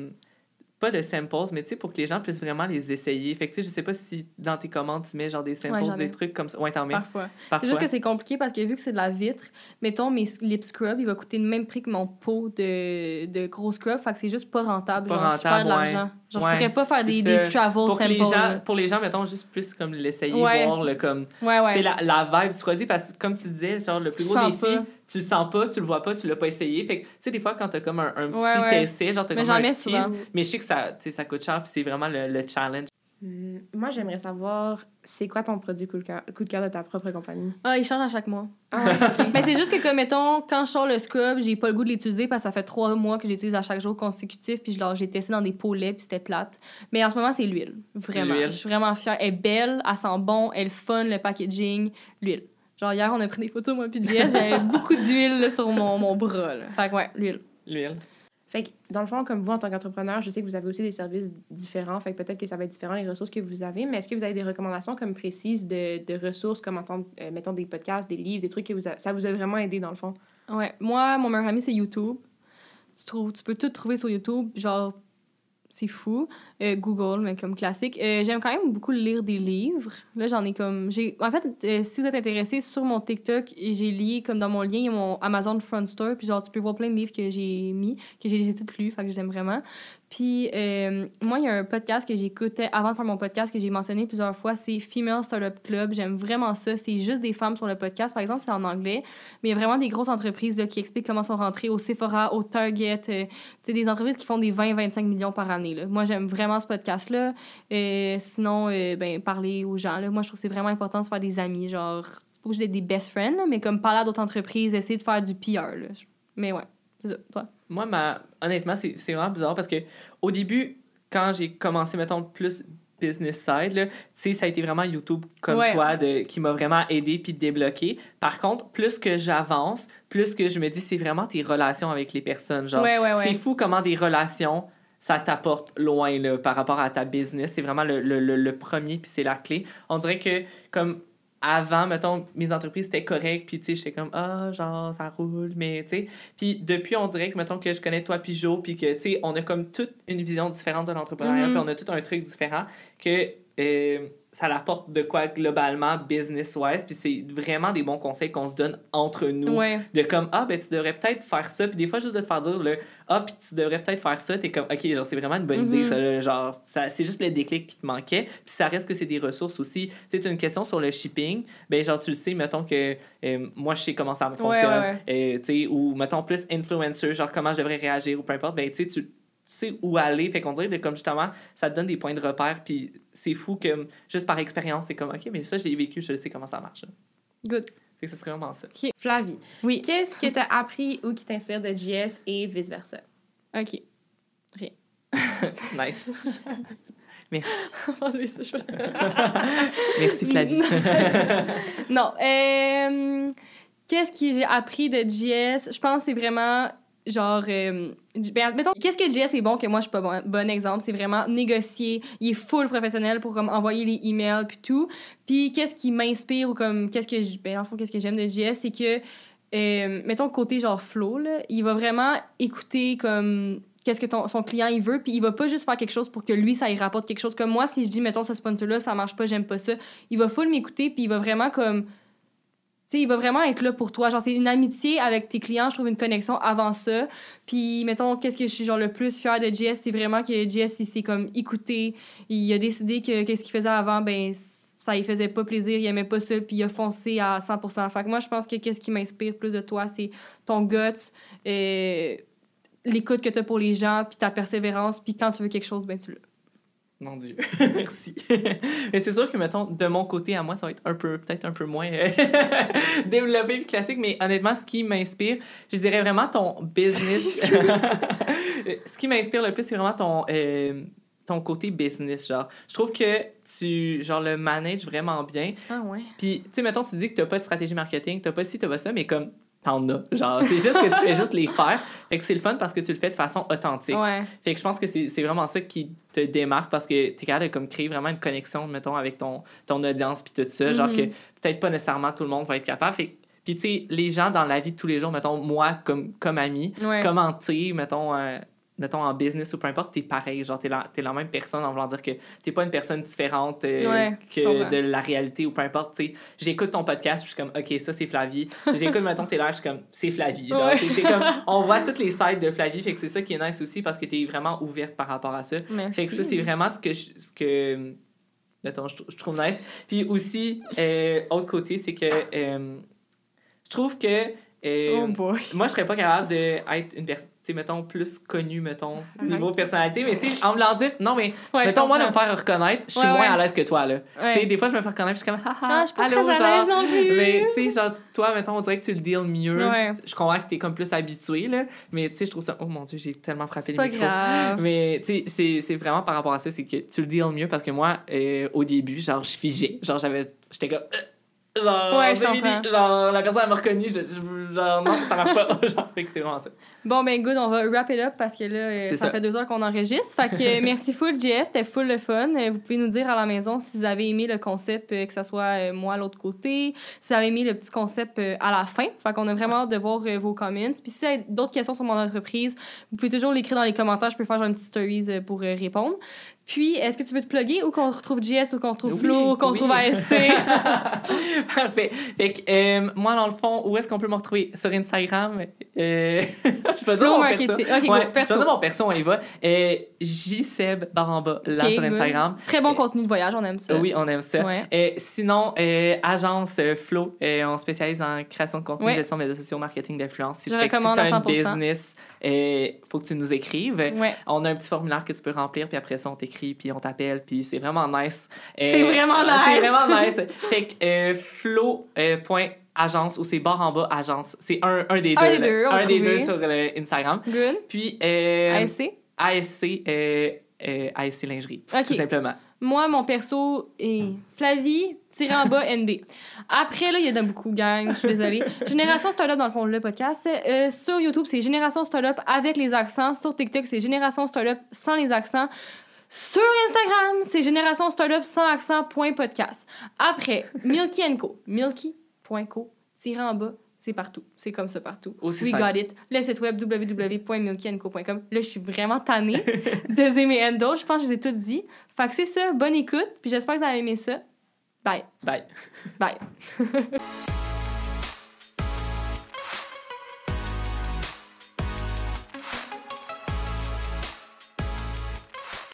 pas de samples, mais tu sais, pour que les gens puissent vraiment les essayer. Fait que tu sais, je sais pas si dans tes commandes, tu mets genre des samples, j'en ai. des trucs comme ça. Ouais, t'en mets. Parfois. C'est juste que c'est compliqué parce que vu que c'est de la vitre, mettons, mes lip scrub, il va coûter le même prix que mon pot de gros scrub. Fait que c'est juste pas rentable. Pas genre, rentable, tu perds de l'argent. Genre, je pourrais pas faire des travel pour samples. pour les gens, mettons, juste plus comme l'essayer, Ouais. voir le comme... Ouais. C'est la vibe du produit, parce que comme tu disais, genre, le plus Tu gros sens défi, pas. tu le sens pas, tu le vois pas, tu l'as pas essayé. Fait que, tu sais, des fois, quand t'as comme un petit Ouais. essai, genre, t'as Mais comme j'en un mets tease, souvent. mais je sais que ça, tu sais, ça coûte cher, puis c'est vraiment le challenge. Moi, j'aimerais savoir, c'est quoi ton produit coup de cœur de ta propre compagnie? Ah, il change à chaque mois. Ah ouais, OK. Mais c'est juste que, comme, mettons, quand je sors le scrub, j'ai pas le goût de l'utiliser parce que ça fait 3 mois que je l'utilise à chaque jour consécutif. Puis j'ai testé dans des pots laits, puis c'était plate. Mais en ce moment, c'est l'huile. Vraiment. L'huile. Je suis vraiment fière. Elle est belle, elle sent bon, elle est fun, le packaging, l'huile. Genre, hier, on a pris des photos, moi, puis Jess, j'avais beaucoup d'huile là, sur mon bras. Là. Fait que, ouais, l'huile. L'huile. Fait que, dans le fond, comme vous, en tant qu'entrepreneur, je sais que vous avez aussi des services différents. Fait que peut-être que ça va être différent, les ressources que vous avez. Mais est-ce que vous avez des recommandations comme précises de ressources, comme entendre, mettons, des podcasts, des livres, des trucs que ça vous a vraiment aidé, dans le fond? Ouais. Moi, mon meilleur ami, c'est YouTube. Tu peux tout trouver sur YouTube. Genre, c'est fou. Google, mais comme classique. J'aime quand même beaucoup lire des livres. Là, j'en ai comme... En fait, si vous êtes intéressés, sur mon TikTok, j'ai lié, comme dans mon lien, il y a mon Amazon Front Store, puis genre, tu peux voir plein de livres que j'ai mis, que j'ai tous lus, fait que j'aime vraiment. Puis, moi, il y a un podcast que j'écoutais avant de faire mon podcast, que j'ai mentionné plusieurs fois, c'est Female Startup Club. J'aime vraiment ça. C'est juste des femmes sur le podcast. Par exemple, c'est en anglais, mais il y a vraiment des grosses entreprises là, qui expliquent comment sont rentrées au Sephora, au Target. C'est des entreprises qui font des 20-25 millions par année. Là. Moi, j'aime vraiment ce podcast-là. Sinon, parler aux gens. Là. Moi, je trouve que c'est vraiment important de se faire des amis. Genre, c'est pas obligé d'être des best friends, là, mais comme parler à d'autres entreprises, essayer de faire du PR. Là. Mais ouais, c'est ça. Toi? Moi, honnêtement, c'est vraiment bizarre parce que au début, quand j'ai commencé, mettons, plus business side, là, tu sais, ça a été vraiment YouTube comme toi qui m'a vraiment aidé puis débloqué. Par contre, plus que j'avance, plus que je me dis, c'est vraiment tes relations avec les personnes. Genre, c'est fou comment des relations, ça t'apporte loin là, par rapport à ta business. C'est vraiment le premier puis c'est la clé. On dirait que, comme... Avant, mettons, mes entreprises, c'était correct, puis tu sais, j'étais comme, genre, ça roule, mais tu sais. Puis depuis, on dirait que, mettons, que je connais toi puis Jo, puis que, tu sais, on a comme toute une vision différente de l'entrepreneuriat, puis on a tout un truc différent, que ça l'apporte de quoi globalement, business-wise, puis c'est vraiment des bons conseils qu'on se donne entre nous. Ouais. De comme, tu devrais peut-être faire ça, puis des fois, juste de te faire dire, puis tu devrais peut-être faire ça, t'es comme, OK, genre, c'est vraiment une bonne idée, ça, là, genre, c'est juste le déclic qui te manquait, puis ça reste que c'est des ressources aussi. Tu sais, t'as une question sur le shipping, ben genre, tu le sais, mettons que moi, je sais comment ça fonctionne, tu sais, ou mettons plus influencer, genre, comment je devrais réagir, ou peu importe, ben, tu sais où aller, fait qu'on dirait que comme justement, ça te donne des points de repère, puis c'est fou que, juste par expérience, t'es comme, OK, mais ça, je l'ai vécu, je sais comment ça marche. Là. Good. Fait que ça serait vraiment ça. OK. Flavie, oui. Qu'est-ce que t'as appris ou qui t'inspire de JS et vice-versa? OK. Rien. Nice. Merci. ça, Merci, Flavie. Non. Qu'est-ce que j'ai appris de JS? Je pense que c'est vraiment... Genre, mettons, qu'est-ce que JS est bon que moi, je suis pas bon exemple? C'est vraiment négocier. Il est full professionnel pour comme envoyer les emails puis tout. Puis, qu'est-ce qui m'inspire ou comme, qu'est-ce que j'aime de JS, c'est que, mettons, côté genre flow, là, il va vraiment écouter comme qu'est-ce que son client il veut, puis il va pas juste faire quelque chose pour que lui, ça lui rapporte quelque chose. Comme moi, si je dis, mettons, ce sponsor-là, ça marche pas, j'aime pas ça, il va full m'écouter, puis il va vraiment comme... Tu sais, il va vraiment être là pour toi. Genre, c'est une amitié avec tes clients. Je trouve une connexion avant ça. Puis, mettons, qu'est-ce que je suis genre le plus fière de JS, c'est vraiment que JS, il s'est comme écouté. Il a décidé que qu'est-ce qu'il faisait avant, ben ça lui faisait pas plaisir. Il aimait pas ça. Puis, il a foncé à 100%. Fait que moi, je pense que qu'est-ce qui m'inspire plus de toi, c'est ton guts, l'écoute que t'as pour les gens, puis ta persévérance. Puis, quand tu veux quelque chose, ben tu l'as. Mon Dieu, merci. Mais c'est sûr que, mettons, de mon côté à moi, ça va être peut-être un peu moins développé et classique, mais honnêtement, ce qui m'inspire, je dirais vraiment ton business. Ce qui m'inspire le plus, c'est vraiment ton côté business, genre. Je trouve que tu, genre, le manages vraiment bien. Ah ouais. Puis, tu sais, mettons, tu dis que t'as pas de stratégie marketing, t'as pas ci, t'as pas ça, mais comme... T'en as. Genre, c'est juste que tu fais juste les faire. Fait que c'est le fun parce que tu le fais de façon authentique. Ouais. Fait que je pense que c'est vraiment ça qui te démarque parce que t'es capable de comme, créer vraiment une connexion, mettons, avec ton audience puis tout ça. Genre que peut-être pas nécessairement tout le monde va être capable. Fait puis tu sais, les gens dans la vie de tous les jours, mettons, moi, comme ami, comment t'es, mettons, en business ou peu importe, t'es pareil. Genre, t'es la même personne en voulant dire que t'es pas une personne différente que de la réalité ou peu importe. T'sais, j'écoute ton podcast, puis je suis comme, OK, ça, c'est Flavie. J'écoute, mettons, tes lives, je suis comme, c'est Flavie. Genre, c'est comme, on voit toutes les sides de Flavie, fait que c'est ça qui est nice aussi parce que t'es vraiment ouverte par rapport à ça. Merci. Fait que ça, c'est vraiment ce que mettons, je trouve nice. Puis aussi, autre côté, c'est que je trouve que moi, je serais pas capable d'être une personne, tu sais, mettons, plus connue, mettons, niveau personnalité, mais tu sais, en me l'en dire, non, mais mettons, moi, de me faire reconnaître, je suis moins à l'aise que toi, là. Tu sais, des fois, je me fais reconnaître, je suis comme, je suis pas allô, très à l'aise non plus. Mais, tu sais, genre, toi, mettons, on dirait que tu le deals mieux. Je comprends que t'es comme plus habitué, là, mais tu sais, je trouve ça, oh mon Dieu, j'ai tellement frappé le micro. Grave. Mais, tu sais, c'est vraiment par rapport à ça, c'est que tu le deals mieux parce que moi, au début, genre, je figeais. Genre, j'étais comme... Genre, je comprends. genre, la personne, elle m'a reconnue, je genre, non, ça marche pas. Genre, fait que c'est vraiment ça. Bon, ben, good, on va wrap it up parce que là, ça fait 2 heures qu'on enregistre. Fait que merci full, JS, c'était full le fun. Vous pouvez nous dire à la maison si vous avez aimé le concept, que ce soit moi à l'autre côté, si vous avez aimé le petit concept à la fin. Fait qu'on a vraiment hâte de voir vos comments. Puis si vous avez d'autres questions sur mon entreprise, vous pouvez toujours l'écrire dans les commentaires. Je peux faire genre une petite stories pour répondre. Puis, est-ce que tu veux te plugger ou qu'on retrouve JS ou qu'on retrouve Flo ou qu'on retrouve ASC? Parfait. Fait que, moi, dans le fond, où est-ce qu'on peut me retrouver? Sur Instagram. Je peux dire mon perso. OK, ouais, perso. Je peux dire mon perso, on y va. JSeb Baramba, là, sur Instagram. Très bon contenu de voyage, on aime ça. Oui, on aime ça. Ouais. Sinon, agence Flo, on spécialise en création de contenu, gestion des réseaux sociaux, marketing d'influence. Je recommande à 100%. Si tu as un business, faut que tu nous écrives. Ouais. On a un petit formulaire que tu peux remplir, puis après ça, on t'écrit, puis on t'appelle, puis c'est vraiment nice. C'est vraiment nice! C'est vraiment nice. Fait que Flo.agence ou c'est barre en bas agence. C'est un des deux. Un des deux sur Instagram. Good. Puis ASC Lingerie. Okay. Tout simplement. Moi, mon perso est Flavie-NB. Après, là, il y en a beaucoup, gang. Je suis désolée. Génération Startup, dans le fond, le podcast. Sur YouTube, c'est Génération Startup avec les accents. Sur TikTok, c'est Génération Startup sans les accents. Sur Instagram, c'est Génération Startup sans accent.podcast. Après, Milky & Co. Milky.co. Tiré en bas. C'est partout. C'est comme ça partout. Aussi We simple. got it. Le site web www.milkyandco.com. Là, je suis vraiment tannée de dire mes handles. Je pense que je les ai toutes dit. Fait que c'est ça. Bonne écoute. Puis j'espère que vous avez aimé ça. Bye. Bye. Bye.